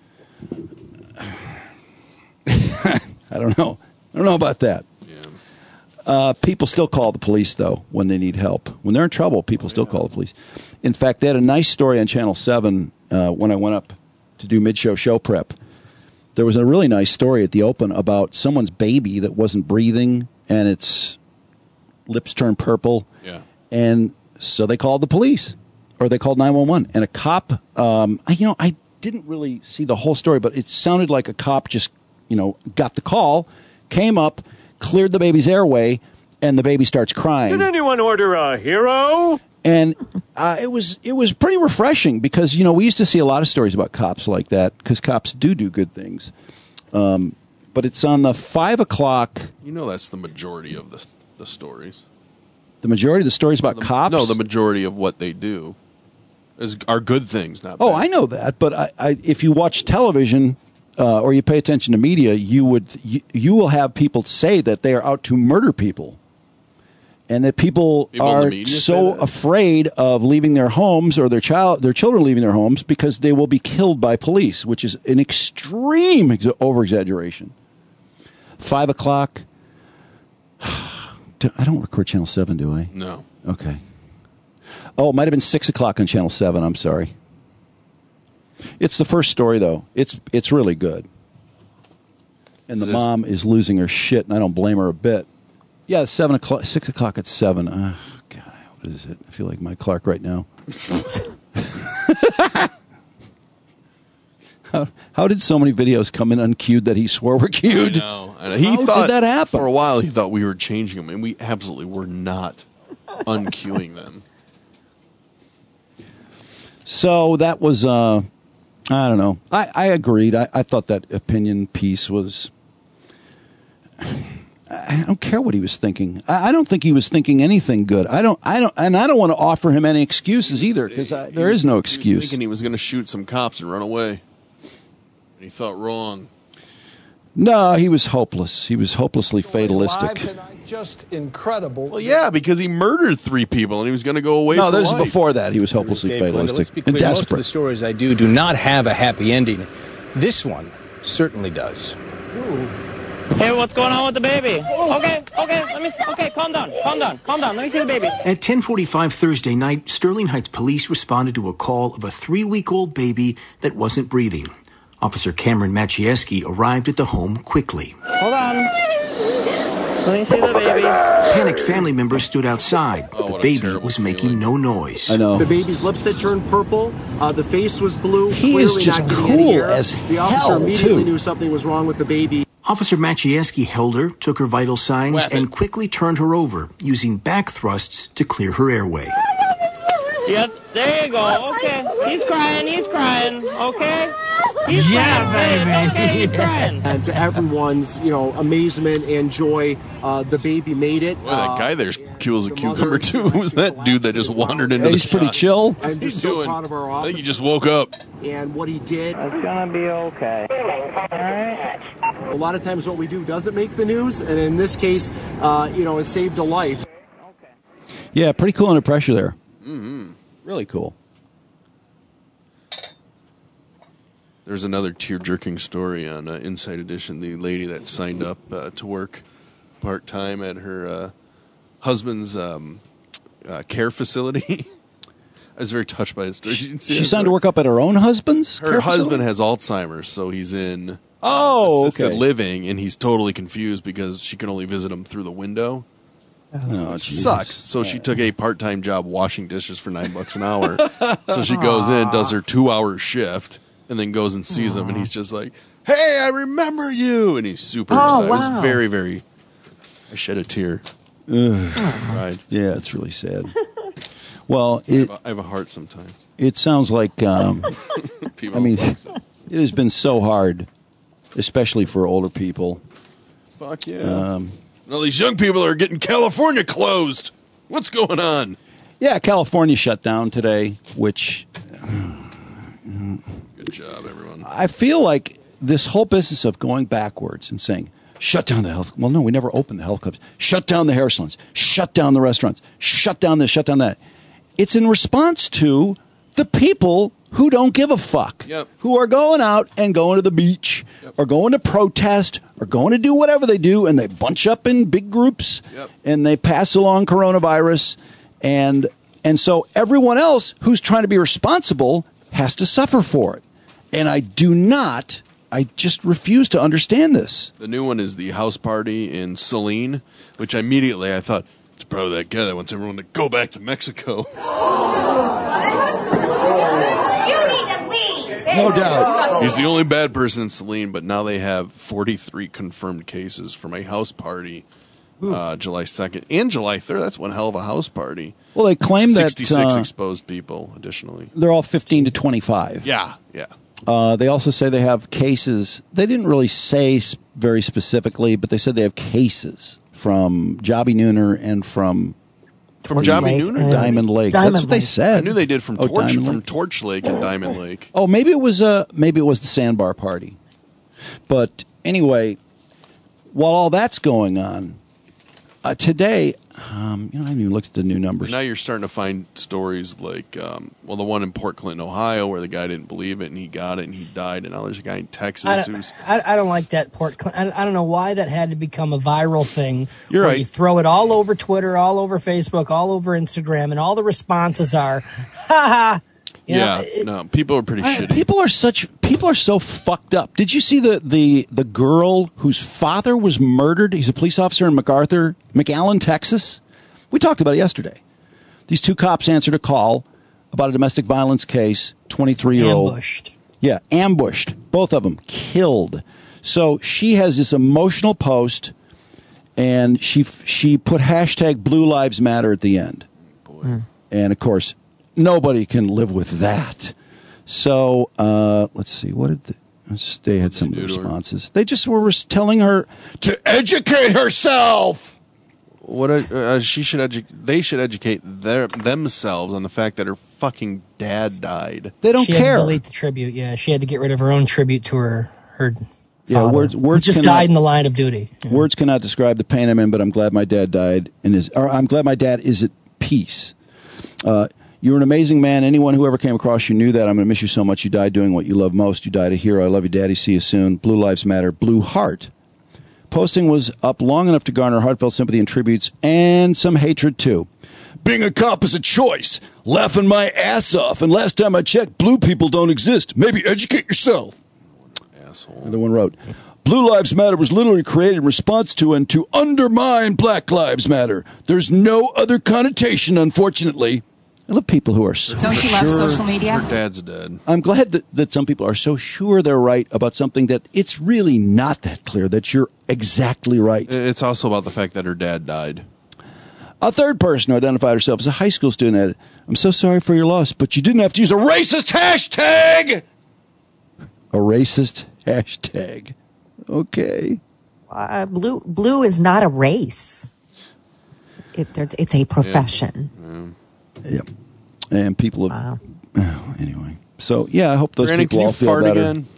I don't know. I don't know about that. Uh, people still call the police, though, when they need help. When they're in trouble, people still call the police. In fact, they had a nice story on Channel seven uh, when I went up to do mid-show show prep. There was a really nice story at the open about someone's baby that wasn't breathing, and its lips turned purple. Yeah. And so they called the police, or they called nine one one. And a cop, um, I, you know, I didn't really see the whole story, but it sounded like a cop just, you know, got the call, came up, cleared the baby's airway, and the baby starts crying. Did anyone order a hero? And uh, it was it was pretty refreshing because, you know, we used to see a lot of stories about cops like that because cops do do good things. Um, but it's on the five o'clock. You know that's the majority of the the stories. The majority of the stories about the, cops? No, the majority of what they do is are good things, not Oh, bad. I know that. But I, I, if you watch television uh, or you pay attention to media, you would you, you will have people say that they are out to murder people. And that people, People in the are media say so that? afraid of leaving their homes or their child, their children leaving their homes because they will be killed by police, which is an extreme ex- over-exaggeration. Five o'clock. I don't record Channel seven, do I? No. Okay. Oh, it might have been six o'clock on Channel seven. I'm sorry. It's the first story, though. It's it's really good. And the Is this- mom is losing her shit, and I don't blame her a bit. Yeah, seven o'clock, six o'clock at seven. Uh, God, what is it? I feel like Mike Clark right now. how, how did so many videos come in uncued that he swore were cued? I know. I know. He How thought did that happen? For a while, he thought we were changing them, and we absolutely were not unqueuing them. So that was, uh, I don't know. I, I agreed. I, I thought that opinion piece was. I don't care what he was thinking. I, I don't think he was thinking anything good. I don't. I don't. And I don't want to offer him any excuses either, because there is no He was excuse. thinking he was going to shoot some cops and run away, and he thought wrong. No, he was hopeless. He was hopelessly fatalistic. Just incredible. Well, yeah, because he murdered three people and he was going to go away. No, for this life. is before that. He was hopelessly Dave Glenda, fatalistic let's be and clear, most of desperate. the stories I do do not have a happy ending. This one certainly does. Hey, what's going on with the baby? Okay, okay, let me see. Okay, calm down, calm down, calm down. Let me see the baby. At ten forty-five Thursday night, Sterling Heights police responded to a call of a three-week-old baby that wasn't breathing. Officer Cameron Machieski arrived at the home quickly. Hold on. Let me see the baby. Panicked family members stood outside. Oh, the baby was making no noise. I know. The baby's lips had turned purple. Uh, the face was blue. He clearly is just not getting cool any air. as The officer hell, immediately too. knew something was wrong with the baby. Officer Machieski held her, took her vital signs, Weapon. and quickly turned her over, using back thrusts to clear her airway. Yep, there you go. Okay, he's crying, he's crying. Okay, he's Yeah, crying. baby. Okay, he's crying. And to everyone's, you know, amazement and joy, uh, the baby made it. Boy, that guy there's cool as a cucumber too. Who's that dude that just wandered into Yeah, the he's pretty shot? chill. I'm He's just so doing. proud of our I officer think he just woke up. and what he did. It's gonna be okay. All right. A lot of times what we do doesn't make the news, and in this case, uh, you know, it saved a life. Yeah, pretty cool under pressure there. Mm-hmm. Really cool. There's another tear-jerking story on uh, Inside Edition. The lady that signed up uh, to work part-time at her uh, husband's um, uh, care facility. I was very touched by the story. You didn't see She that signed story? to work up at her own husband's Her care husband facility? has Alzheimer's, so he's in Oh, assisted okay. living, and he's totally confused because she can only visit him through the window. Oh, Which Jesus. sucks. So she took a part-time job washing dishes for nine bucks an hour. So she goes in, does her two-hour shift, and then goes and sees him, and he's just like, "Hey, I remember you," and he's super Oh, excited. It wow. was very, very. I shed a tear. Ugh. Right. Yeah, it's really sad. Well, I have, it a, I have a heart sometimes. it sounds like um, People I mean, don't think so. it has been so hard, especially for older people. Fuck yeah. Um, All these young people are getting California closed. What's going on? yeah, California shut down today, which Good job, everyone. I feel like this whole business of going backwards and saying, shut down the health. Well, no, we never opened the health clubs. Shut down the hair salons. Shut down the restaurants. Shut down this, shut down that. It's in response to the people who don't give a fuck, Yep. who are going out and going to the beach Yep. or going to protest or going to do whatever they do, and they bunch up in big groups Yep. and they pass along coronavirus. And, and so everyone else who's trying to be responsible has to suffer for it. And I do not, I just refuse to understand this. The new one is the house party in Saline, which immediately I thought, it's probably that guy that wants everyone to go back to Mexico. No doubt. He's the only bad person in Saline, but now they have forty-three confirmed cases from a house party uh, July second and July third. That's one hell of a house party. Well, they claim that sixty-six uh, exposed people additionally. they're all fifteen to twenty-five. Yeah, yeah. Uh, they also say they have cases. They didn't really say s- very specifically, but they said they have cases from Jobby Nooner and from From Jobby Nooner? Diamond Lake. Diamond That's what they Lake. said. I knew they did from Oh, Torch Diamond from Lake. Torch Lake and Diamond Lake. Oh, maybe it was uh, maybe it was the Sandbar party. But anyway, while all that's going on, uh, today, um, you know, I haven't even looked at the new numbers. Now you're starting to find stories like, um, well, the one in Port Clinton, Ohio, where the guy didn't believe it and he got it and he died. And now there's a guy in Texas I who's. don't, I, I don't like that Port Clinton. I, I don't know why that had to become a viral thing. You're where right. You throw it all over Twitter, all over Facebook, all over Instagram, and all the responses are, ha ha. You know, Yeah, it- no, people are pretty I- shitty. people are such people are so fucked up. Did you see the the the girl whose father was murdered? He's a police officer in MacArthur, McAllen, Texas. We talked about it yesterday. These two cops answered a call about a domestic violence case. twenty-three-year-old ambushed. Yeah, ambushed. Both of them killed. So she has this emotional post, and she she put hashtag Blue Lives Matter at the end. Boy. And of course, nobody can live with that. So uh, let's see. What did the, they had some of the do to her? responses? They just were res- telling her to educate herself. What uh, uh, she should edu- they should educate their themselves on the fact that her fucking dad died. They don't she had care. to delete the tribute. Yeah, she had to get rid of her own tribute to her her Yeah, father, words, words who just cannot- died in the line of duty. Yeah. Words cannot describe the pain I'm in, but I'm glad my dad died and is. Or I'm glad my dad is at peace. Uh, you're an amazing man. Anyone who ever came across you knew that. I'm going to miss you so much. You died doing what you love most. You died a hero. I love you, Daddy. See you soon. Blue Lives Matter. Blue Heart. Posting was up long enough to garner heartfelt sympathy and tributes and some hatred, too. Being a cop is a choice. Laughing my ass off. And last time I checked, blue people don't exist. Maybe educate yourself. Asshole. Another one wrote, Blue Lives Matter was literally created in response to and to undermine Black Lives Matter. There's no other connotation, unfortunately. I love people who are so Don't you love sure. social media? Her dad's dead. I'm glad that, that some people are so sure they're right about something that it's really not that clear that you're exactly right. It's also about the fact that her dad died. A third person who identified herself as a high school student added, I'm so sorry for your loss, but you didn't have to use a racist hashtag. A racist hashtag. Okay. Uh, blue blue is not a race. It, there- it's a profession. Yeah. Yep. And people have. Oh, anyway. So, yeah, I hope those Brandon, people can you all feel fart better. again?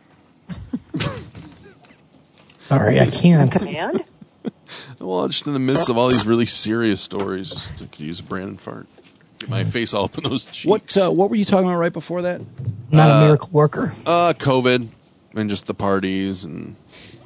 Sorry, I can't. Command? Well, just in the midst of all these really serious stories, just to use a Brandon fart. Get my face all up in those cheeks. What uh, What were you talking about right before that? Not Uh, a miracle worker. Uh, COVID and just the parties and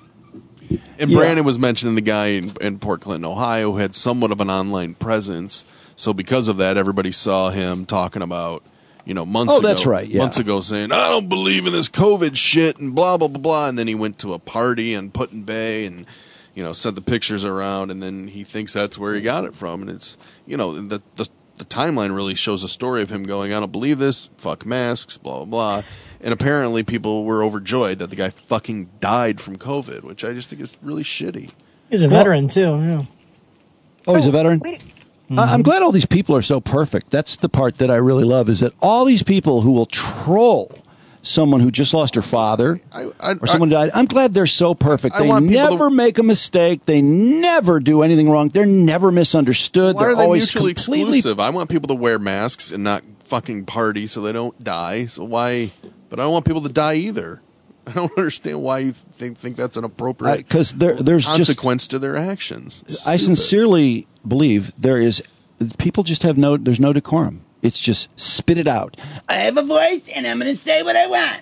and Yeah. Brandon was mentioning the guy in, in Port Clinton, Ohio, who had somewhat of an online presence. So because of that, everybody saw him talking about, you know, months Oh, ago. that's right, yeah. Months ago saying, I don't believe in this COVID shit and blah, blah, blah, blah. And then he went to a party in Put-in Bay and, you know, sent the pictures around. And then he thinks that's where he got it from. And it's, you know, the, the, the timeline really shows a story of him going, I don't believe this, fuck masks, blah, blah, blah. And apparently people were overjoyed that the guy fucking died from COVID, which I just think is really shitty. He's a veteran, too. Yeah. Oh, he's a veteran? Mm-hmm. I- I'm glad all these people are so perfect. That's the part that I really love, is that all these people who will troll someone who just lost her father I, I, or someone died, I'm glad they're so perfect. I They want people never to- make a mistake. They never do anything wrong. They're never misunderstood. Why They're are they always mutually completely exclusive? I want people to wear masks and not fucking party so they don't die. So why? But I don't want people to die either. I don't understand why you think think that's an appropriate because there, there's just consequence to their actions. It's I stupid. sincerely believe there is people just have no there's no decorum. It's just spit it out. I have a voice and I'm going to say what I want.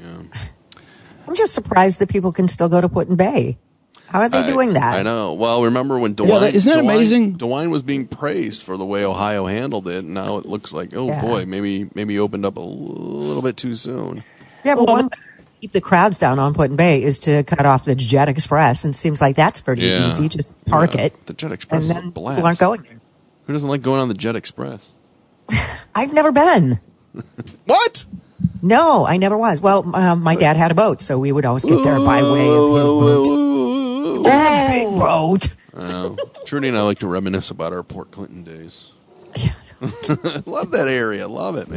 I'm just surprised that people can still go to Put in Bay. How are they I- doing that? I know. Well, remember when DeWine, Yeah, that- isn't that DeWine- amazing? DeWine was being praised for the way Ohio handled it, and now it looks like, oh Yeah. boy, maybe maybe opened up a little bit too soon. Yeah, but one way to keep the crowds down on Put in Bay is to cut off the Jet Express, and it seems like that's pretty Yeah. easy. Just park Yeah. it, The Jet Express and is a then blast. people aren't going there. Who doesn't like going on the Jet Express? I've never been. What? No, I never was. Well, um, my dad had a boat, so we would always get there by way of his boat. It was a big boat. I know. Trudy and I like to reminisce about our Port Clinton days. Love that area. Love it,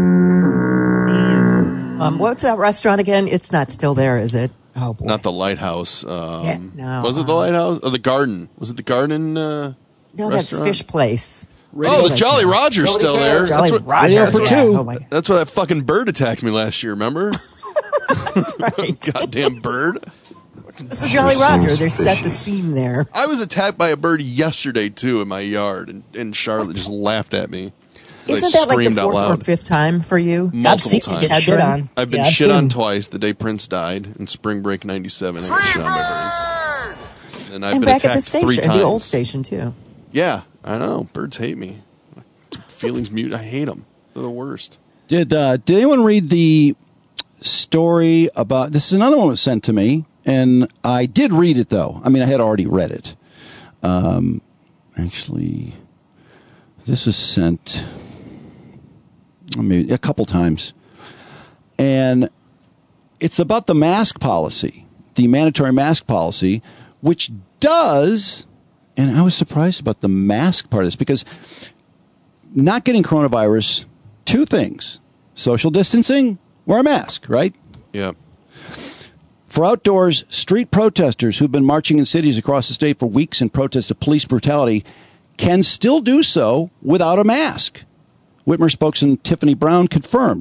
man. Um, what's that restaurant again? It's not still there, is it? Oh boy. Not the Lighthouse. Um, Yeah, no, was it the uh, Lighthouse? Or the Garden? Was it the Garden uh, No, that restaurant? fish place. Oh, the Jolly Roger's still there. Jolly That's what, Roger Radio for yeah. two. Oh my God. that's why that fucking bird attacked me last year, remember? Right. Goddamn bird. It's the Jolly Roger. They set the scene there. I was attacked by a bird yesterday, too, in my yard, and, and Charlotte just laughed at me. I Isn't that like screamed the out fourth or loud. fifth time for you? Multiple seen times. it get shit on. I've been Yeah, I've shit on seen- twice. The day Prince died in Spring Break ninety-seven. I got shit on by birds. And I've And been back at the attacked three station, times. the old station too. Yeah, I know. Birds hate me. Feelings mute. I hate them. They're the worst. Did uh, Did anyone read the story about this? Is another one that was sent to me, and I did read it though. I mean, I had already read it. Um, actually, this was sent maybe a couple times, and it's about the mask policy, the mandatory mask policy, which does. And I was surprised about the mask part of this because not getting coronavirus, two things. Social distancing, wear a mask, right? Yeah. For outdoors, street protesters who've been marching in cities across the state for weeks in protest of police brutality can still do so without a mask. Whitmer spokesman Tiffany Brown confirmed. The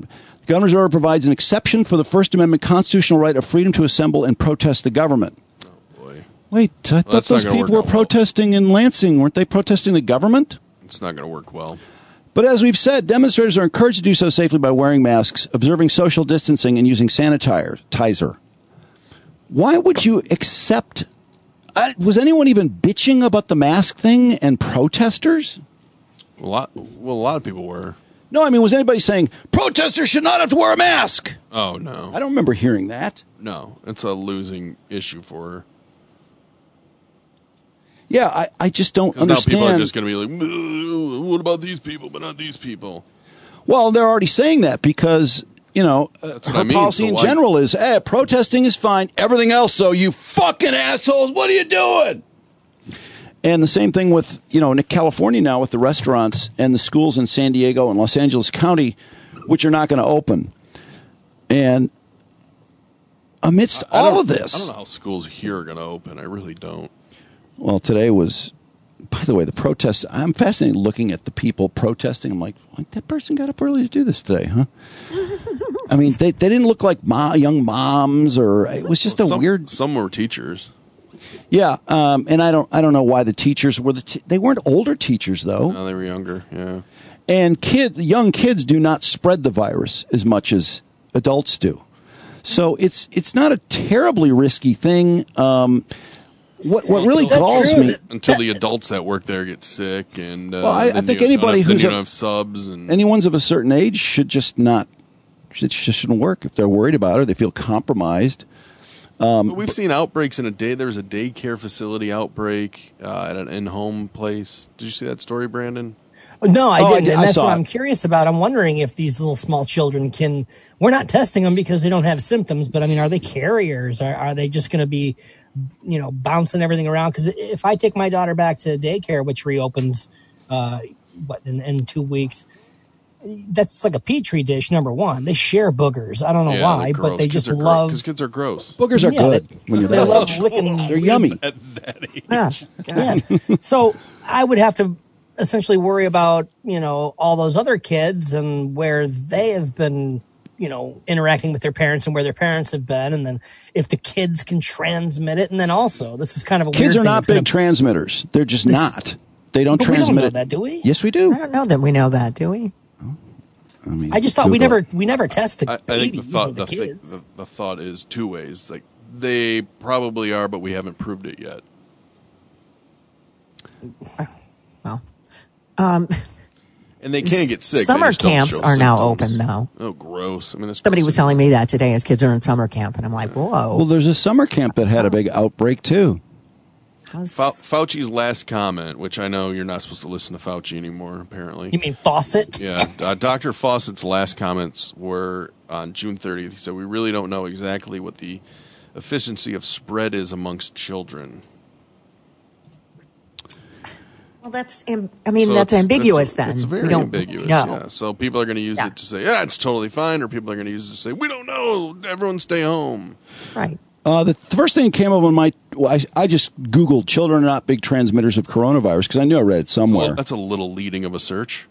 Governor's order provides an exception for the First Amendment constitutional right of freedom to assemble and protest the government. Oh, boy. Wait, I Well, thought that's not those gonna people work were out well. protesting in Lansing. Weren't they protesting the government? It's not going to work well. But as we've said, demonstrators are encouraged to do so safely by wearing masks, observing social distancing, and using sanitizer. Why would you accept... Uh, was anyone even bitching about the mask thing and protesters? A lot, well, a lot of people were. No, I mean, was anybody saying, protesters should not have to wear a mask? Oh, no. I don't remember hearing that. No, it's a losing issue for her. Yeah, I, I just don't 'Cause understand. now people are just going to be like, "Ugh, what about these people, but not these people? Well, they're already saying that because, you know, uh, That's what her I mean. policy So in why- general is, eh, protesting is fine. Everything else, so you fucking assholes, what are you doing? And the same thing with, you know, in California now with the restaurants and the schools in San Diego and Los Angeles County, which are not going to open. And amidst I all don't- of this... I don't know how schools here are going to open. I really don't. Well, today was, by the way, the protest. I'm fascinated looking at the people protesting. I'm like, like that person got up early to do this today, huh? I mean, they, they didn't look like mo- young moms, or it was just Well, a some, weird. Some were teachers. Yeah, um, and I don't I don't know why the teachers were the t- they weren't older teachers though. No, they were younger. Yeah. And kid young kids do not spread the virus as much as adults do. So it's it's not a terribly risky thing. Um, What what really galls me until the adults that work there get sick, and uh, Well, I- I then think you don't anybody have, then who's you a- don't have subs and anyone's of a certain age should just not it just shouldn't work if they're worried about it or they feel compromised. Um, But we've seen outbreaks in a day. There was a daycare facility outbreak uh, at an in-home place. Did you see that story, Brandon? No, I Oh, I didn't. did- and I that's saw what it. I'm curious about. I'm wondering if these little small children can. We're not testing them because they don't have symptoms, but I mean, are they carriers? Are, are they just going to be, you know, bouncing everything around? Because if I take my daughter back to daycare, which reopens, uh, what in, in two weeks, that's like a petri dish. Number one, they share boogers. I don't know Yeah, why, they're but gross. they Kids just are gro- love. 'cause kids are gross. Boogers are Yeah, good they- when you're they that love age. licking. They're yummy. At that age. Yeah. Yeah. So I would have to essentially worry about, you know, all those other kids and where they have been, you know, interacting with their parents and where their parents have been. And then if the kids can transmit it. And then also, this is kind of a Kids weird are thing. not It's gonna- big transmitters. They're just not. They don't But we don't transmit know it. that, do we? Yes, we I do. don't know that we know that, do we? I mean, I just thought we Google never it. we never test the I, I baby, think the you know, thought the the, thi- kids. the, the thought is two ways. Like they probably are, but we haven't proved it yet. Well, um, And they can get sick. they Summer just don't camps show are now symptoms. open, though. Oh, gross! I mean, that's Somebody gross. was telling me that today as kids are in summer camp, and I'm like, whoa. Well, there's a summer camp that had a big outbreak too. How's- Fau- Fauci's last comment, which I know you're not supposed to listen to Fauci anymore, apparently. You mean Fawcett? Yeah, uh, Doctor Fawcett's last comments were on June thirtieth. He said, "We really don't know exactly what the efficiency of spread is amongst children." Well, that's, am- I mean, So that's it's- ambiguous it's, then. It's very we don't ambiguous. know. Yeah. So people are going to use Yeah. it to say, "Yeah, it's totally fine," or people are going to use it to say, "We don't know. Everyone stay home." Right. Uh, the first thing that came up on my, well, I, I just Googled children are not big transmitters of coronavirus because I knew I read it somewhere. Well, that's a little leading of a search.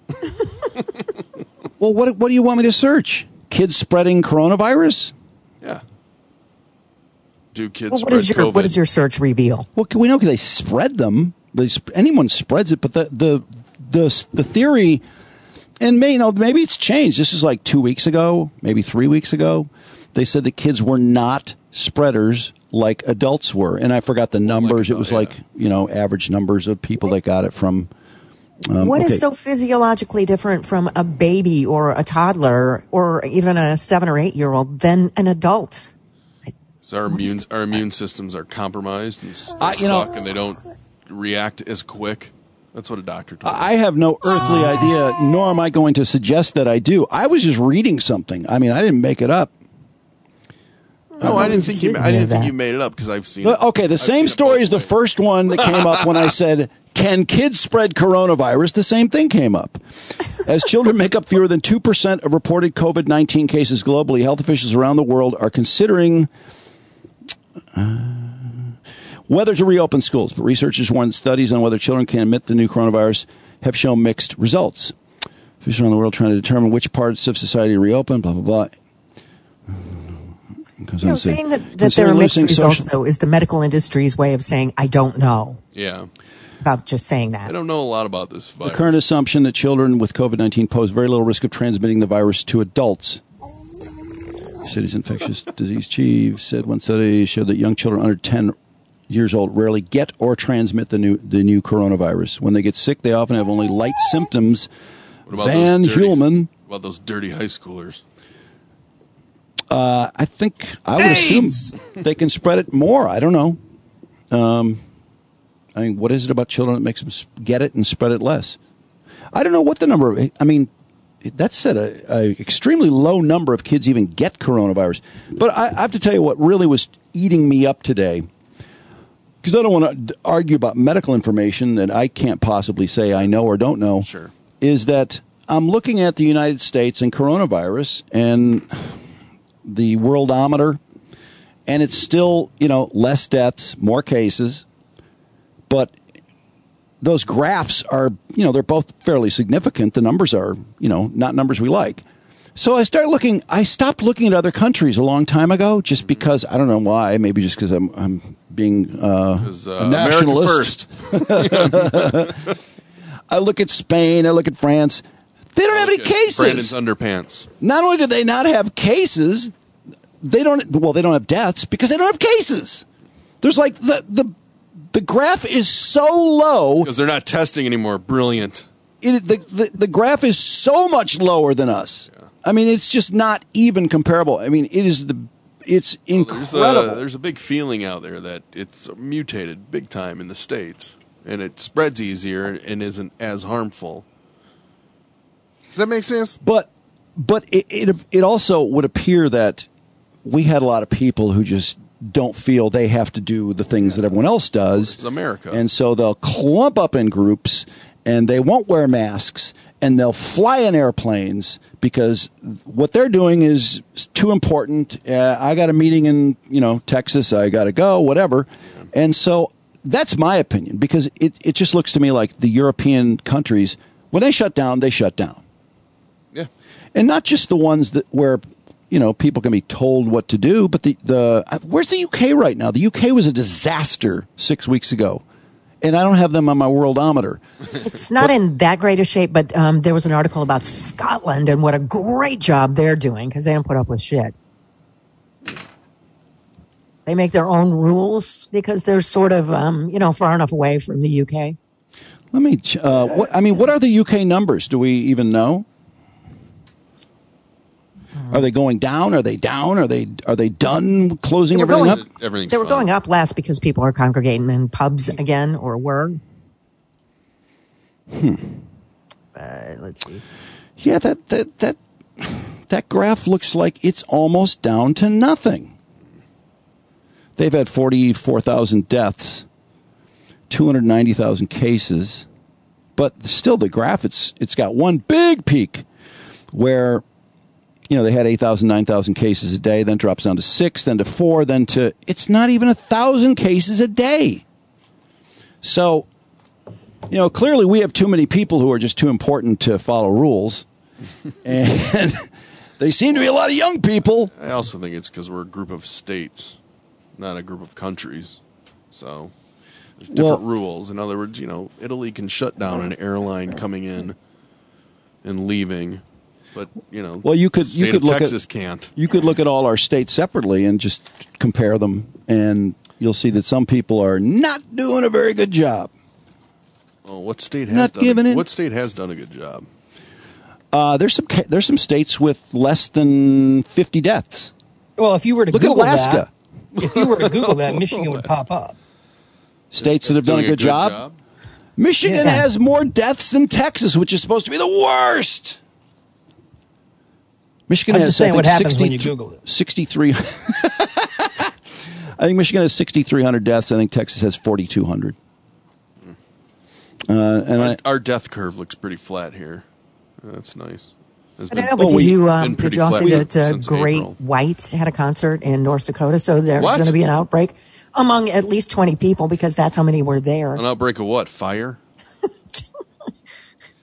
Well, what what do you want me to search? Kids spreading coronavirus? Yeah. Do kids Well, what spread is your COVID? what does your search reveal? Well, can we know because they spread them. They, sp- anyone spreads it, but the the the the theory, and may, you know, maybe it's changed. This is like two weeks ago, maybe three weeks ago. They said that kids were not spreaders like adults were, and I forgot the numbers. like it was adult, like you know average numbers of people that got it from. Um, What is okay. so physiologically different from a baby or a toddler or even a seven or eight year old than an adult? So our immune our immune systems are compromised and s- Uh, you know- suck, and they don't react as quick. That's what a doctor told me. I have no earthly idea, nor am I going to suggest that I do. I was just reading something. I mean, I didn't make it up. No, I didn't think you. accusing I me didn't of think that. you made it up because I've seen. Well, it. okay, the I've same seen it story both as the ways. first one that came up when I said, "Can kids spread coronavirus?" The same thing came up. As children make up fewer than two percent of reported COVID nineteen cases globally, health officials around the world are considering uh, whether to reopen schools. But researchers warn that studies on whether children can admit the new coronavirus have shown mixed results. Officials around the world trying to determine which parts of society to reopen, blah, blah, blah. You know, saying that, that there are mixed results, social- though, is the medical industry's way of saying, I don't know. Yeah. About just saying that. I don't know a lot about this virus. The current assumption that children with COVID nineteen pose very little risk of transmitting the virus to adults. City's infectious disease chief said one study showed that young children under ten years old rarely get or transmit the new the new coronavirus. When they get sick, they often have only light symptoms. What about Van those dirty, Hulman. What about those dirty high schoolers? Uh, I think I would AIDS! assume they can spread it more. I don't know. Um, I mean, what is it about children that makes them get it and spread it less? I don't know what the number of, I mean, that said, a, a extremely low number of kids even get coronavirus. But I, I have to tell you what really was eating me up today, because I don't want to argue about medical information that I can't possibly say I know or don't know. Sure. Is that I'm looking at the United States and coronavirus and the worldometer, and it's still, you know, less deaths, more cases, but those graphs are, you know, they're both fairly significant. The numbers are, you know, not numbers we like. So I started looking, I stopped looking at other countries a long time ago just because, I don't know why, maybe just because I'm, I'm being uh, uh, a nationalist. I look at Spain, I look at France. They don't have any cases. Brandon's underpants. Not only do they not have cases, they don't, well, they don't have deaths because they don't have cases. There's like the, the, the graph is so low. Because they're not testing anymore. Brilliant. It, the, the, the graph is so much lower than us. Yeah. I mean, it's just not even comparable. I mean, it is the, it's incredible. Well, there's, a, there's a big feeling out there that it's mutated big time in the States, and it spreads easier and isn't as harmful. Does that make sense? But, but it, it, it also would appear that we had a lot of people who just don't feel they have to do the things that everyone else does. It's America. And so they'll clump up in groups, and they won't wear masks, and they'll fly in airplanes because what they're doing is too important. Uh, I got a meeting in, you know, Texas. I got to go, whatever. Yeah. And so that's my opinion, because it, it just looks to me like the European countries, when they shut down, they shut down. Yeah. And not just the ones that where, you know, people can be told what to do, but the, the where's the U K right now? The U K was a disaster six weeks ago, and I don't have them on my worldometer. It's not but, in that great a shape, but um, there was an article about Scotland and what a great job they're doing because they don't put up with shit. They make their own rules because they're sort of, um, you know, far enough away from the U K. Let me, uh, what, I mean, what are the U K numbers? Do we even know? Are they going down? Are they down? Are they are they done closing everything going, up? Everything's they were fine. going up last because people are congregating in pubs again, or were. Hmm. Uh, let's see. Yeah, that that that that graph looks like it's almost down to nothing. They've had forty-four thousand deaths, two hundred ninety thousand cases, but still the graph it's it's got one big peak where, you know, they had eight thousand, nine thousand cases a day, then drops down to six, then to four, then to, it's not even a thousand cases a day. So, you know, clearly we have too many people who are just too important to follow rules. And they seem to be a lot of young people. I also think it's because we're a group of states, not a group of countries. So there's different well, rules. In other words, you know, Italy can shut down an airline coming in and leaving. But, you know, well, you could, the state you could of look Texas at, can't. You could look at all our states separately and just compare them, and you'll see that some people are not doing a very good job. Oh, what state has not done giving a, it. What state has done a good job? Uh, there's some there's some states with less than fifty deaths. Well, if you were to look Google at Alaska, that, if you were to Google that, Michigan would pop up. States that have done a good, a good job. job. Michigan yeah. has more deaths than Texas, which is supposed to be the worst. Michigan I'm has just saying I think, what happens sixty, when you Google it. sixty-three. I think Michigan has sixty-three hundred deaths. I think Texas has forty-two hundred. Uh, and our, I, our death curve looks pretty flat here. That's nice. I don't know, but did you um, did you all see that uh, Great April. Whites had a concert in North Dakota? So there's going to be an outbreak among at least twenty people because that's how many were there. An outbreak of what? Fire?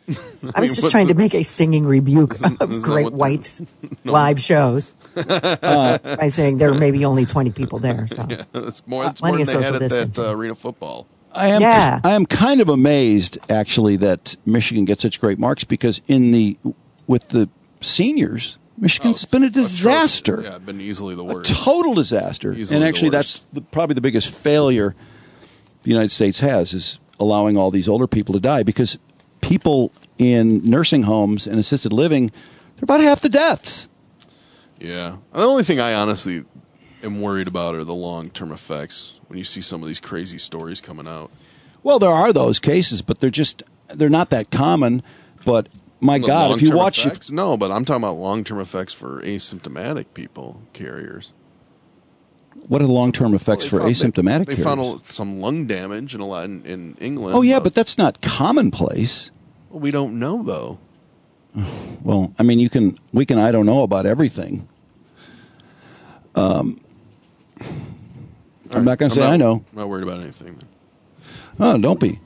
I was just trying to make a stinging rebuke of Great White's no. live shows uh, by saying there may be only twenty people there. So. Yeah, it's more, it's more than they had at that uh, arena football. I am, yeah. I am kind of amazed, actually, that Michigan gets such great marks because in the with the seniors, Michigan's oh, been a disaster. Yeah, been easily the worst. A total disaster. Easily and actually, the that's the, probably the biggest failure the United States has is allowing all these older people to die because people in nursing homes and assisted living, they're about half the deaths. Yeah. The only thing I honestly am worried about are the long-term effects when you see some of these crazy stories coming out. Well, there are those cases, but they're just they're not that common. But my the God, if you watch effects? No, but I'm talking about long-term effects for asymptomatic people, carriers. What are the long-term effects well, for asymptomatic They, they carriers? found some lung damage in a lot in, in England. Oh yeah, but that's not commonplace. Well, we don't know though. Well, I mean, you can we can I don't know about everything. Um. I'm not going to say not, I know. I'm not worried about anything. Oh, don't be.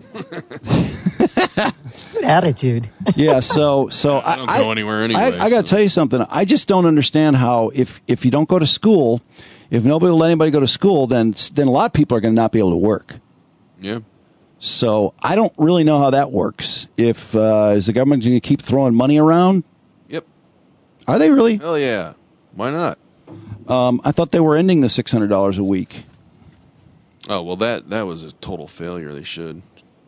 Good attitude. Yeah, so so I don't I, go anywhere anyway. I, I got to so. tell you something. I just don't understand how if if you don't go to school, if nobody will let anybody go to school, then then a lot of people are going to not be able to work. Yeah. So I don't really know how that works. If uh, is the government going to keep throwing money around? Yep. Are they really? Hell yeah. Why not? Um, I thought they were ending the six hundred dollars a week. Oh, well, that, that was a total failure. They should.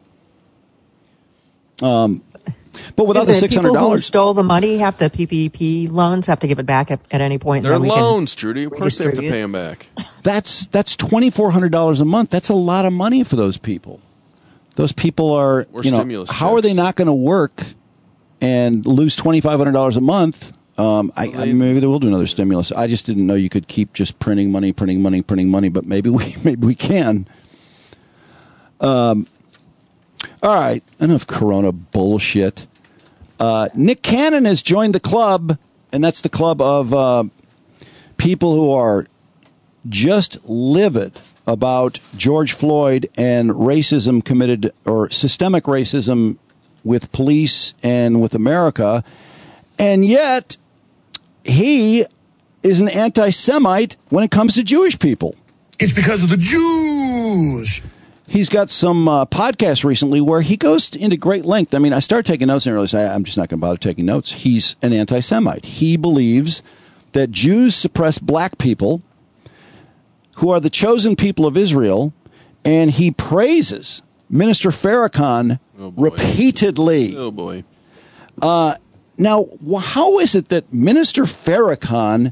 Um, but without the six hundred dollars. People who stole the money have the P P P loans, have to give it back at, at any point. They're and then we loans, can Trudy. Of course they have to pay them back. That's, that's twenty-four hundred dollars a month. That's a lot of money for those people. Those people are, or you know, stimulus how checks. are they not going to work and lose twenty-five hundred dollars a month? Um, I, I maybe they will do another stimulus. I just didn't know you could keep just printing money, printing money, printing money. But maybe we maybe we can. Um. All right, enough Corona bullshit. Uh, Nick Cannon has joined the club, and that's the club of uh, people who are just livid about George Floyd and racism committed or systemic racism with police and with America, and yet he is an anti-Semite when it comes to Jewish people. It's because of the Jews. He's got some uh, podcasts recently where he goes into great length. I mean, I started taking notes and I realized I, I'm just not going to bother taking notes. He's an anti-Semite. He believes that Jews suppress black people who are the chosen people of Israel, and he praises Minister Farrakhan oh repeatedly. Oh, boy. Uh, now, how is it that Minister Farrakhan,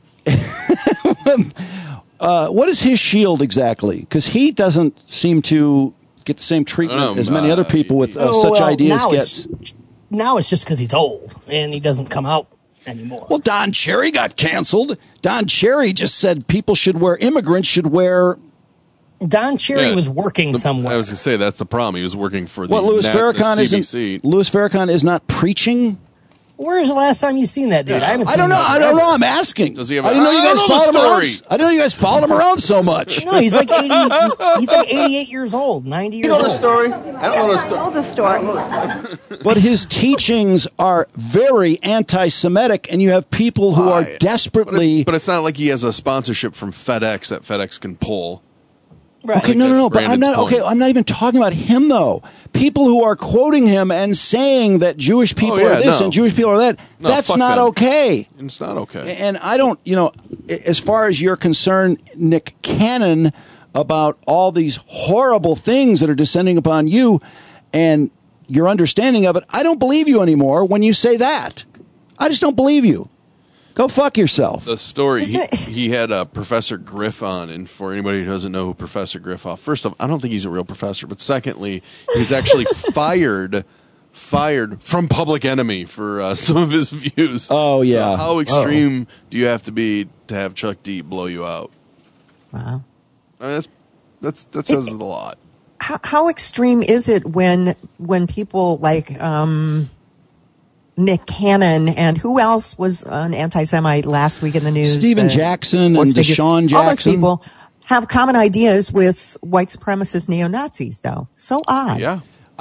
uh, what is his shield exactly? Because he doesn't seem to get the same treatment Um, as many uh, other people with uh, Oh, such well, ideas now get. It's, now it's just because he's old and he doesn't come out anymore. Well, Don Cherry got canceled. Don Cherry just said people should wear, immigrants should wear. Don Cherry Yeah. was working The- somewhere. I was going to say, that's the problem. He was working for the, What Louis Nat- Farrakhan the C B isn't. C. Louis Farrakhan is not preaching. Where's the last time you seen that dude? Yeah. I haven't. I Seen don't know. him I don't forever. know. I'm asking. Does he have a- I didn't know you I guys don't know the followed him around. story. I didn't know you guys followed him around so much. No, he's like eighty. He's like eighty-eight years old, ninety years You know old. the story? I don't know the story. know the story. But his teachings are very anti-Semitic, and you have people who are Why? desperately. But, it, but it's not like he has a sponsorship from FedEx that FedEx can pull. Right. Okay, no, no, no. That's But I'm Brandon's not. Okay, point. I'm not even talking about him though. People who are quoting him and saying that Jewish people Oh, yeah, are this no. and Jewish people are that. No, that's fuck not them. okay. It's not okay. And I don't, you know, as far as you're concerned, Nick Cannon, about all these horrible things that are descending upon you and your understanding of it, I don't believe you anymore when you say that. I just don't believe you. Go fuck yourself. The story, Is he, it- he had uh, Professor Griff on, and for anybody who doesn't know who Professor Griff is, first off, I don't think he's a real professor, but secondly, he's actually fired fired from Public Enemy for uh, some of his views. Oh, yeah. So how extreme do you have to be to have Chuck D blow you out? Wow. I mean, that's, that's, that says a lot. How, how extreme is it when when people like um, Nick Cannon and who else was an anti-Semite last week in the news? Stephen The Jackson sports and figure. Deshaun All those Jackson. people have common ideas with white supremacist neo-Nazis, though. So odd. Yeah.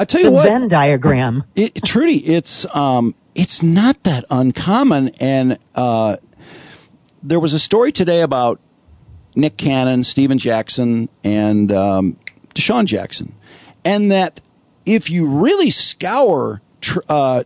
I tell you the what, Venn diagram. It, Trudy, it's um, it's not that uncommon. And uh, there was a story today about Nick Cannon, Steven Jackson, and um, Deshaun Jackson, and that if you really scour tr- uh,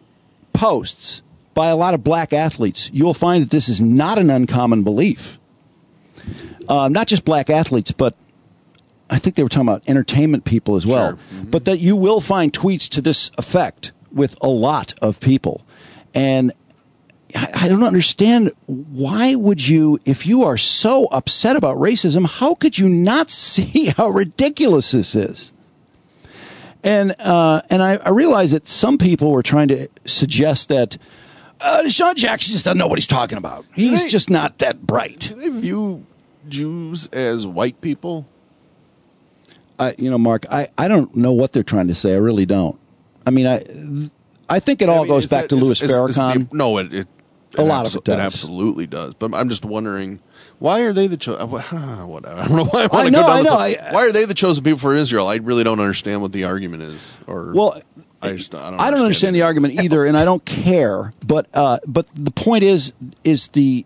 posts by a lot of black athletes, you'll find that this is not an uncommon belief. Uh, not just black athletes, but I think they were talking about entertainment people as well. Sure. Mm-hmm. But that you will find tweets to this effect with a lot of people. And I, I don't understand, why would you, if you are so upset about racism, how could you not see how ridiculous this is? And uh, and I, I realize that some people were trying to suggest that uh, Deshaun Jackson just doesn't know what he's talking about. He's they, just not that bright. Do they view Jews as white people? I, you know, Mark, I, I don't know what they're trying to say. I really don't. I mean, I I think it all I mean, goes back that, to Louis is, Farrakhan. Is, is the, no, it, it a it lot abso- of it does. It absolutely does. But I'm just wondering, why are they the chosen? Whatever. I don't know why. I, I know. Go I know. The, I, why are they the chosen people for Israel? I really don't understand what the argument is. Or well, I just I don't. I don't understand, understand the argument either, and I don't care. But uh, but the point is is the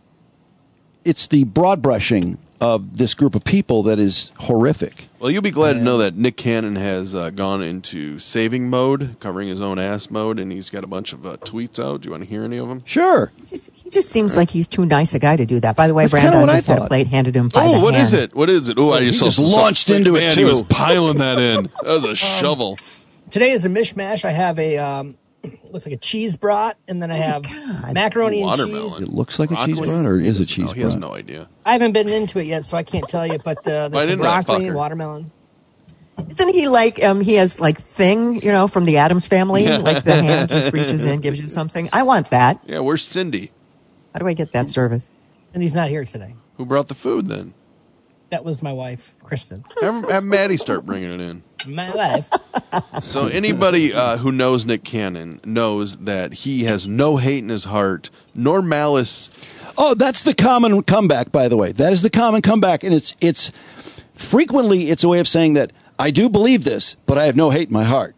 it's the broad brushing of this group of people that is horrific. Well, you'll be glad and, to know that Nick Cannon has uh, gone into saving mode, covering his own ass mode, and he's got a bunch of uh, tweets out. Do you want to hear any of them? Sure. He just, he just seems like he's too nice a guy to do that. By the way, That's Brandon what just I had a plate handed him by oh, the what hand. is it? What is it? Oh, I just, he just saw launched stuff. into Man, it, too. He was piling that in. That was a shovel. Today is a mishmash. I have a... Um, looks like a cheese brat, and then I have God. macaroni and Watermelon. cheese. It looks like Broccoli? a cheese brat, or is it cheese no, brat? He has no idea. I haven't been into it yet, so I can't tell you, but uh, Bite there's some into that broccoli, fucker. watermelon. Isn't he like, um, he has like Thing, you know, from the Addams Family? Yeah. Like the hand just reaches in, gives you something. I want that. Yeah, where's Cindy? How do I get that service? Cindy's not here today. Who brought the food then? That was my wife, Kristen. Have, have Maddie start bringing it in. My wife. So anybody uh, who knows Nick Cannon knows that he has no hate in his heart, nor malice. Oh, that's the common comeback, by the way. That is the common comeback, and it's it's frequently it's a way of saying that I do believe this, but I have no hate in my heart.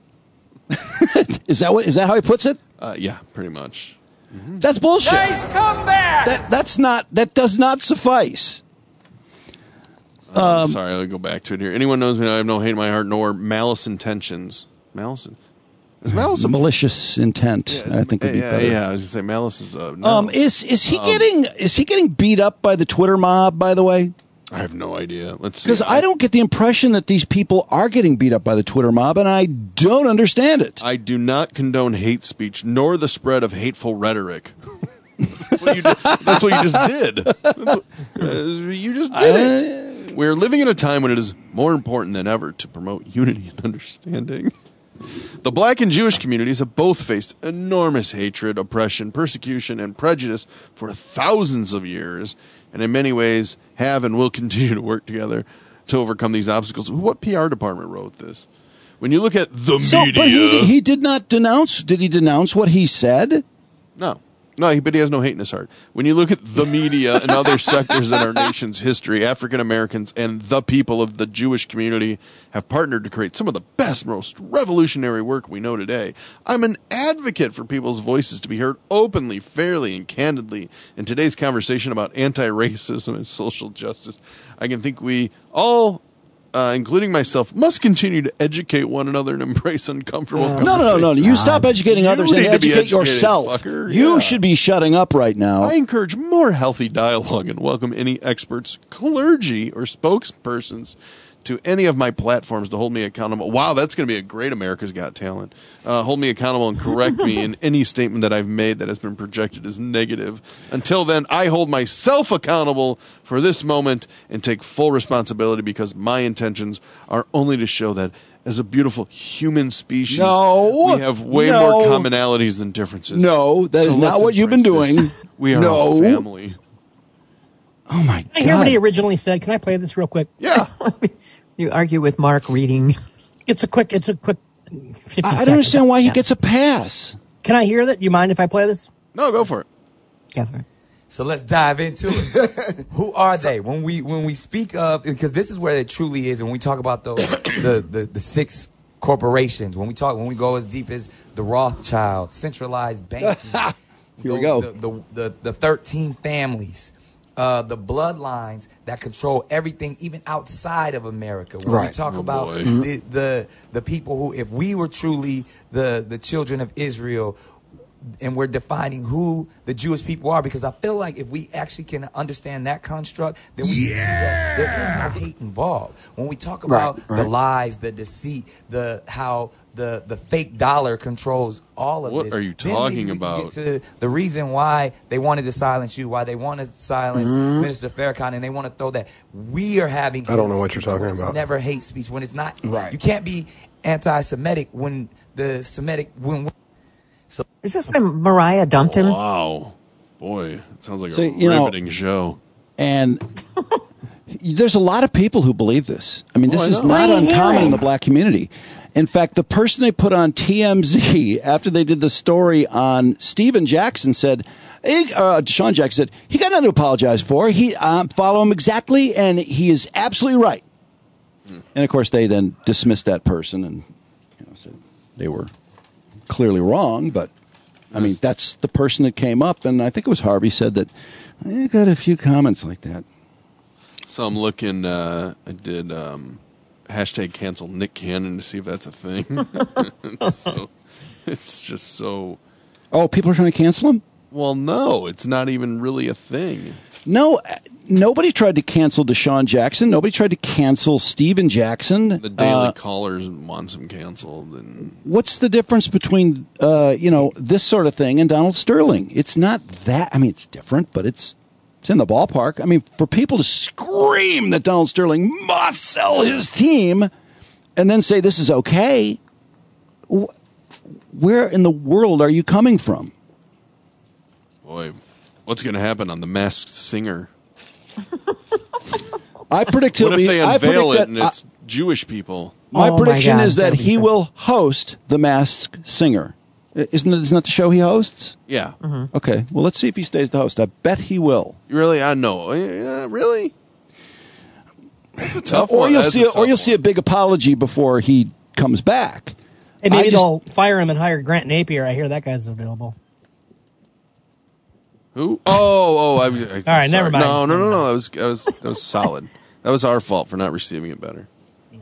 Is that what? Is that how he puts it? Uh, yeah, pretty much. Mm-hmm. That's bullshit. Nice comeback! That that's not that does not suffice. Um, Um, sorry, I'll go back to it here. Anyone knows me, I have no hate in my heart, nor malice intentions. Malice? Is malice a malicious intent? Yeah, I think would be yeah, better. yeah, I was gonna say malice is uh, no. Um, is is he Um, getting is he getting beat up by the Twitter mob? By the way, I have no idea. Let's see. because I don't get the impression that these people are getting beat up by the Twitter mob, and I don't understand it. I do not condone hate speech, nor the spread of hateful rhetoric. That's what you did. That's what you just did. That's what, uh, you just did it. We're living in a time when it is more important than ever to promote unity and understanding. The black and Jewish communities have both faced enormous hatred, oppression, persecution, and prejudice for thousands of years, and in many ways have and will continue to work together to overcome these obstacles. What P R department wrote this? When you look at the So, media... but he he did not denounce. Did he denounce what he said? No. No, he, but he has no hate in his heart. When you look at the media and other sectors in our nation's history, African Americans and the people of the Jewish community have partnered to create some of the best, most revolutionary work we know today. I'm an advocate for people's voices to be heard openly, fairly, and candidly in today's conversation about anti-racism and social justice. I can think we all... Uh, including myself, must continue to educate one another and embrace uncomfortable No, no, no, no. You stop educating You others and need to be educate educated, yourself. fucker. You Yeah. should be shutting up right now. I encourage more healthy dialogue and welcome any experts, clergy, or spokespersons to any of my platforms to hold me accountable. Wow, that's going to be a great America's Got Talent. Uh, hold me accountable and correct me in any statement that I've made that has been projected as negative. Until then, I hold myself accountable for this moment and take full responsibility because my intentions are only to show that as a beautiful human species, No. we have way No. more commonalities than differences. No, that So is not let's what you've been embrace doing. this. We are No. a family. Oh my I hear what God. he originally said. Can I play this real quick? Yeah. You argue with Mark reading. It's a quick, it's a quick fifty I I seconds. don't understand why he Yeah. gets a pass. Can I hear that? You mind if I play this? No, go for it. Yeah. So let's dive into it. Who are they? When we when we speak of, because this is where it truly is, when we talk about those the, the the six corporations. When we talk, when we go as deep as the Rothschild, centralized banking. Here we go. The, the, the, the thirteen families. Uh, the bloodlines that control everything, even outside of America. When Right. we talk Oh, about boy. the, the the people who, if we were truly the the children of Israel, and we're defining who the Jewish people are, because I feel like if we actually can understand that construct, then we can see that there is no hate involved. When we talk about Right, right. the lies, the deceit, the how the the fake dollar controls all of What this. are you then maybe talking we can about? Get to the reason why they wanted to silence you, why they want to silence Mm-hmm. Minister Farrakhan, and they want to throw that. We are having. I don't hate know what you're speech talking when it's about. Never hate speech when it's not. Right. You can't be anti-Semitic when the Semitic when. So, Is this when Mariah dumped him? Wow. Boy, it sounds like So, a you know- riveting show. And there's a lot of people who believe this. I mean, this Oh, I is know. not Right uncommon here. in the black community. In fact, the person they put on T M Z after they did the story on Steven Jackson said, he, uh, Deshaun Jackson said, he got nothing to apologize for. He um, follow him exactly, and he is absolutely right. And of course, they then dismissed that person and you know, said they were clearly wrong. But I mean, that's the person that came up, and I think it was Harvey said that I got a few comments like that. So I'm looking, uh, I did um, hashtag cancel Nick Cannon to see if that's a thing. it's, so, it's just so. Oh, people are trying to cancel him? Well, no, it's not even really a thing. No, uh, nobody tried to cancel Deshaun Jackson. Nobody tried to cancel Steven Jackson. The Daily Uh, Callers wants him canceled. And what's the difference between, uh, you know, this sort of thing and Donald Sterling? It's not that. I mean, it's different, but it's it's in the ballpark. I mean, for people to scream that Donald Sterling must sell his team and then say this is okay, wh- where in the world are you coming from? boy, what's going to happen on The Masked Singer? I predict he'll What if be. they I unveil predict it that, and it's Jewish people? My Oh, my prediction God, is that that'd be he fun. will host The Masked Singer. Isn't, it, isn't that the show he hosts? Yeah. Okay, well, let's see if he stays the host. I bet he will. Really? I know. Yeah, really? That's a tough or one. you'll That's see, a a, or tough you'll see a big apology before he comes back. And maybe I just- they'll fire him and hire Grant Napier. I hear that guy's available. Who? Oh, oh. I, I, All right, never mind. No, no, no, no. That was, that was, that was solid. That was our fault for not receiving it better.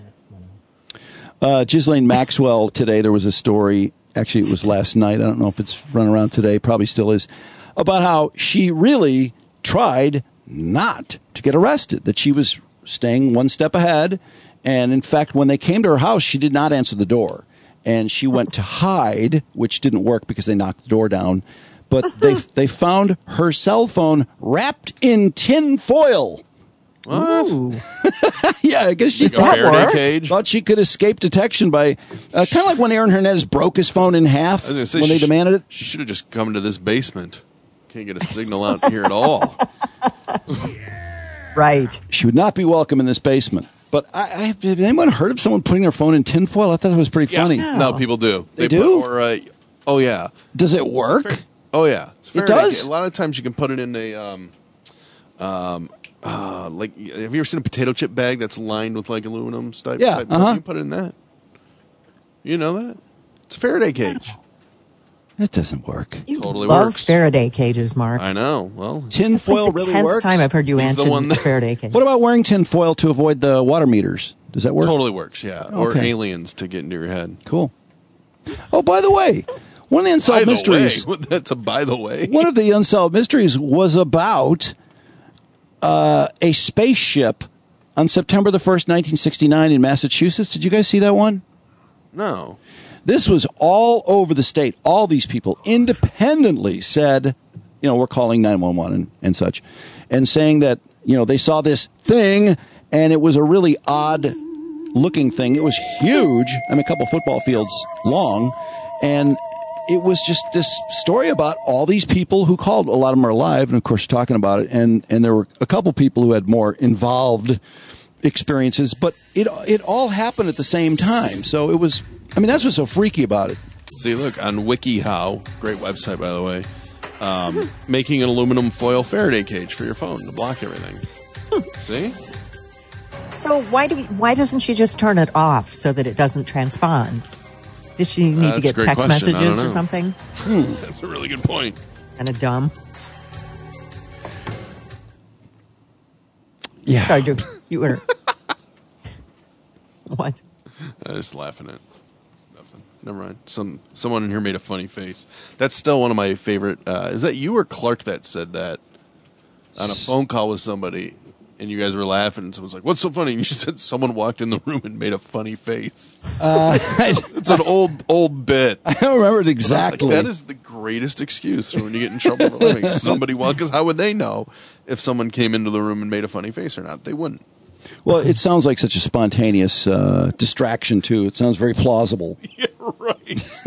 Uh, Ghislaine Maxwell today, there was a story, actually it was last night, I don't know if it's run around today, probably still is, about how she really tried not to get arrested, that she was staying one step ahead, and in fact, when they came to her house, she did not answer the door, and she went to hide, which didn't work because they knocked the door down, but they they found her cell phone wrapped in tin foil. What? Yeah, I guess she Like a thought, Faraday cage? thought she could escape detection by uh, kind of like when Aaron Hernandez broke his phone in half I was gonna say, when they she- demanded it. She should have just come to this basement. Can't get a signal out here at all. Right. She would not be welcome in this basement. But I, I, have anyone heard of someone putting their phone in tinfoil? I thought it was pretty funny. No, people do. They do? Put, or, uh, oh, yeah. Does it work? Oh, yeah. It's It Faraday does? cage. A lot of times you can put it in a, um, um, uh, like, have you ever seen a potato chip bag that's lined with, like, aluminum type? Yeah, type uh-huh. You can put it in that. You know that? It's a Faraday cage. It doesn't work. You Totally love works. Faraday cages, Mark. I know. Well, Tinfoil That's like the really tenth works? time I've heard you He's the answer one the that- Faraday cage. What about wearing tinfoil to avoid the water meters? Does that work? totally works, yeah. Or Okay. aliens to get into your head. Cool. Oh, by the way, one of the By unsolved the mysteries. way. That's a by the way. One of the unsolved mysteries was about uh, a spaceship on September the first, nineteen sixty-nine in Massachusetts. Did you guys see that one? No. This was all over the state. All these people independently said, you know, we're calling nine one one and, and such, and saying that, you know, they saw this thing and it was a really odd looking thing. It was huge. I mean, a couple football fields long. And it was just this story about all these people who called. A lot of them are alive and, of course, talking about it. And, and there were a couple people who had more involved experiences, but it it all happened at the same time. So it was, I mean, that's what's so freaky about it. See, look, on WikiHow, great website, by the way, um, making an aluminum foil Faraday cage for your phone to block everything. See? So why do we, why doesn't she just turn it off so that it doesn't transpond? Does she need Uh, to that's a get great text question. I don't messages or know. something? Hmm. That's a really good point. Kind of dumb. Yeah. Sorry, Drew. You were. What? I was just laughing at nothing. Never mind. Some someone in here made a funny face. That's still one of my favorite. Uh, is that you or Clark that said that on a phone call with somebody, and you guys were laughing, and someone's like, "What's so funny?" And you said someone walked in the room and made a funny face. Uh, it's an old old bit. I don't remember it Like, exactly. that is the greatest excuse for when you get in trouble for living. Somebody walk, because how would they know if someone came into the room and made a funny face or not? They wouldn't. Well, it sounds like such a spontaneous uh, distraction, too. It sounds very plausible. Yeah, right.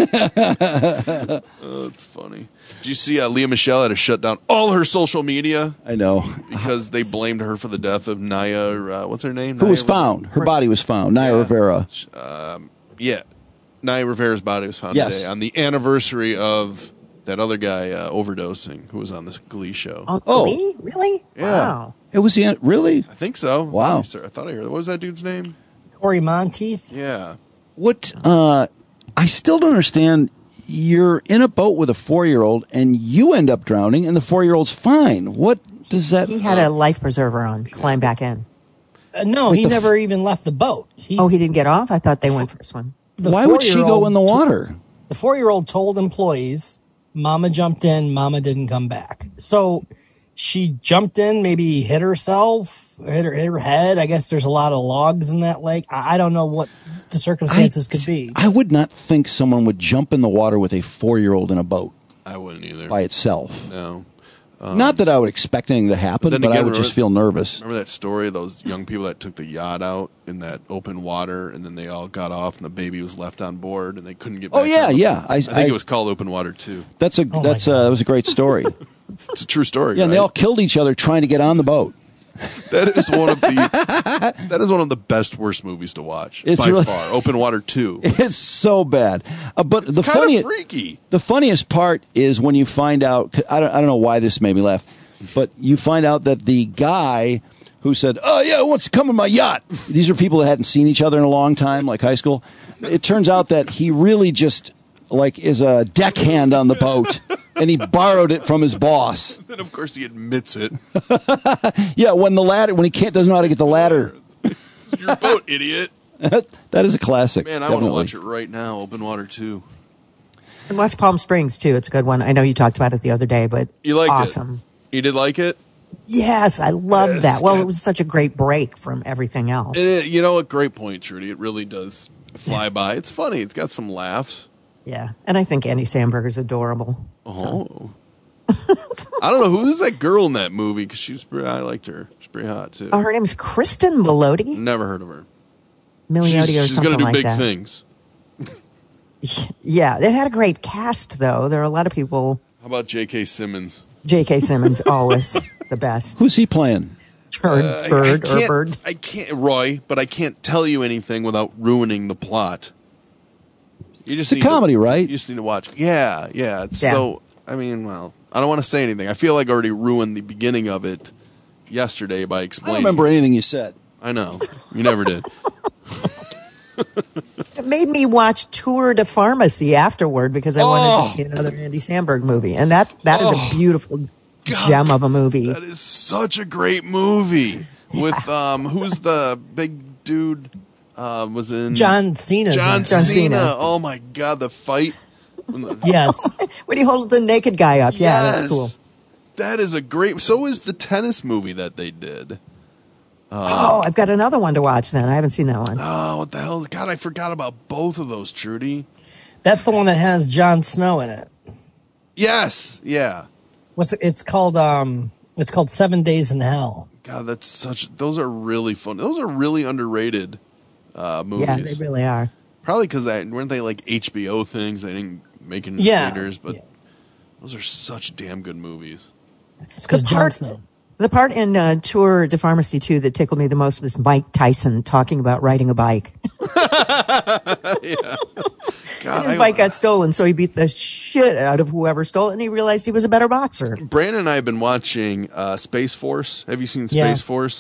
Oh, that's funny. Did you see uh, Leah Michelle had to shut down all her social media? I know. Because they blamed her for the death of Naya, uh, what's her name? Who Naya was found? Her body was found. Naya Rivera. Um, yeah. Naya Rivera's body was found Yes. today on the anniversary of that other guy uh, overdosing who was on this Glee show. Oh, Glee? Really? Yeah. Wow. It was the really? I think so. Wow. I thought I, thought I heard. What was that dude's name? Corey Monteith. Yeah. What? Uh, I still don't understand. You're in a boat with a four-year-old, and you end up drowning, and the four-year-old's fine. What does that? He had a life preserver on. Climb back in. Uh, no, With he the f- never even left the boat. He's, Oh, he didn't get off? I thought they went first one. the Why would she go four-year-old in the water? The four-year-old told employees, Mama jumped in, Mama didn't come back. So she jumped in, maybe hit herself, hit her, hit her head. I guess there's a lot of logs in that lake. I, I don't know what the circumstances could be. I would not think someone would jump in the water with a four-year-old in a boat I wouldn't either. by itself. No. Um, Not that I would expect anything to happen, then but I again, would remember- just feel nervous. Remember that story of those young people that took the yacht out in that open water, and then they all got off, and the baby was left on board, and they couldn't get back Oh, yeah, on the- yeah. I- I think I- it was called Open Water two. That's a Oh, that's uh, that was a great story. It's a true story. Yeah, and they right? all killed each other trying to get on the boat. That is one of the that is one of the best worst movies to watch It's by really- far. Open Water two. It's so bad. Uh, but the kinda funny, freaky. the funniest part is when you find out. I don't, I don't know why this made me laugh, but you find out that the guy who said, "Oh yeah, who wants to come in my yacht?" These are people that hadn't seen each other in a long time, like high school. It turns out that he really just like is a deckhand on the boat, and he borrowed it from his boss. Then of course he admits it. Yeah, when the ladder, when he can't doesn't know how to get the ladder. It's your boat, idiot. That is a classic. Man, I want to definitely. watch it right now. Open Water two. And watch Palm Springs, too. It's a good one. I know you talked about it the other day, but You liked awesome. it. You did like it. Yes, I loved Yes, that. Well, God. it was such a great break from everything else. It- you know what? Great point, Trudy. It really does fly by. It's funny. It's got some laughs. Yeah, and I think Andy Samberg is adorable. Oh. I don't know who's that girl in that movie because she's pretty. I liked her. She's pretty hot too. Oh, her name's Kristen Milioti. Never heard of her. Milioti she's or she's something gonna do like big that. things. Yeah, it had a great cast, though. There are a lot of people. How about J K. Simmons? J K. Simmons, always the best. Who's he playing? Turd, Uh, bird, I or can't- bird. I can't, Roy, but I can't tell you anything without ruining the plot. You just It's a need to- comedy, right? You just need to watch. Yeah, yeah. It's Yeah. so. I mean, well, I don't want to say anything. I feel like I already ruined the beginning of it yesterday by I don't explaining. remember anything you said. I know you never did. It made me watch Tour de Pharmacy afterward because I wanted Oh. to see another Andy Samberg movie, and that that is Oh. a beautiful gem of a movie. That is such a great movie. With um, who's the big dude? Uh, was in John Cena's John, in it. John Cena. Cena. Oh my God, the fight. When the- Yes. When he holds the naked guy up, yeah, Yes. that's cool. That is a great. So is the tennis movie that they did. Oh, I've got another one to watch. Then I haven't seen that one. Oh, what the hell? God, I forgot about both of those, Trudy. That's the one that has Jon Snow in it. Yes, yeah. What's it, it's called? Um, it's called Seven Days in Hell. God, that's such. Those are really fun. Those are really underrated uh, movies. Yeah, they really are. Probably because weren't they like H B O things? They didn't make it in Yeah. theaters, but Yeah. those are such damn good movies. It's because The Jon part- Snow. The part in uh, Tour de Pharmacy two that tickled me the most was Mike Tyson talking about riding a bike. Yeah. God, And his I- bike got stolen, so he beat the shit out of whoever stole it, and he realized he was a better boxer. Brandon and I have been watching uh, Space Force. Have you seen Space Yeah. Force?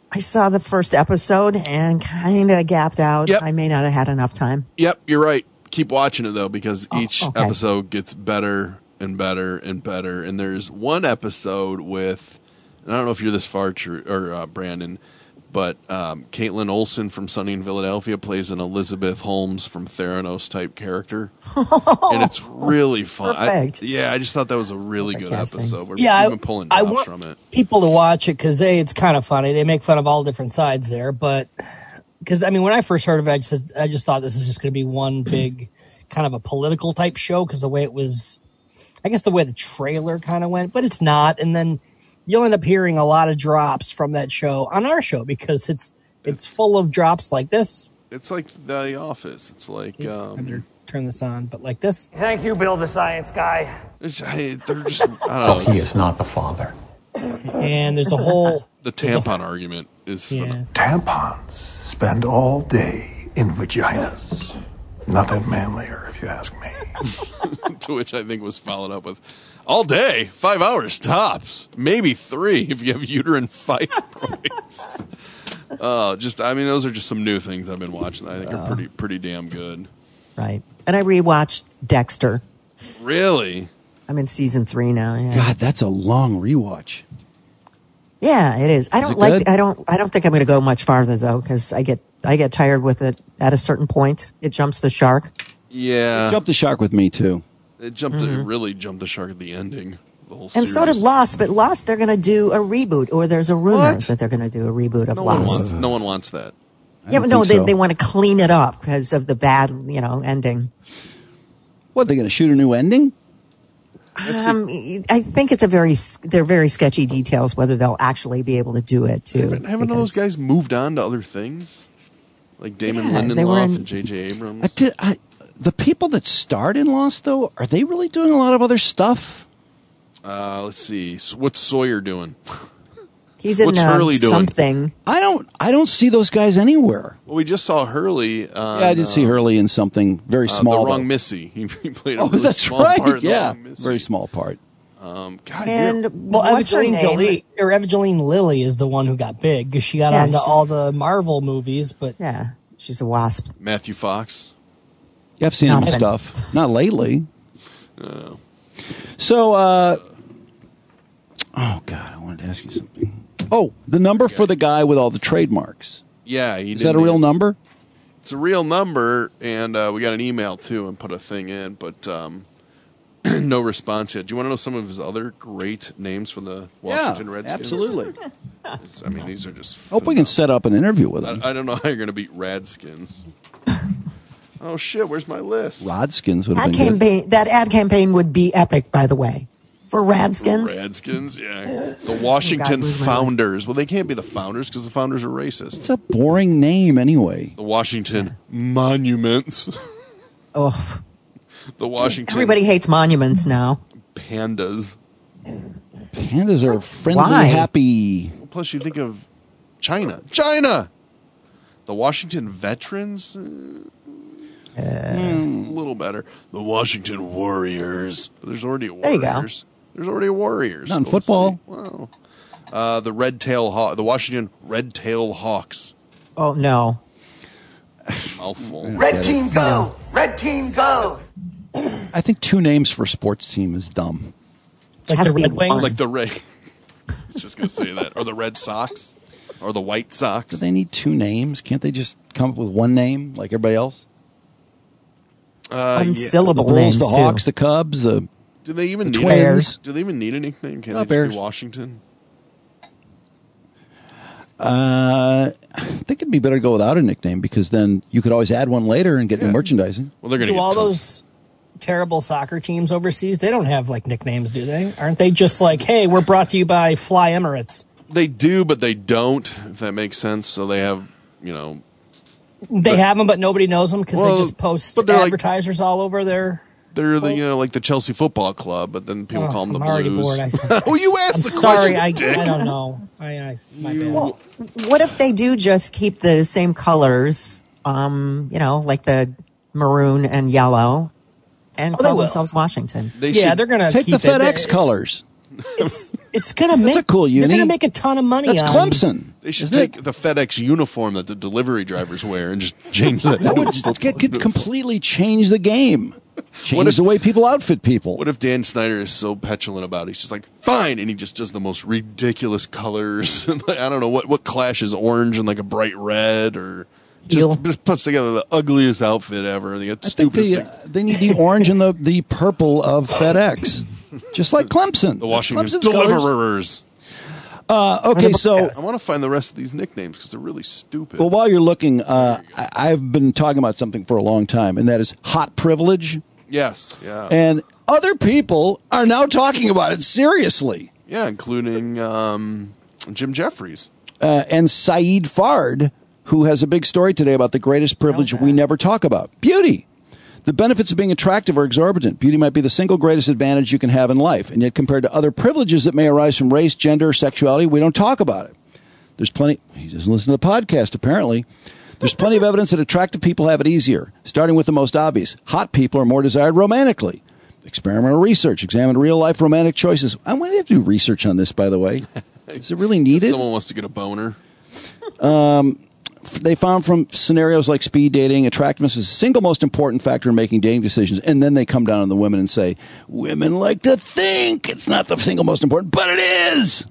I saw the first episode and kind of gapped out. Yep. I may not have had enough time. Yep, you're right. Keep watching it, though, because Oh, each okay. episode gets better and better and better. And there's one episode with, and I don't know if you're this far, true, or uh, Brandon, but um, Caitlin Olsen from Sunny in Philadelphia plays an Elizabeth Holmes from Theranos type character. And it's really fun. I- Perfect. yeah, I just thought that was a really Perfect good casting. episode. We're Yeah, I- even pulling I drops want from it. people to watch it because a it's kind of funny. They make fun of all different sides there, but because I mean, when I first heard of it, I just I just thought this is just going to be one big kind of a political type show because the way it was, I guess the way the trailer kind of went, but it's not. And then you'll end up hearing a lot of drops from that show on our show because it's it's full of drops like this. It's like The Office. It's like Oops, I um, better turn this on, but like this. Thank you, Bill, the science guy. it's, hey, they're just I don't know. He it's- is not the father. And there's a whole the tampon argument is Yeah. phenomenal. Tampons spend all day in vaginas. Nothing manlier, if you ask me. To which I think was followed up with, all day, five hours tops, maybe three if you have uterine fibroids. uh, just, I mean, those are just some new things I've been watching that I think are pretty, pretty damn good. Right. And I rewatched Dexter. Really? I'm in season three now. Yeah. God, that's a long rewatch. Yeah, it is. I don't it like. good? I don't. I don't think I'm going to go much farther though, because I get. I get tired with it at a certain point. It jumps the shark. Yeah. Jump the shark with me too. It jumped, it really jumped the shark at the ending. The whole And series. so did Lost, but Lost they're going to do a reboot, or there's a rumor What? that they're going to do a reboot of no one Lost. wants, no one wants that. Yeah, but no, think they, so. they want to clean it up because of the bad, you know, ending. What, they're going to shoot a new ending? Um, I think it's a very, s- they're very sketchy details whether they'll actually be able to do it too. Haven't, haven't those because- guys moved on to other things? Like Damon Yeah, they were Lindelof in- and J J Abrams? I did, I, the people that starred in Lost, though, are they really doing a lot of other stuff? Uh, let's see. S- What's Sawyer doing? He's in What's uh, Hurley doing? something. I don't. I don't see those guys anywhere. Well, we just saw Hurley. On, Yeah, I did see uh, Hurley in something very uh, small. The Wrong though. Missy. He, he played a Oh, really that's small right. part in The Yeah, Wrong Missy. very small part. Um, God, And you're- Well, what's her Evangeline name? Jolie or Evangeline Lilly is the one who got big because she got Yeah, onto she's- all the Marvel movies, but Yeah, she's a wasp. Matthew Fox. Yeah, I've seen him in Nothing. stuff. Not lately. Uh, So, uh, oh God, I wanted to ask you something. Oh, the number for the guy with all the trademarks. yeah, he Is didn't that a real even- number? It's a real number, and uh, we got an email too and put a thing in, but um, no response yet. Do you want to know some of his other great names for the Washington yeah, Redskins? absolutely. It's- I mean, these are just. Hope we can set up an interview with him. I, I don't know how you're going to beat Radskins. Oh shit! Where's my list? Rodskins would have Ad been good. campaign, that ad campaign would be epic, by the way, for Radskins. Radskins, yeah. The Washington lose my Founders. Well, they can't be the Founders because the Founders are racist. It's a boring name anyway. The Washington Monuments. Oh, The Washington everybody hates monuments now. Pandas. Pandas are friendly, Why? happy. Plus, you think of China. China! The Washington Veterans? Uh, a little better. The Washington Warriors. There's already a There you go. Warriors. There's already a Warriors. Not in Go football. see. Well, uh, the Red Tail Haw- the Washington Red Tail Hawks. Oh no, Mouthful. Red team go! Red team go! I think two names for a sports team is dumb. like Has the to be Red Wings. one. Like the Red. I was just going to say that. Or the Red Sox. Or the White Sox. Do they need two names? Can't they just come up with one name like everybody else? Uh, yeah. unsyllable The Bulls, names the too. Hawks, the Cubs, the Do they even The need Twins. a, Do they even need a nickname? Can Uh, they just Bears. be Washington? Uh, I think it'd be better to go without a nickname because then you could always add one later and get Yeah. new merchandising. Well, they're going to Do get all tons. those terrible soccer teams overseas? They don't have like nicknames, do they? Aren't they just like, hey, we're brought to you by Fly Emirates? They do, but they don't. If that makes sense. So they have, you know, They have them, but nobody knows them because Well, they just post but they're like- advertisers all over their. they're the you know like the Chelsea Football Club, but then people Oh, call them the I'm already Blues. bored. I- well, you asked I'm the sorry, question. I, Dick. I don't know. I, I my bad. Well, what if they do just keep the same colors? Um, you know, like the maroon and yellow, and Oh, they call will. themselves Washington. They yeah, should they're gonna Take keep the FedEx it. colors. It's it's gonna make That's a cool uni. They're gonna make a ton of money. That's on, Clemson. They should Isn't take it? the FedEx uniform that the delivery drivers wear and just change that. That would just- it could completely change the game. Change What if- the way people outfit people. What if Dan Snyder is so petulant about it? He's just like, fine, and he just does the most ridiculous colors. I don't know what what clashes orange and like a bright red, or just, just puts together the ugliest outfit ever. The I think stupidest they, thing. uh, they need the orange and the, the purple of FedEx. Just like Clemson. The Washington Clemson's colors. Deliverers. Uh, okay, so I want to find the rest of these nicknames because they're really stupid. well, while you're looking, uh, I, I've been talking about something for a long time, and that is hot privilege. Yes, yeah, And other people are now talking about it seriously. yeah, including um, Jim Jeffries. Uh, and Saeed Fard, who has a big story today about the greatest privilege we never talk about, beauty. The benefits of being attractive are exorbitant. Beauty might be the single greatest advantage you can have in life, and yet compared to other privileges that may arise from race, gender, or sexuality, we don't talk about it. There's plenty. He doesn't listen to the podcast, apparently. There's plenty of evidence that attractive people have it easier, starting with the most obvious. Hot people are more desired romantically. Experimental research examined real-life romantic choices. I want to have to do research on this, by the way. Is it really needed? Someone wants to get a boner. Um, f- they found from scenarios like speed dating, attractiveness is the single most important factor in making dating decisions. And then they come down on the women and say, women like to think it's not the single most important, but it is.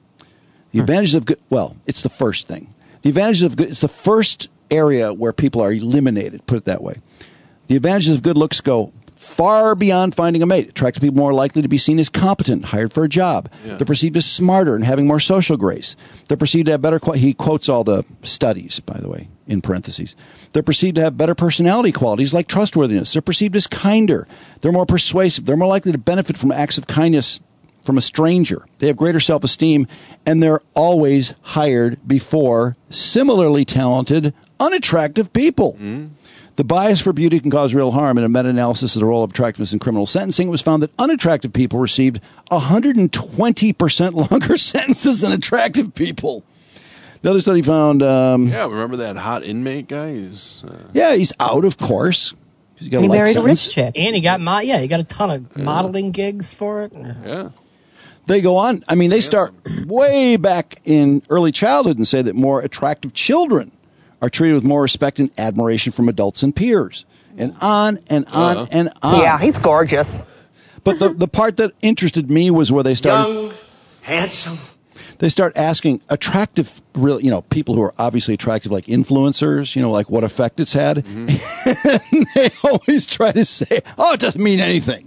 The advantages of good, well, it's the first thing. The advantages of good, it's the first area where people are eliminated, put it that way. The advantages of good looks go far beyond finding a mate. Attractive people are more likely to be seen as competent, hired for a job. Yeah. They're perceived as smarter and having more social grace. They're perceived to have better, qu- he quotes all the studies, by the way, in parentheses. They're perceived to have better personality qualities like trustworthiness. They're perceived as kinder. They're more persuasive. They're more likely to benefit from acts of kindness from a stranger. They have greater self-esteem, and they're always hired before similarly talented, unattractive people. The bias for beauty can cause real harm. In a meta-analysis of the role of attractiveness in criminal sentencing, it was found that unattractive people received one hundred twenty percent longer sentences than attractive people. Another study found... Um, Yeah, remember that hot inmate guy? He's, uh, yeah, he's out, of course. He's got a He light married a sentence. rich chick. And he got mo- yeah, he got a ton of modeling gigs for it. yeah. They go on. I mean, they start way back in early childhood and say that more attractive children are treated with more respect and admiration from adults and peers. And on and on Uh-huh. and on. Yeah, he's gorgeous. But the, the part that interested me was where they started... Young, handsome. They start asking attractive, real, you know, people who are obviously attractive, like influencers, you know, like what effect it's had. Mm-hmm. And they always try to say, oh, it doesn't mean anything.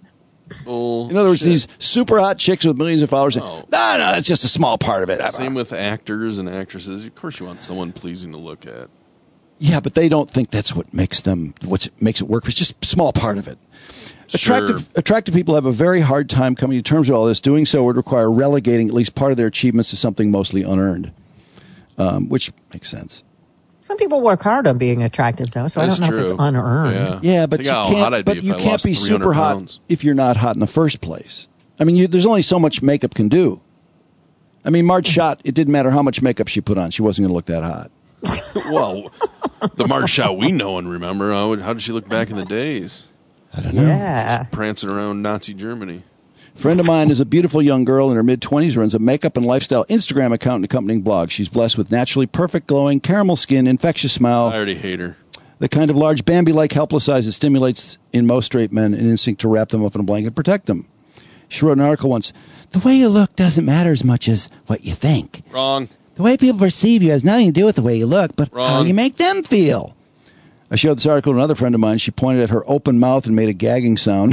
Bull In other words, shit. these super hot chicks with millions of followers say, Oh. no, no, it's just a small part of it. Same with actors and actresses. Of course, you want someone pleasing to look at. Yeah, but they don't think that's what makes them, what makes it work. It's just a small part of it. Sure. Attractive, attractive people have a very hard time coming to terms with all this. Doing so would require relegating at least part of their achievements to something mostly unearned, um, which makes sense. Some people work hard on being attractive, though, so That's I don't know if it's true. unearned. Yeah, Yeah, but Think you how can't, hot I'd be but if you I can't lost be three hundred super hot pounds. if you're not hot in the first place. I mean, you, there's only so much makeup can do. I mean, Marge Schott, it didn't matter how much makeup she put on. She wasn't going to look that hot. Well, the Marge Schott we know and remember. How, would- how did she look back in the days? I don't know. Yeah. Prancing around Nazi Germany. Friend of mine is a beautiful young girl in her mid-twenties, runs a makeup and lifestyle Instagram account and accompanying blog. She's blessed with naturally perfect, glowing, caramel skin, infectious smile, I already hate her. the kind of large Bambi-like helpless eyes that stimulates in most straight men an instinct to wrap them up in a blanket and protect them. She wrote an article once, the way you look doesn't matter as much as what you think. Wrong. The way people perceive you has nothing to do with the way you look, but how Wrong. you make them feel. I showed this article to another friend of mine. She pointed at her open mouth and made a gagging sound.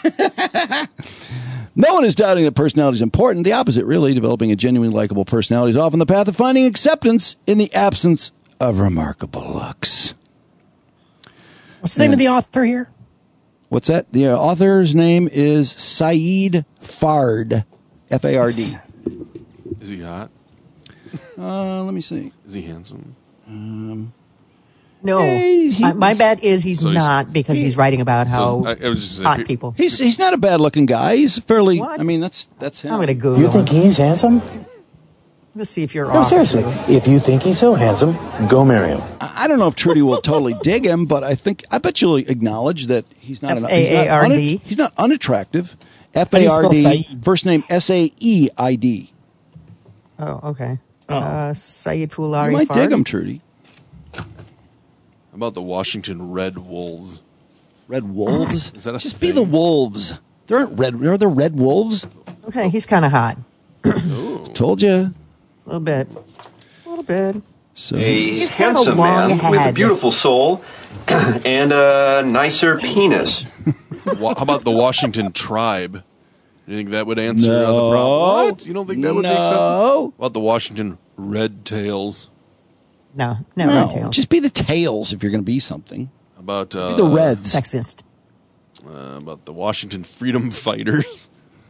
No one is doubting that personality is important. The opposite, really. Developing a genuinely likable personality is often the path of finding acceptance in the absence of remarkable looks. What's the name of the author here? What's that? The uh, author's name is Saeed Fard, F A R D. Is he hot? Uh, let me see. Is he handsome? Um, No, Hey, he- Uh, my bet is he's So he's- not because he's writing about how So, I, I was just saying, hot pe- people. he's he's not a bad looking guy. He's fairly. What? I mean, that's that's him. I'm going to Google. You think him. he's handsome? Let's see if you're No, off. seriously. If you think he's so handsome, go marry him. I I don't know if Trudy will totally dig him, but I think I bet you'll acknowledge that he's not an F A A R D. He's not, un, he's not unattractive. F How do A you R spell D. Saeed? First name S A E I D. Oh, okay. Oh. Uh, Saeed You Fulari might Fard. dig him, Trudy. How about the Washington Red Wolves? Red Wolves? Is that a Just thing? be the Wolves. There aren't red. Are there red wolves? Okay, he's kind of hot. Told you. A little bit. A little bit. So A He's got a handsome long man with a head. beautiful soul and a nicer penis. Wa- How about the Washington Tribe? You think that would answer uh, the No. problem? What? You don't think that would make sense? No. How about the Washington Red Tails? No, no, no, red tail. just be the tails if you're going to be something. How about uh, Be the Reds. Sexist. Uh, about the Washington Freedom Fighters?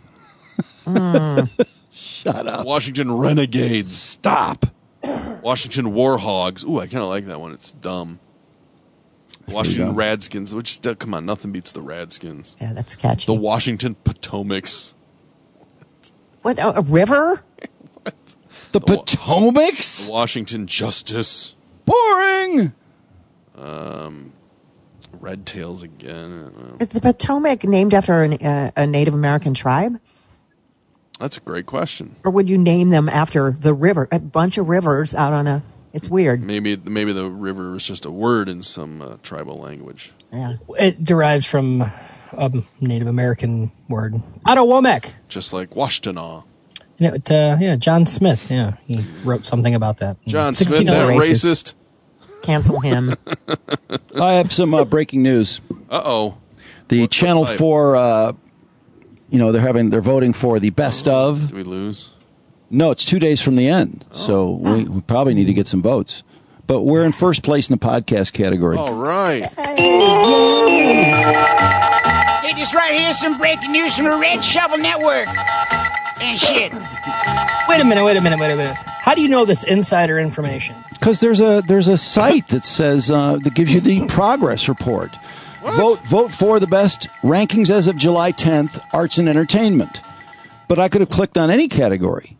Shut up. Washington Renegades. Stop. Washington Warhogs. Ooh, I kind of like that one. It's dumb. Washington go. Radskins, which still, come on, nothing beats the Radskins. Yeah, that's catchy. The Washington Potomacs. What, a, a river? The Potomacs? The Washington Justice. Boring. Um, Red Tails again. Is the Potomac named after an, uh, a Native American tribe? That's a great question. Or would you name them after the river? A bunch of rivers out on a... It's weird. Maybe maybe the river is just a word in some uh, tribal language. Yeah. It derives from a Native American word, Ottawomack. Just like Washtenaw. You know, it, uh, yeah, John Smith. Yeah, he wrote something about that. John Smith, sixteen that racist. racist. Cancel him. I have some uh, breaking news. Uh-oh. The What- Channel what type? four, uh, you know, they're having they're voting for the best of. Do we lose? No, it's two days from the end, so we, we probably need to get some votes. But we're in first place in the podcast category. All right. Hey, this right here is some breaking news from the Red Shovel Network. And shit. Wait a minute, wait a minute, wait a minute. How do you know this insider information? Because there's a there's a site that says uh, that gives you the progress report. Vote vote for the best rankings as of July tenth, arts and entertainment. But I could have clicked on any category.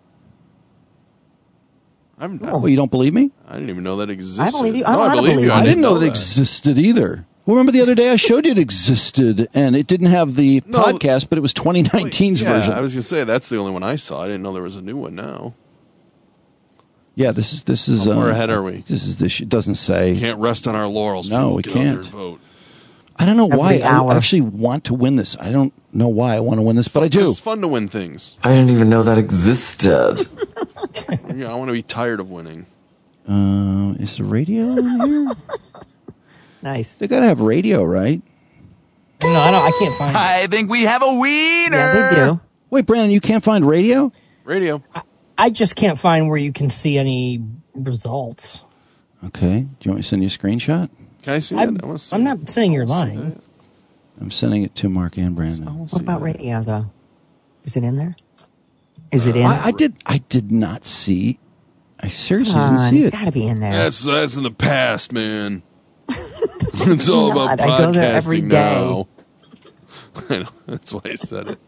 I'm, Oh, well, you don't believe me? I didn't even know that existed. I believe you. No, I I wanna believe believe you. you. I, I didn't know, that that it existed either. Well, remember the other day I showed you it existed, and it didn't have the No, podcast, but it was twenty nineteen's yeah, version. I was going to say, that's the only one I saw. I didn't know there was a new one now. Yeah, this is this is. How far uh, ahead are we? This is this. It doesn't say. Can't rest on our laurels. No, People we get out there can't. and vote. I don't know Every why. I hour. actually want to win this. I don't know why I want to win this, but I do. It's fun to win things. I didn't even know that existed. Yeah, I want to be tired of winning. Uh, is the radio in here? Nice. They got to have radio, right? No, I don't. I can't find it. I think we have a wiener. Yeah, they do. Wait, Brandon, you can't find radio? Radio. I just can't find where you can see any results. Okay. Do you want me to send you a screenshot? Can I see I'm, it? I want to see I'm it. not saying you're lying. I'm sending it to Mark and Brandon. What about radio, though? Is it in there? Is it in? I, I did. I did not see. I seriously Come didn't on, see it's it. got to be in there. That's that's in the past, man. It's all about not. I go there every podcasting day. now. I know. That's why I said it.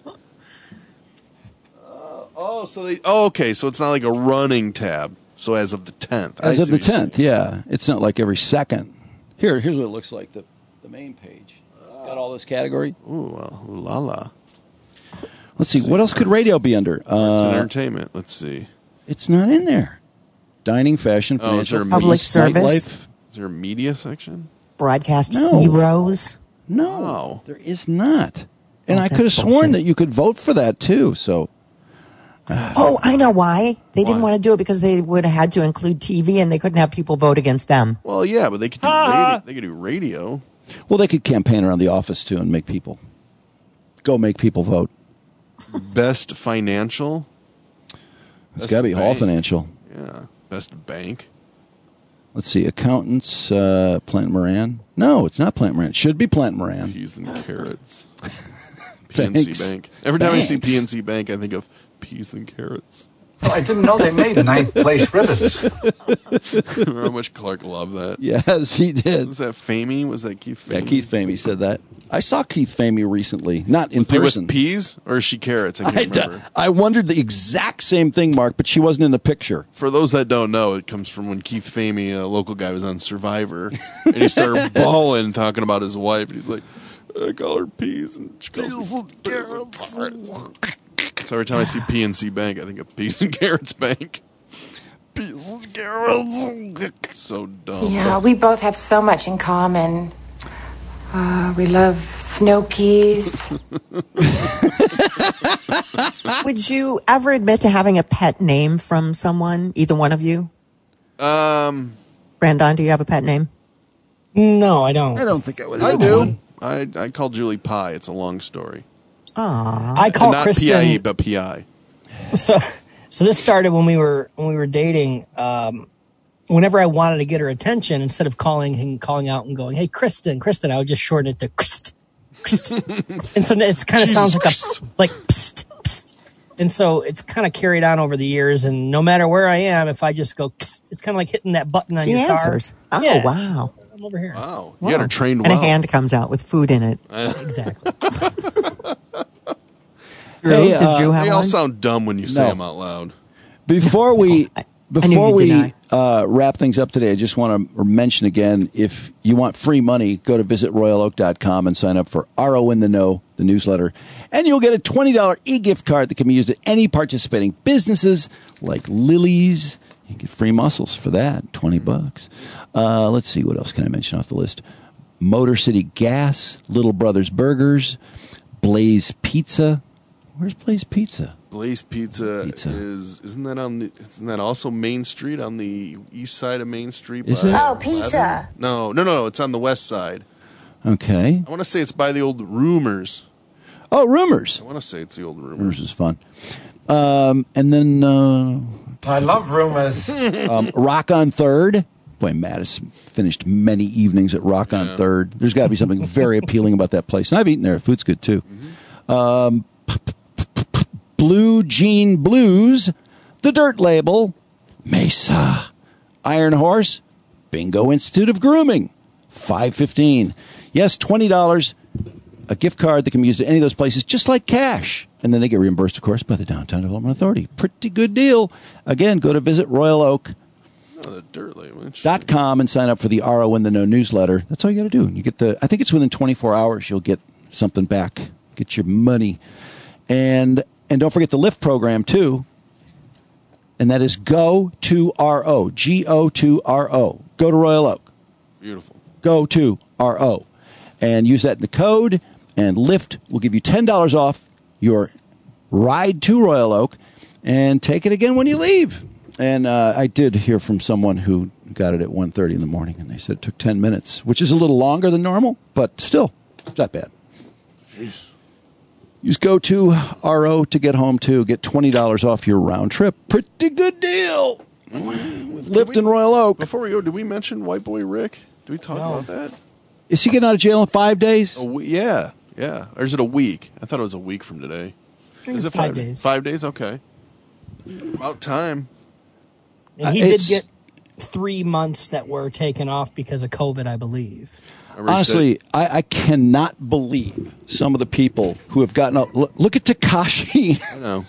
Uh, oh, so they. Oh, okay. So it's not like a running tab. So as of the tenth. As of the tenth, yeah. It's not like every second. Here, here's what it looks like. The the main page got all this category. Ooh, well, ooh la la. Let's see. What else could radio be under? Arts and Uh, entertainment. Let's see. it's not in there. Dining, fashion, Oh, is there financial, a Public feast, service? nightlife. Is there a media section? Broadcast No. heroes. No, Oh. there is not. And Oh, I could have that's sworn bullshit. that you could vote for that too. So Oh, I know why. They didn't Why? want to do it because they would have had to include T V and they couldn't have people vote against them. Well, yeah, but they could do radio. They could do radio. well, they could campaign around the office too and make people go make people vote. Best financial. It's Best got to be Hall bank. Financial. Yeah. Best bank. Let's see, accountants, uh, Plant Moran. No, it's not Plant Moran. It should be Plant Moran. Peas and carrots. P N C Thanks. Bank. Every time I see Thanks. P N C Bank, I think of peas and carrots. Well, I didn't know they made ninth place ribbons. Remember how much Clark loved that? Yes, he did. Was that Famey? Was that Keith Famey? Yeah, Keith Famey said that. I saw Keith Famey recently, not in Was he person. with peas or is she carrots? I can't I, remember. d- I wondered the exact same thing, Mark, but she wasn't in the picture. For those that don't know, it comes from when Keith Famey, a local guy, was on Survivor, and he started bawling talking about his wife. And he's like, I call her peas, and she calls me peas and carrots. So every time I see P N C Bank, I think of Peas and Carrots Bank. Peas and Carrots. So dumb. Yeah, we both have so much in common. Uh, we love snow peas. Would you ever admit to having a pet name from someone, either one of you? Um, Brandon, do you have a pet name? No, I don't. I don't think I would. I do. I, I call Julie Pie. It's a long story. Aww. I call Not Kristen. P I E, but P I. So, so this started when we were when we were dating. Um, whenever I wanted to get her attention, instead of calling and calling out and going, "Hey, Kristen, Kristen," I would just shorten it to Krist. Krist. And so it kind of sounds like a like psst, psst. And so it's kind of carried on over the years. And no matter where I am, if I just go, psst, it's kind of like hitting that button on She your answers. car. Oh, Yeah. wow. I'm over here. Wow, Wow. you got her trained And well. a hand comes out with food in it. Exactly. Drew, Hey, does uh, Drew have They all one? sound dumb when you say No. them out loud. Before we I before knew you'd we deny. uh, wrap things up today, I just want to mention again: if you want free money, go to visit royal oak dot com and sign up for R O in the Know, the newsletter, and you'll get a twenty dollars e-gift card that can be used at any participating businesses like Lily's. You get free mussels for that, twenty bucks. Uh, let's see, what else can I mention off the list? Motor City Gas, Little Brothers Burgers, Blaze Pizza. Where's Blaze Pizza? Blaze Pizza, Pizza. is isn't that on the isn't that also Main Street on the east side of Main Street? Is by it? Oh, pizza. eleven? No, no, no, it's on the west side. Okay. I want to say it's by the old Rumors. Oh, Rumors. I want to say it's the old Rumors. Rumors is fun. Um, and then uh, I love rumors. um, Rock on Third. Boy, Matt has finished many evenings at Rock on Yeah. Third. There's got to be something very appealing about that place. And I've eaten there. Food's good, too. Um, Blue Jean Blues, The Dirt Label, Mesa, Iron Horse, Bingo Institute of Grooming, five fifteen. Yes, twenty dollars, a gift card that can be used at any of those places, just like cash. And then they get reimbursed, of course, by the Downtown Development Authority. Pretty good deal. Again, go to visit royal oak Oh, the dirt label. dot com and sign up for the R O in the Know newsletter. That's all you got to do. You get the. I think it's within twenty-four hours you'll get something back. Get your money, and and don't forget the Lyft program too. And that is Go to R O. G O to R O. Go to Royal Oak. Beautiful. Go to R O, and use that in the code. And Lyft will give you ten dollars off your ride to Royal Oak, and take it again when you leave. And uh, I did hear from someone who got it at one thirty in the morning, and they said it took ten minutes, which is a little longer than normal, but still, it's not bad. Jeez. Use Go to R O to get home, too. Get twenty dollars off your round trip. Pretty good deal with Lyft we- in Royal Oak. Before we go, did we mention White Boy Rick? Did we talk about that? Is he getting out of jail in five days? A we- yeah, yeah. Or is it a week? I thought it was a week from today. think Is it's it five days. Five days? Okay. About time. And he Uh, did it's- get three months that were taken off because of COVID, I believe. I already Honestly, I, I cannot believe some of the people who have gotten out. Look, look at Tekashi. said- I know.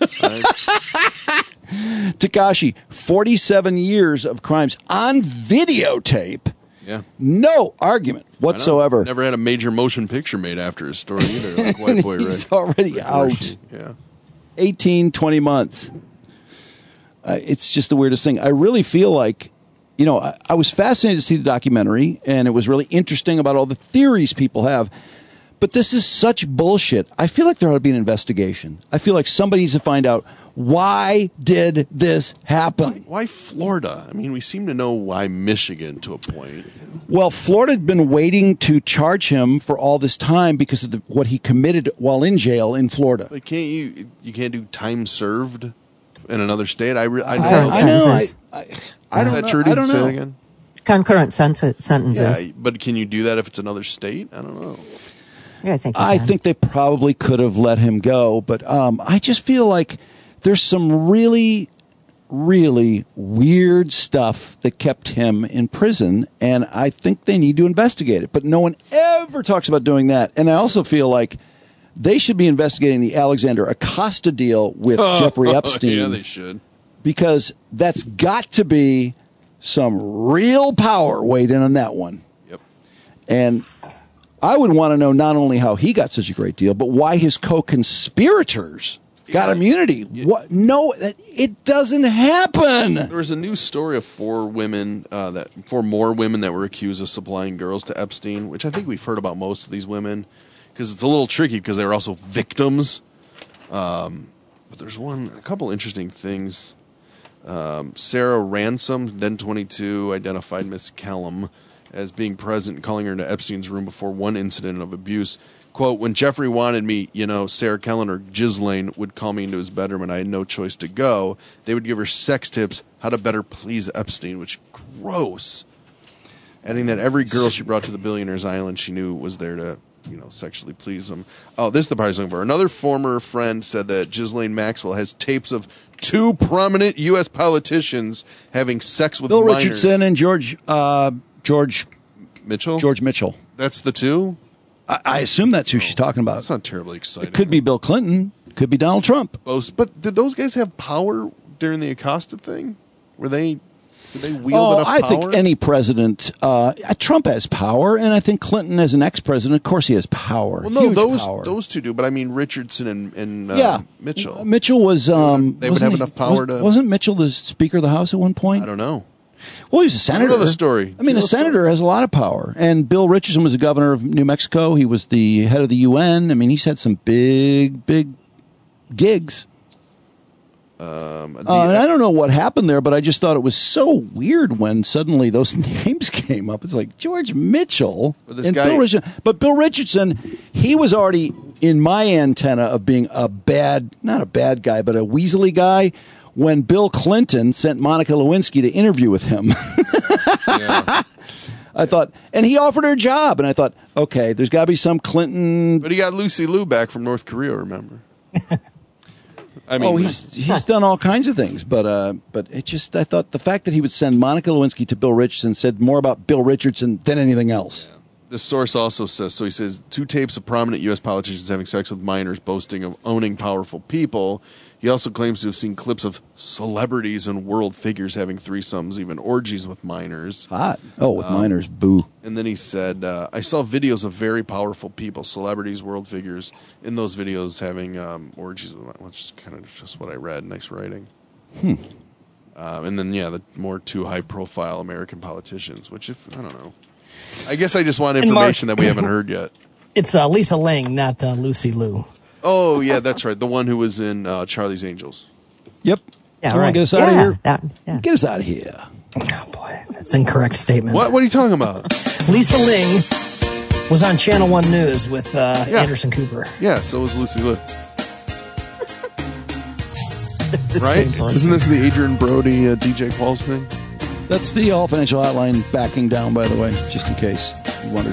I- Tekashi, forty-seven years of crimes on videotape. yeah. No argument I know. whatsoever. Never had a major motion picture made after his story either, like White Boy Rick. He's already Rick out. Hershey. Yeah. eighteen, twenty months. Uh, it's just the weirdest thing. I really feel like, you know, I, I was fascinated to see the documentary, and it was really interesting about all the theories people have. But this is such bullshit. I feel like there ought to be an investigation. I feel like somebody needs to find out, why did this happen? Why Florida? I mean, we seem to know why Michigan to a point. Well, Florida had been waiting to charge him for all this time because of the, what he committed while in jail in Florida. Like, can't you? You can't do time served in another state. I re- I, I, don't I know. know. I, sentences. I, I don't Is that know. true? I don't Say know. it again. Concurrent sen- sentences. Yeah, but can you do that if it's another state? I don't know. Yeah, I think. you I can. think they probably could have let him go, but um, I just feel like there's some really really weird stuff that kept him in prison, and I think they need to investigate it. But no one ever talks about doing that. And I also feel like they should be investigating the Alexander Acosta deal with Oh, Jeffrey Epstein. Yeah, they should. Because that's got to be some real power weighed in on that one. Yep. And I would want to know not only how he got such a great deal, but why his co-conspirators got immunity. What? No, it doesn't happen. There was a news story of four women, uh, that four more women that were accused of supplying girls to Epstein, which I think we've heard about most of these women, because it's a little tricky because they were also victims. Um, but there's one, a couple interesting things. Um, Sarah Ransom, then twenty-two, identified Miss Kellum as being present and calling her into Epstein's room before one incident of abuse. Quote, when Jeffrey wanted me, you know, Sarah Kellen or Ghislaine would call me into his bedroom and I had no choice to go. They would give her sex tips, how to better please Epstein, which gross. Adding that every girl she brought to the billionaire's island she knew was there to, you know, sexually please him. Oh, this is the part I was looking for. Another former friend said that Ghislaine Maxwell has tapes of two prominent U S politicians having sex with Bill minors. Richardson and George uh, George Mitchell. George Mitchell. That's the two? I, I assume that's who she's talking about. That's not terribly exciting. It could be Bill Clinton. Could be Donald Trump. Both, but did those guys have power during the Acosta thing? Were they? Did they wield Oh, enough I power? think any president. Uh, Trump has power, and I think Clinton, as an ex-president, of course, he has power. Well, no, Huge those power. those two do, but I mean Richardson and, and uh, Yeah. Mitchell. Mitchell was. Um, They would wasn't have he- enough power was, to- Wasn't Mitchell the Speaker of the House at one point? I don't know. Well, he's a I don't senator. know the story. I mean, Do you know a the senator has a lot of power. And Bill Richardson was the governor of New Mexico. He was the head of the U N. I mean, he's had some big, big gigs. Um, the, Uh, and I don't know what happened there, but I just thought it was so weird when suddenly those names came up. It's like George Mitchell But this and guy- Bill Richardson. But Bill Richardson, he was already in my antenna of being a bad, not a bad guy, but a Weasley guy when Bill Clinton sent Monica Lewinsky to interview with him. I thought, and he offered her a job, and I thought, okay, there's got to be some Clinton. But he got Lucy Liu back from North Korea, remember? I mean, oh, he's he's done all kinds of things, but uh, but it just I thought the fact that he would send Monica Lewinsky to Bill Richardson said more about Bill Richardson than anything else. The source also says, so he says, two tapes of prominent U S politicians having sex with minors boasting of owning powerful people. He also claims to have seen clips of celebrities and world figures having threesomes, even orgies with minors. Hot. Oh, with Um, minors, boo. And then he said, uh, I saw videos of very powerful people, celebrities, world figures, in those videos having um, orgies with minors, which is kind of just what I read. Nice writing. Hmm. Um, and then, yeah, the more two high-profile American politicians, which, if I don't know. I guess I just want And Mark- information that we haven't heard yet. It's uh, Lisa Lang, not uh, Lucy Liu. Oh, yeah, that's right. The one who was in uh, Charlie's Angels. Yep. Yeah, Come on, right. get us out of Yeah, here. that- yeah. Get us out of here. Oh, boy. That's an incorrect statement. What? What are you talking about? Lisa Ling was on Channel one News with uh, Yeah. Anderson Cooper. Yeah, so was Lucy Liu. The Right? same person. Isn't this the Adrian Brody, uh, D J Qualls thing? That's the All Financial Outline backing down, by the way, just in case you wondered.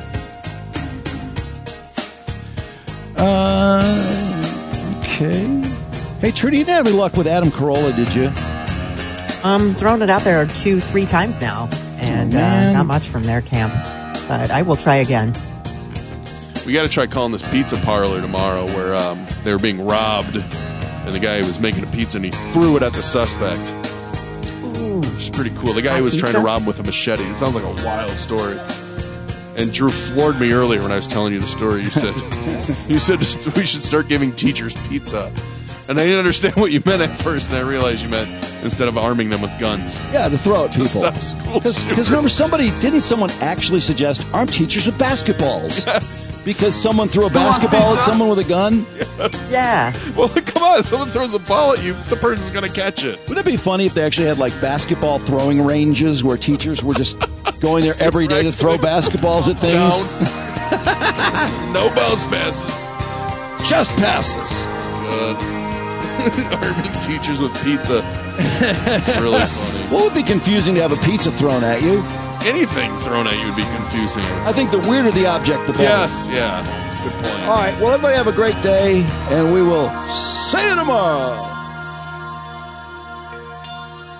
Uh, okay. Hey, Trudy, you didn't have any luck with Adam Carolla, did you? Um, thrown it out there two, three times now, and Oh, uh, man. not much from their camp. But I will try again. We got to try calling this pizza parlor tomorrow where um, they were being robbed, and the guy was making a pizza and he threw it at the suspect. Which is pretty cool. The guy who was trying to Pizza? rob him with a machete. It sounds like a wild story. And Drew floored me earlier when I was telling you the story. You said, you said we should start giving teachers pizza. And I didn't understand what you meant at first, and I realized you meant instead of arming them with guns. Yeah, to throw at To people. stop school Because shooters. remember, somebody, didn't someone actually suggest arm teachers with basketballs? Yes. Because someone threw a on, basketball at pizza. someone with a gun? Yeah. Well, come on. If someone throws a ball at you, the person's going to catch it. Wouldn't it be funny if they actually had like basketball throwing ranges where teachers were just going there every day to throw basketballs at things? No bounce passes. Just passes. Good. Arming teachers with pizza. It's really funny. What would be confusing to have a pizza thrown at you? Anything thrown at you would be confusing. I think the weirder the object, the better. Yes, yeah. Good point. All right. Well, everybody have a great day, and we will see you tomorrow.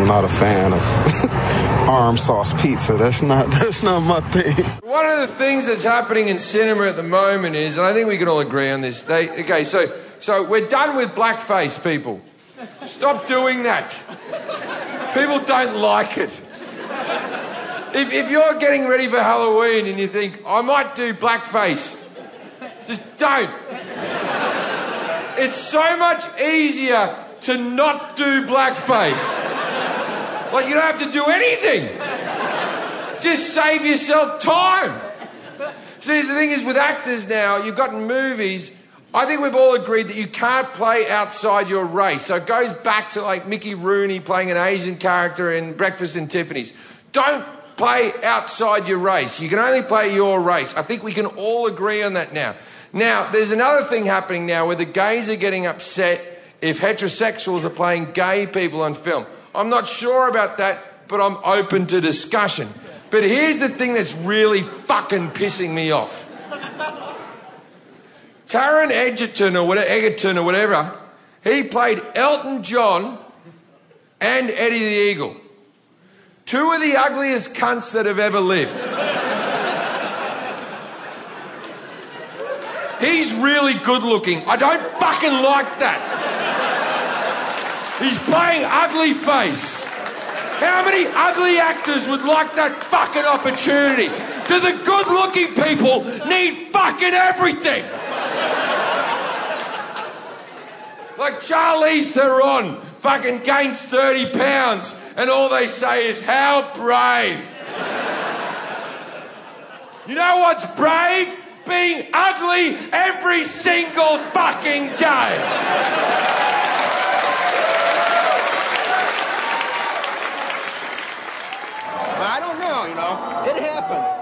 not a fan of arm sauce pizza. That's not that's not my thing. One of the things that's happening in cinema at the moment is, and I think we can all agree on this. They okay, so so we're done with blackface, people. Stop doing that. People don't like it. If, if you're getting ready for Halloween and you think, I might do blackface, just don't. It's so much easier to not do blackface. Like, you don't have to do anything. Just save yourself time. See, the thing is, with actors now, you've got in movies, I think we've all agreed that you can't play outside your race. So it goes back to, like, Mickey Rooney playing an Asian character in Breakfast in Tiffany's. Don't play outside your race. You can only play your race. I think we can all agree on that now. Now, there's another thing happening now where the gays are getting upset if heterosexuals are playing gay people on film. I'm not sure about that, but I'm open to discussion. But here's the thing that's really fucking pissing me off. Taron Egerton or whatever, Egerton or whatever, he played Elton John and Eddie the Eagle. Two of the ugliest cunts that have ever lived. He's really good looking. I don't fucking like that. He's playing ugly face. How many ugly actors would like that fucking opportunity? Do the good looking people need fucking everything? Like Charlize Theron fucking gains thirty pounds and all they say is, how brave. You know what's brave? Being ugly every single fucking day. I don't know, you know. It happens.